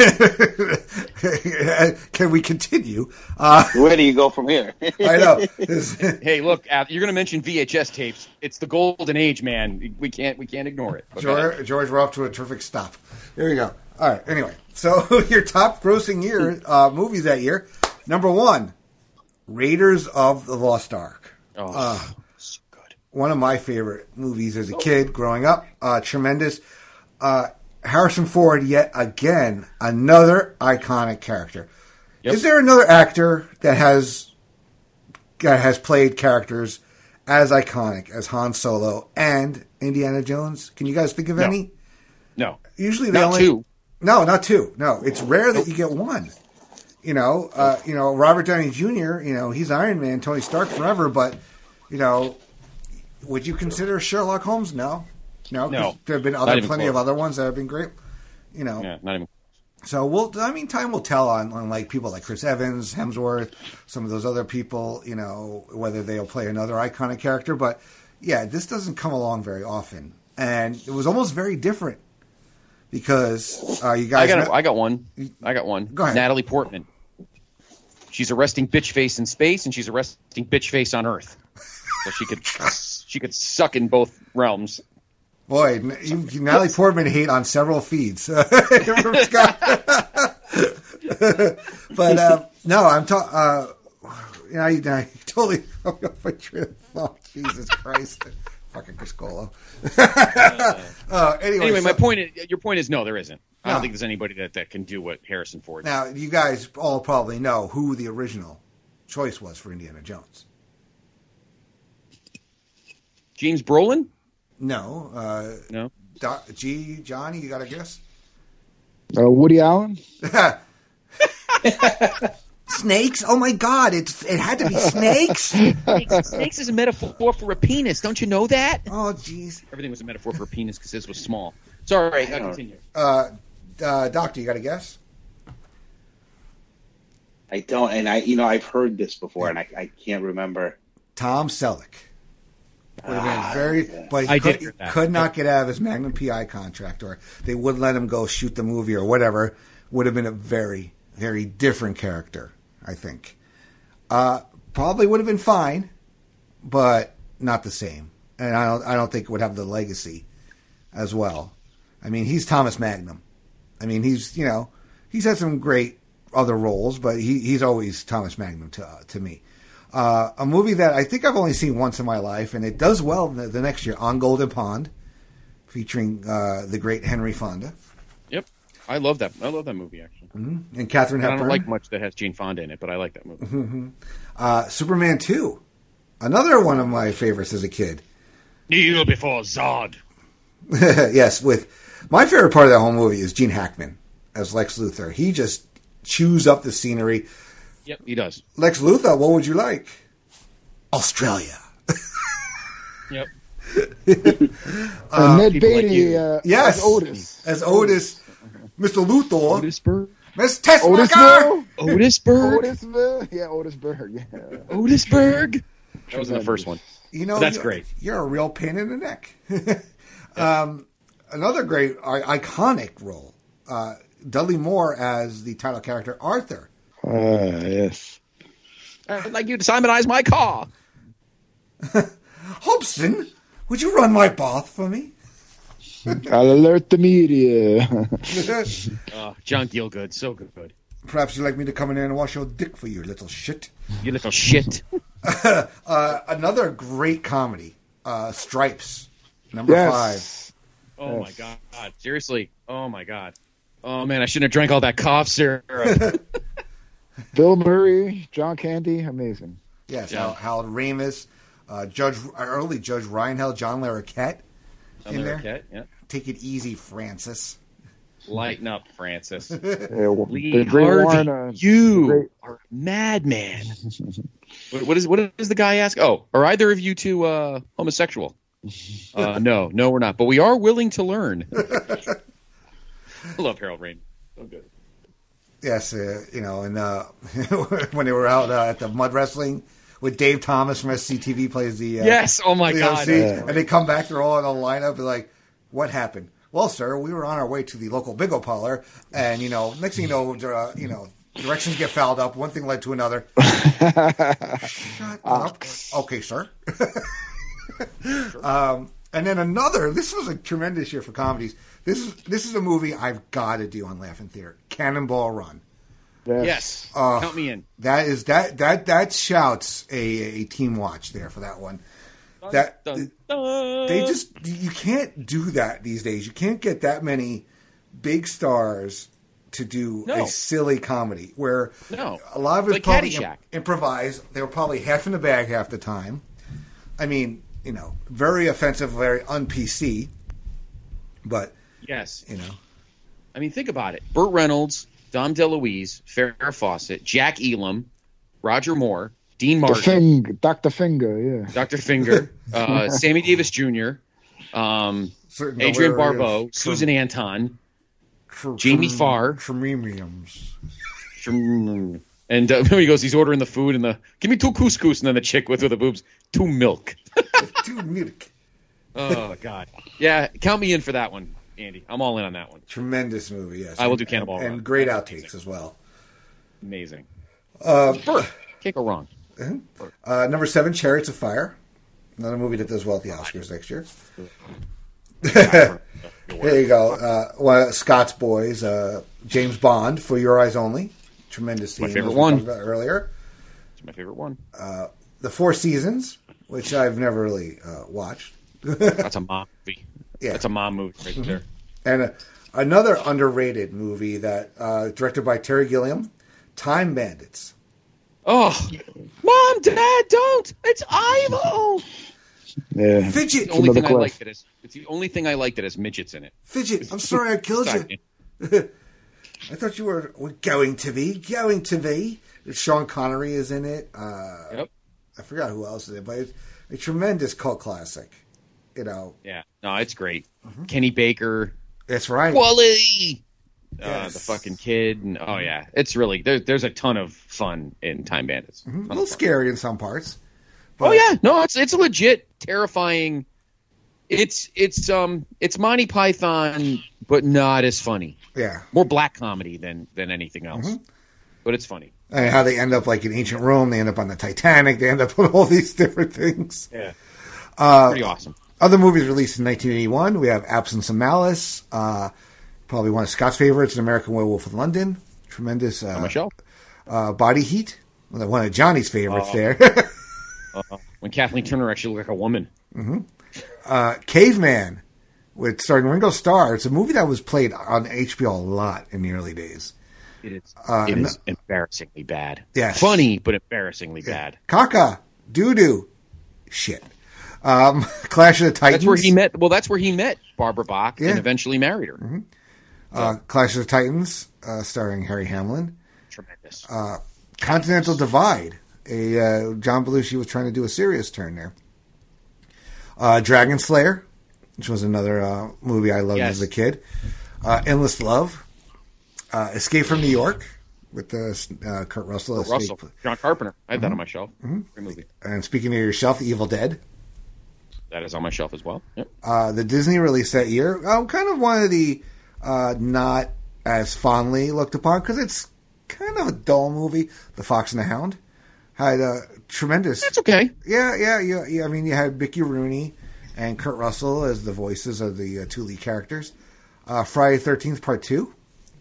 can we continue? Uh, Where do you go from here? I know. Hey, look, you're going to mention V H S tapes. It's the golden age, man. We can't we can't ignore it. Okay. George, George, we're off to a terrific stop. Here we go. All right. Anyway, so your top grossing year uh, movies that year. Number one, Raiders of the Lost Ark. Oh, uh, so good. One of my favorite movies as a kid growing up. Uh, tremendous. Uh, Harrison Ford, yet again, another iconic character. Yep. Is there another actor that has that has played characters as iconic as Han Solo and Indiana Jones? Can you guys think of No. any? No. Usually they Not only two. No, not two. No, it's rare that you get one. You know, uh, you know, Robert Downey Junior, you know, he's Iron Man, Tony Stark forever, but you know, would you consider Sherlock Holmes? No. No, 'cause No. there have been Not other even plenty close. of other ones that have been great. You know. Yeah, not even. So we'll. I mean, time will tell on, on like people like Chris Evans, Hemsworth, some of those other people. You know, whether they'll play another iconic character. But yeah, this doesn't come along very often, and it was almost very different because uh, you I guys. got. know- I got one. I got one. Go ahead. Natalie Portman. She's arresting bitch face in space, and she's arresting bitch face on Earth. So she could she could suck in both realms. Boy, n- you, you, Natalie Portman hate on several feeds. but uh, no, I'm talking. Uh, you know, I, I totally threw me off my train of thought. Jesus Christ, fucking Chris Colo. uh, anyway, Anyway, so- my point. Is, your point is no, there isn't. I No. don't think there's anybody that, that can do what Harrison Ford did. Now, you guys all probably know who the original choice was for Indiana Jones. James Brolin? No, uh, No. Doc, G. Johnny, you got a guess? Uh, Woody Allen? Snakes? Oh my God! It's it had to be snakes. Snakes, snakes is a metaphor for a penis. Don't you know that? Oh, jeez. Everything was a metaphor for a penis because his was small. Sorry, I continue. Uh, uh, Doctor, you got a guess? I don't, and I, you know, I've heard this before, and I, I can't remember. Tom Selleck. Would have been very, but he I could, did hear that. could not get out of his Magnum P I contract, or they wouldn't let him go shoot the movie or whatever. Would have been a very, very different character, I think. Uh, probably would have been fine, but not the same. And I don't, I don't think it would have the legacy as well. I mean, he's Thomas Magnum. I mean, he's, you know, he's had some great other roles, but he, he's always Thomas Magnum to uh, to me. Uh, a movie that I think I've only seen once in my life, and it does well the, the next year, On Golden Pond, featuring uh, the great Henry Fonda. Yep, I love that. I love that movie actually. Mm-hmm. And Katharine I Hepburn. don't like much that has Jane Fonda in it, but I like that movie. Mm-hmm. Uh, Superman two, another one of my favorites as a kid. Kneel before Zod. Yes, with my favorite part of that whole movie is Gene Hackman as Lex Luthor. He just chews up the scenery. Yep, he does. Lex Luthor, what would you like? Australia. Yep. Uh, Ned people like Beatty you. uh, Yes. as Otis. As Otis, Mister Luthor, Otisburg. Miss Tessmacher. Otisville? Otisburg. Otisville? Yeah, Otisburg. Yeah. Otisburg. That was in the first one. You know, That's you're, great. You're a real pain in the neck. um, another great, I- iconic role. Uh, Dudley Moore as the title character Arthur. Uh, yes. I'd like you to simonize my car. Hobson, would you run my bath for me? I'll alert the media. Oh, John Gielgud, so good. Perhaps you'd like me to come in there and wash your dick for you, little shit. You little shit. uh, another great comedy, uh, Stripes, number yes. Oh Yes. my god. Seriously. Oh my god. Oh man, I shouldn't have drank all that cough syrup. Bill Murray, John Candy, amazing. five. Yes, Yeah. Hal, Harold Ramis, uh, Judge early Judge Reinhold, John Larroquette in there. Okay, yeah. Take it easy, Francis. Lighten up, Francis. Yeah, well, Lee the great Harvey, Warren, uh, you great- are a madman. what, what is what does the guy ask? Oh, are either of you two uh, homosexual? Uh, no, no, we're not. But we are willing to learn. I love Harold Ramis. So good. Yes, uh, you know, and uh, when they were out uh, at the mud wrestling with Dave Thomas from S C T V plays the uh, yes. Oh my the god! O C, yeah. And they come back, they're all in a lineup, and like, what happened? Well, sir, we were on our way to the local bingo parlor, and you know, next thing you know, uh, you know, directions get fouled up. One thing led to another. Shut up. Okay, sir. um, and then another. This was a tremendous year for comedies. This is this is a movie I've got to do on Laughing Theater. Cannonball Run. Yes, yes. Uh, count me in. That is that that that shouts a, a team watch there for that one. Dun, that dun, dun. They just you can't do that these days. You can't get that many big stars to do no. a silly comedy where no. a lot of it's like probably Caddyshack. improvised. They were probably half in the bag half the time. I mean, you know, very offensive, very un-P C. But yes, you know, I mean, think about it: Burt Reynolds, Dom DeLuise, Farrah Fawcett, Jack Elam, Roger Moore, Dean Martin, Finger, Doctor Finger, yeah, Doctor Finger, uh, Sammy Davis Junior, um, Certain Adrian hilarious Barbeau, tr- Susan Anton, tr- Jamie tr- Farr, Trememiums. And uh, he goes, he's ordering the food, and the give me two couscous, and then the chick with, with the boobs, two milk. Two milk. Oh God, yeah, count me in for that one, Andy. I'm all in on that one. Tremendous movie, yes. I will do Cannonball and, Run. and great That's outtakes amazing. as well. Amazing. Uh, Burt, can't go wrong. uh, number seven, Chariots of Fire. Another movie that does well at the Oscars next year. There you go. Uh, one of Scott's boys, uh, James Bond, For Your Eyes Only. Tremendous theme. My favorite as we one. talked about earlier. It's my favorite one. Uh, the Four Seasons, which I've never really uh, watched. That's a mom movie. Yeah. That's a mom movie right Mm-hmm. there. And uh, another underrated movie that uh, directed by Terry Gilliam, Time Bandits. Oh, Mom, Dad, don't! It's Ivo. yeah. Fidget, The only Another thing I cliff. like that is it's the only thing I like that has midgets in it. Fidget. I'm sorry I killed Sorry. you. I thought you were, were going to be, going to be. Sean Connery is in it. Uh, Yep. I forgot who else is in it, but it's a tremendous cult classic. You know, Yeah. No, it's great. Kenny Baker, that's right. Wally, uh, Yes. the fucking kid, and oh yeah, it's really there, there's a ton of fun in Time Bandits. a Ton of little fun. scary in some parts. Oh yeah, no, it's it's a legit terrifying. It's it's um it's Monty Python, but not as funny. Yeah. More black comedy than than anything else, Mm-hmm. but it's funny. And how they end up like in ancient Rome, they end up on the Titanic, they end up on all these different things. Yeah, Uh, pretty awesome. Other movies released in nineteen eighty-one, we have Absence of Malice, uh, probably one of Scott's favorites, An American Werewolf in London, tremendous. Uh, On my shelf. uh, Body Heat, one of Johnny's favorites Oh. there. Uh, when Kathleen Turner actually looked like a woman. uh, Caveman, with starring Ringo Starr. It's a movie that was played on H B O a lot in the early days. It is. Uh, it no- is embarrassingly bad. Yes. Funny, but embarrassingly bad. Caca, doo-doo, shit. Um, Clash of the Titans. That's where he met. Well, that's where he met Barbara Bach Yeah. and eventually married her. Uh, Clash of the Titans, uh, starring Harry Hamlin. Tremendous. Uh, Continental Divide. A uh, John Belushi was trying to do a serious turn there. Uh, Dragon Slayer, which was another uh, movie I loved Yes. as a kid. Uh, Endless Love. Uh, Escape from New York with the, uh, Kurt Russell. as Russell, Snake- John Carpenter. I have Mm-hmm. that on my shelf. Great movie. And speaking of yourself, The Evil Dead. That is on my shelf as well. Yep. Uh, the Disney release that year. Um, kind of one of the uh, not as fondly looked upon because it's kind of a dull movie. The Fox and the Hound had a tremendous. That's okay. Yeah, yeah, yeah, yeah. I mean, you had Mickey Rooney and Kurt Russell as the voices of the uh, two lead characters. Uh, Friday the thirteenth Part Two.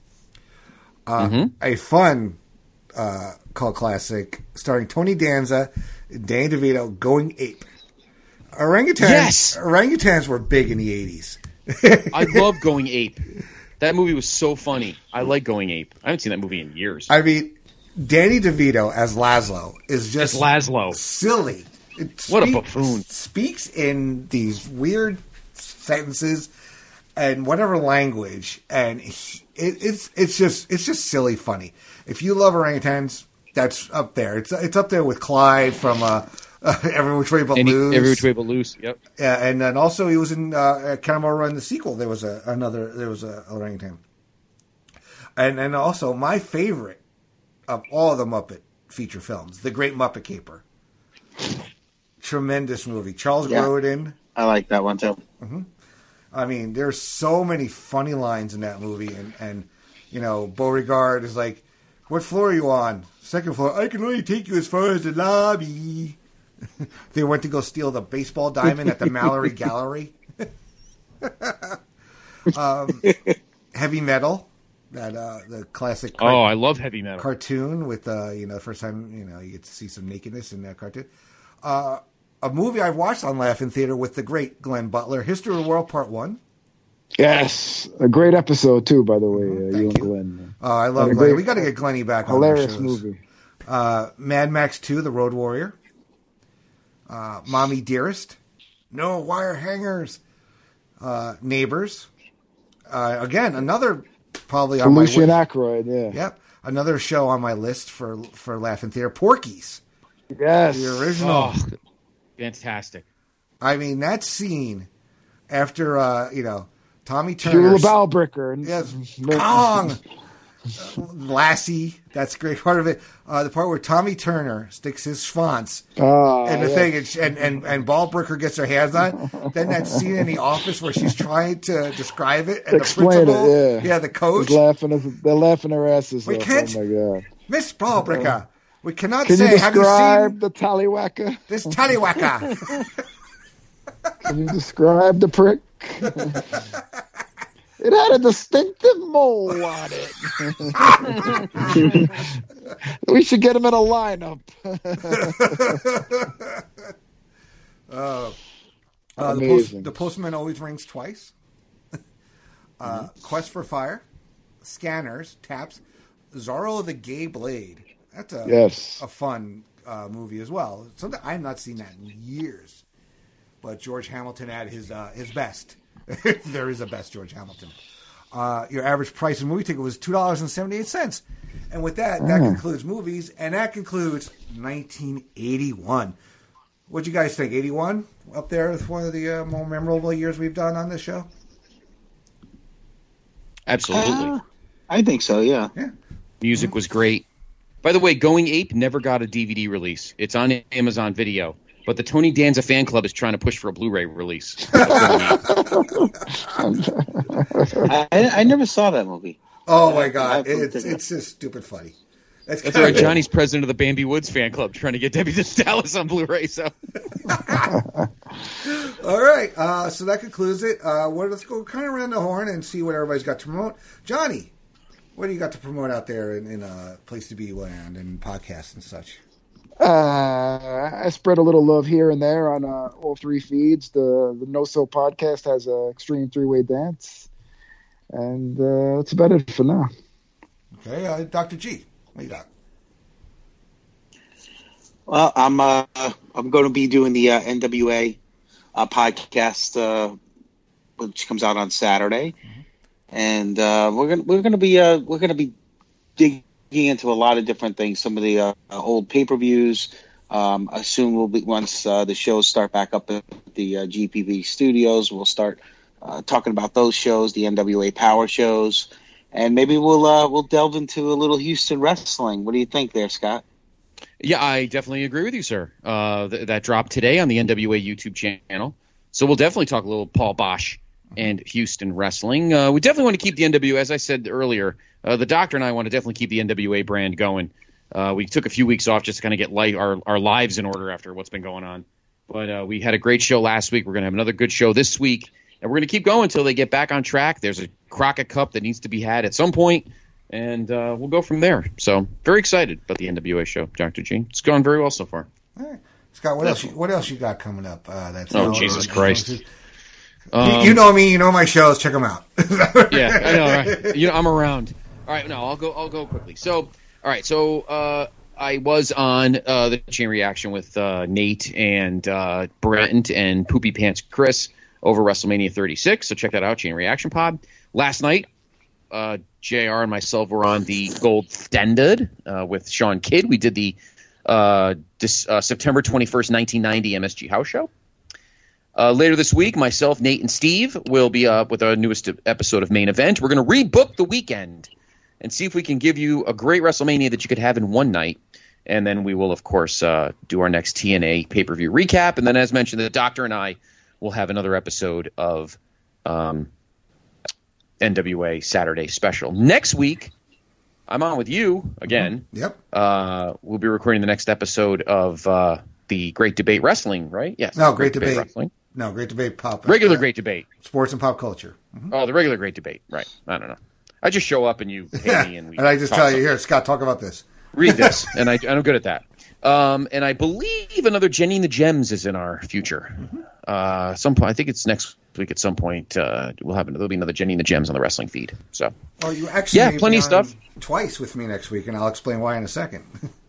Uh, Mm-hmm. A fun uh, cult classic starring Tony Danza, Danny DeVito, Going Ape. Orangutans, Yes! orangutans were big in the eighties. I love Going Ape. That movie was so funny. I like Going Ape. I haven't seen that movie in years. I mean, Danny DeVito as Laszlo is just It's Laszlo. silly. It What a speak- buffoon. Speaks in these weird sentences and whatever language, and he, it, it's it's just it's just silly funny. If you love orangutans, that's up there. It's it's up there with Clyde from uh, uh, Every Which Way But Any, Loose. Every Which Way But Loose. Yep. Yeah, and then also he was in uh, Cannonball Run, the sequel. There was a another. There was a orangutan, and and also my favorite of all the Muppet feature films, The Great Muppet Caper. Tremendous movie. Charles Yeah. Grodin. I like that one too. I mean, there's so many funny lines in that movie, and, and you know, Beauregard is like, "What floor are you on?" "Second floor." "I can only take you as far as the lobby." They went to go steal the baseball diamond at the Mallory Gallery. um, Heavy Metal, that uh, the classic. Car- Oh, I love heavy metal. cartoon with uh, you know, the first time you know you get to see some nakedness in that cartoon. Uh, a movie I've watched on Laugh-In Theater with the great Glenn Butler, History of the World Part One. Yes, a great episode too, by the way. Uh, Thank you and you. Glenn. Oh, I love What a Glenn. great- We got to get Glenny back on our Hilarious shows. movie. Uh, Mad Max Two, The Road Warrior. Uh, Mommy Dearest. No Wire Hangers. Uh, Neighbors. Uh, again, another probably on Lucian my list. Ackroyd, yeah. Yep, another show on my list for for Laugh-In Theater. Porky's, Yes. the original. Oh, fantastic. I mean, that scene after uh, you know Tommy Turner. Hugh Bowbricker. and- Yes, Kong. Uh, Lassie, that's a great part of it. Uh, the part where Tommy Turner sticks his schwanz Ah, and the yeah. thing, and, and and and Ballbricker gets her hands on. it. Then that scene in the office where she's trying to describe it, and Explain the principal, it, yeah. the coach, He's laughing as, they're laughing their asses We off. can't- Oh, my God. Miss Ballbricker, we cannot Can say. you Have you describe seen the tallywhacker? this tallywhacker? Can you describe the prick? It had a distinctive mole on it. We should get him in a lineup. uh, uh, the, post, Amazing. the postman always rings twice. uh, Quest for Fire, Scanners, Taps, Zorro the Gay Blade. That's a Yes. a fun uh, movie as well. Something I have not seen that in years. But George Hamilton at his uh, his best. There is a best George Hamilton. Uh, your average price of movie ticket was two dollars and seventy eight cents. And with that, that concludes movies, and that concludes nineteen eighty one. What'd you guys think? Eighty one up there with one of the uh, more memorable years we've done on this show. Absolutely. Uh, I think so. Yeah. Yeah. Music was great. By the way, Going Ape never got a D V D release. It's on Amazon Video. But the Tony Danza fan club is trying to push for a Blu-ray release. I, I never saw that movie. Oh my I- God, I- it's it's just stupid funny. That's, That's all right. Johnny's president of the Bambi Woods fan club, trying to get Debbie Dallas on Blu-ray. So, All right, uh, so that concludes it. Uh, well, let's go kind of around the horn and see what everybody's got to promote. Johnny, what do you got to promote out there in, in uh, Place to Be land and podcasts and such? Uh, I spread a little love here and there on uh, all three feeds. The the No So podcast has a extreme three way dance, and uh, that's about it for now. Okay, uh, Doctor G, what you got? Well, I'm uh, I'm going to be doing the uh, N W A uh, podcast, uh, which comes out on Saturday, and uh, we're gonna we're gonna be uh, we're gonna be digging into a lot of different things. Some of the uh, old pay per views. Um, I assume we'll be once uh, the shows start back up at the uh, G P V studios. We'll start uh, talking about those shows, the N W A Power shows, and maybe we'll uh, we'll delve into a little Houston wrestling. What do you think, there, Scott? yeah, I definitely agree with you, sir. Uh, th- that dropped today on the N W A YouTube channel. So we'll definitely talk a little Paul Bosch and Houston wrestling. Uh, we definitely want to keep the N W A, as I said earlier. Uh, the doctor and I want to definitely keep the N W A brand going. Uh, we took a few weeks off just to kind of get light, our, our lives in order after what's been going on. But uh, we had a great show last week. We're going to have another good show this week. And we're going to keep going until they get back on track. There's a Crockett Cup that needs to be had at some point, and uh, we'll go from there. So very excited about the N W A show, Doctor G. It's gone very well so far. All right. Scott, what else? You, what else you got coming up? Uh, that's Oh, uh, Jesus uh, Christ. You, Um, you know me. You know my shows. Check them out. Yeah, I know, right? You know, I'm around. All right, no, I'll go. I'll go quickly. So, all right, so uh, I was on uh, the Chain Reaction with uh, Nate and uh, Brent and Poopy Pants Chris over WrestleMania thirty-six. So check that out, Chain Reaction Pod. Last night, uh, J R and myself were on the Gold Standard uh, with Sean Kidd. We did the uh, dis, uh, September twenty-first, nineteen ninety M S G House Show. Uh, later this week, myself, Nate, and Steve will be up with our newest episode of Main Event. We're going to rebook the weekend and see if we can give you a great WrestleMania that you could have in one night. And then we will, of course, uh, do our next T N A pay-per-view recap. And then, as mentioned, the Doctor and I will have another episode of um, N W A Saturday Special. Next week, I'm on with you again. Mm-hmm. Yep. Uh, we'll be recording the next episode of uh, the Great Debate Wrestling, right? Yes. No, Great, Great Debate. Debate Wrestling. No, Great Debate Pop. Regular uh, Great Debate. Sports and pop culture. Mm-hmm. Oh, the regular Great Debate. Right. I don't know. I just show up and you pay yeah. me and we and I just talk tell you, something. here, Scott, talk about this. Read this, and I, I'm good at that. Um, and I believe another Jenny and the Gems is in our future. Mm-hmm. Uh, some point, I think it's next week. At some point, uh, we'll have there'll be another Jenny and the Gems on the wrestling feed. So, well, you actually yeah, may plenty be of stuff. Twice with me next week, and I'll explain why in a second.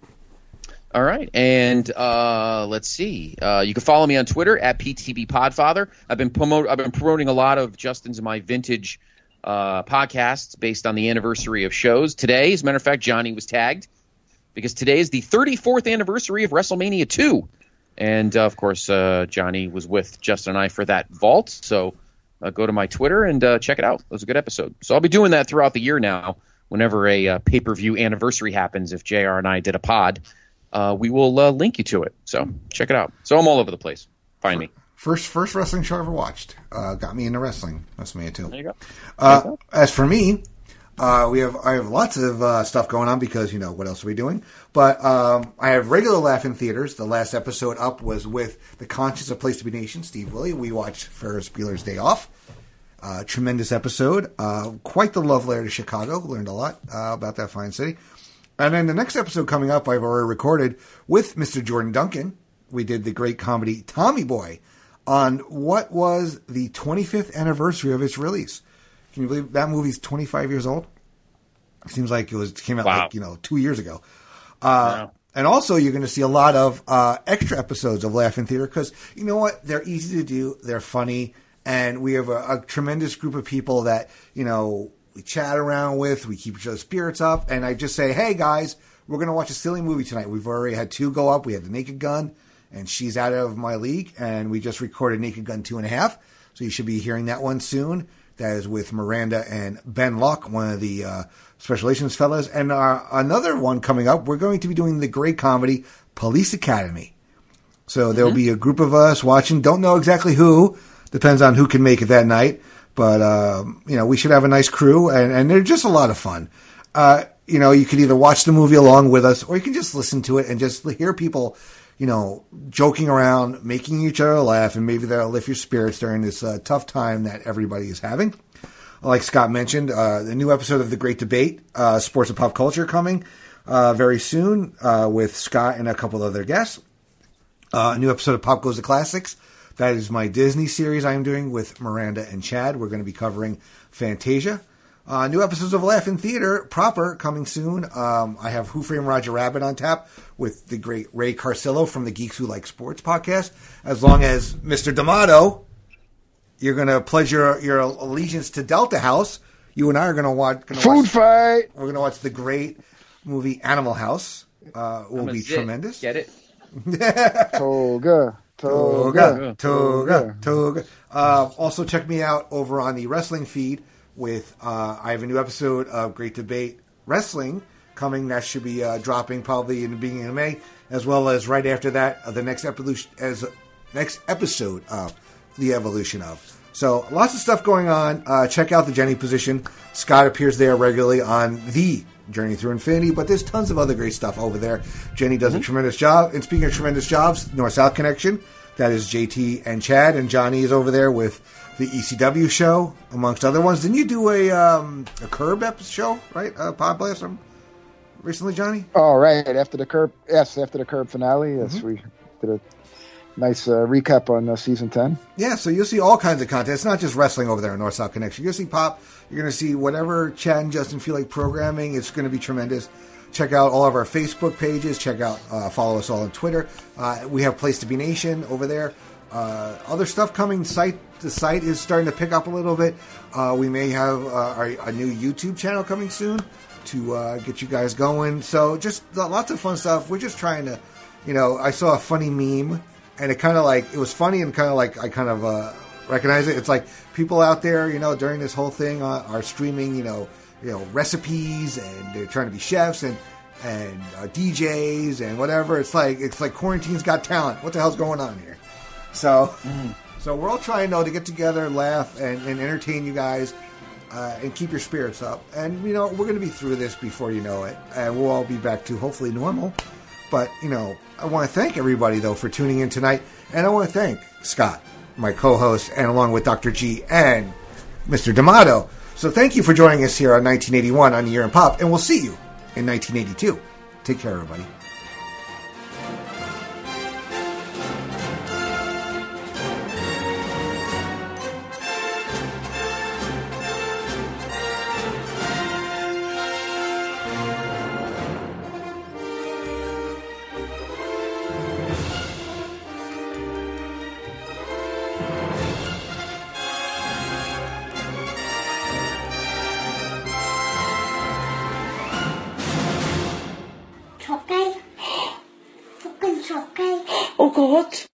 All right, and uh, let's see. Uh, you can follow me on Twitter at P T B Podfather. I've been promote. I've been promoting a lot of Justin's and my vintage uh, podcasts based on the anniversary of shows. Today, as a matter of fact, Johnny was tagged because today is the thirty-fourth anniversary of WrestleMania two, and uh, of course, uh, Johnny was with Justin and I for that vault. So uh, go to my Twitter and uh, check it out. It was a good episode. So I'll be doing that throughout the year now. Whenever a uh, pay-per-view anniversary happens, if J R and I did a pod. Uh, we will uh, link you to it. So check it out. So I'm all over the place. Find me. First first wrestling show I ever watched. Uh, got me into wrestling. WrestleMania two. There you go. Uh, there you go. As for me, uh, we have I have lots of uh, stuff going on because, you know, what else are we doing? But um, I have regular Laugh in Theaters. The last episode up was with the Conscience of Place to Be Nation, Steve Willie. We watched Ferris Bueller's Day Off. Uh, tremendous episode. Uh, quite the love letter to Chicago. Learned a lot uh, about that fine city. And then the next episode coming up, I've already recorded with Mister Jordan Duncan. We did the great comedy Tommy Boy on what was the twenty-fifth anniversary of its release. Can you believe that movie's twenty-five years old? It seems like it was came out wow. like, you know, two years ago. Uh, wow. And also you're going to see a lot of uh, extra episodes of Laugh in Theater because, you know what, they're easy to do, they're funny, and we have a, a tremendous group of people that, you know, we chat around with, we keep each other's spirits up, and I just say, hey guys, we're going to watch a silly movie tonight. We've already had two go up. We had The Naked Gun, and she's out of my league, and we just recorded Naked Gun two and a half, so you should be hearing that one soon. That is with Miranda and Ben Locke, one of the uh, Special Relations fellas. And uh, another one coming up, we're going to be doing the great comedy Police Academy. So mm-hmm. there'll be a group of us watching, don't know exactly who, depends on who can make it that night. But, um, you know, we should have a nice crew, and, and they're just a lot of fun. Uh, you know, you could either watch the movie along with us, or you can just listen to it and just hear people, you know, joking around, making each other laugh, and maybe that'll lift your spirits during this uh, tough time that everybody is having. Like Scott mentioned, uh, the new episode of The Great Debate, uh, Sports and Pop Culture, coming uh, very soon uh, with Scott and a couple other guests. Uh, a new episode of Pop Goes the Classics. That is my Disney series I'm doing with Miranda and Chad. We're going to be covering Fantasia. Uh, new episodes of Laugh in Theater proper coming soon. Um, I have Who Framed Roger Rabbit on tap with the great Ray Carcillo from the Geeks Who Like Sports podcast. As long as Mister D'Amato, you're going to pledge your, your allegiance to Delta House. You and I are going to watch. Gonna Food watch, fight. We're going to watch the great movie Animal House. Uh, will be zit. tremendous. Get it? Toga. Toga, toga, toga. Uh, also, check me out over on the wrestling feed with, uh, I have a new episode of Great Debate Wrestling coming. That should be uh, dropping probably in the beginning of May, as well as right after that, uh, the next evolution, as next episode of The Evolution of. So, lots of stuff going on. Uh, check out the Jenny position. Scott appears there regularly on the Journey Through Infinity, but there's tons of other great stuff over there. Jenny does mm-hmm. a tremendous job. And speaking of tremendous jobs, North-South Connection, that is J T and Chad, and Johnny is over there with the E C W show, amongst other ones. Didn't you do a um, a Curb episode show, right? Uh, Pod Blast recently, Johnny? Oh, right. After the Curb, yes, after the Curb finale, yes, mm-hmm. we did a nice uh, recap on uh, season ten. Yeah, so you'll see all kinds of content. It's not just wrestling over there in North-South Connection. You'll see Pop. You're going to see whatever Chad and Justin feel like programming. It's going to be tremendous. Check out all of our Facebook pages. Check out, uh, follow us all on Twitter. Uh, we have Place to Be Nation over there. Uh, other stuff coming. Site the site is starting to pick up a little bit. Uh, we may have uh, our, a new YouTube channel coming soon to uh, get you guys going. So just lots of fun stuff. We're just trying to, you know, I saw a funny meme, and it kind of like it was funny and kind of like I kind of uh, recognize it. It's like people out there, you know, during this whole thing uh, are streaming, you know. You know, recipes, and they're trying to be chefs, and and uh, D Js and whatever. It's like it's like Quarantine's Got Talent. What the hell's going on here? So, mm. so we're all trying though to get together, laugh, and, and entertain you guys, uh, and keep your spirits up. And you know we're going to be through this before you know it, and we'll all be back to hopefully normal. But you know, I want to thank everybody though for tuning in tonight, and I want to thank Scott, my co-host, and along with Doctor G and Mister D'Amato. So thank you for joining us here on nineteen eighty-one on the Year in Pop, and we'll see you in nineteen eighty-two. Take care, everybody. Oh Gott!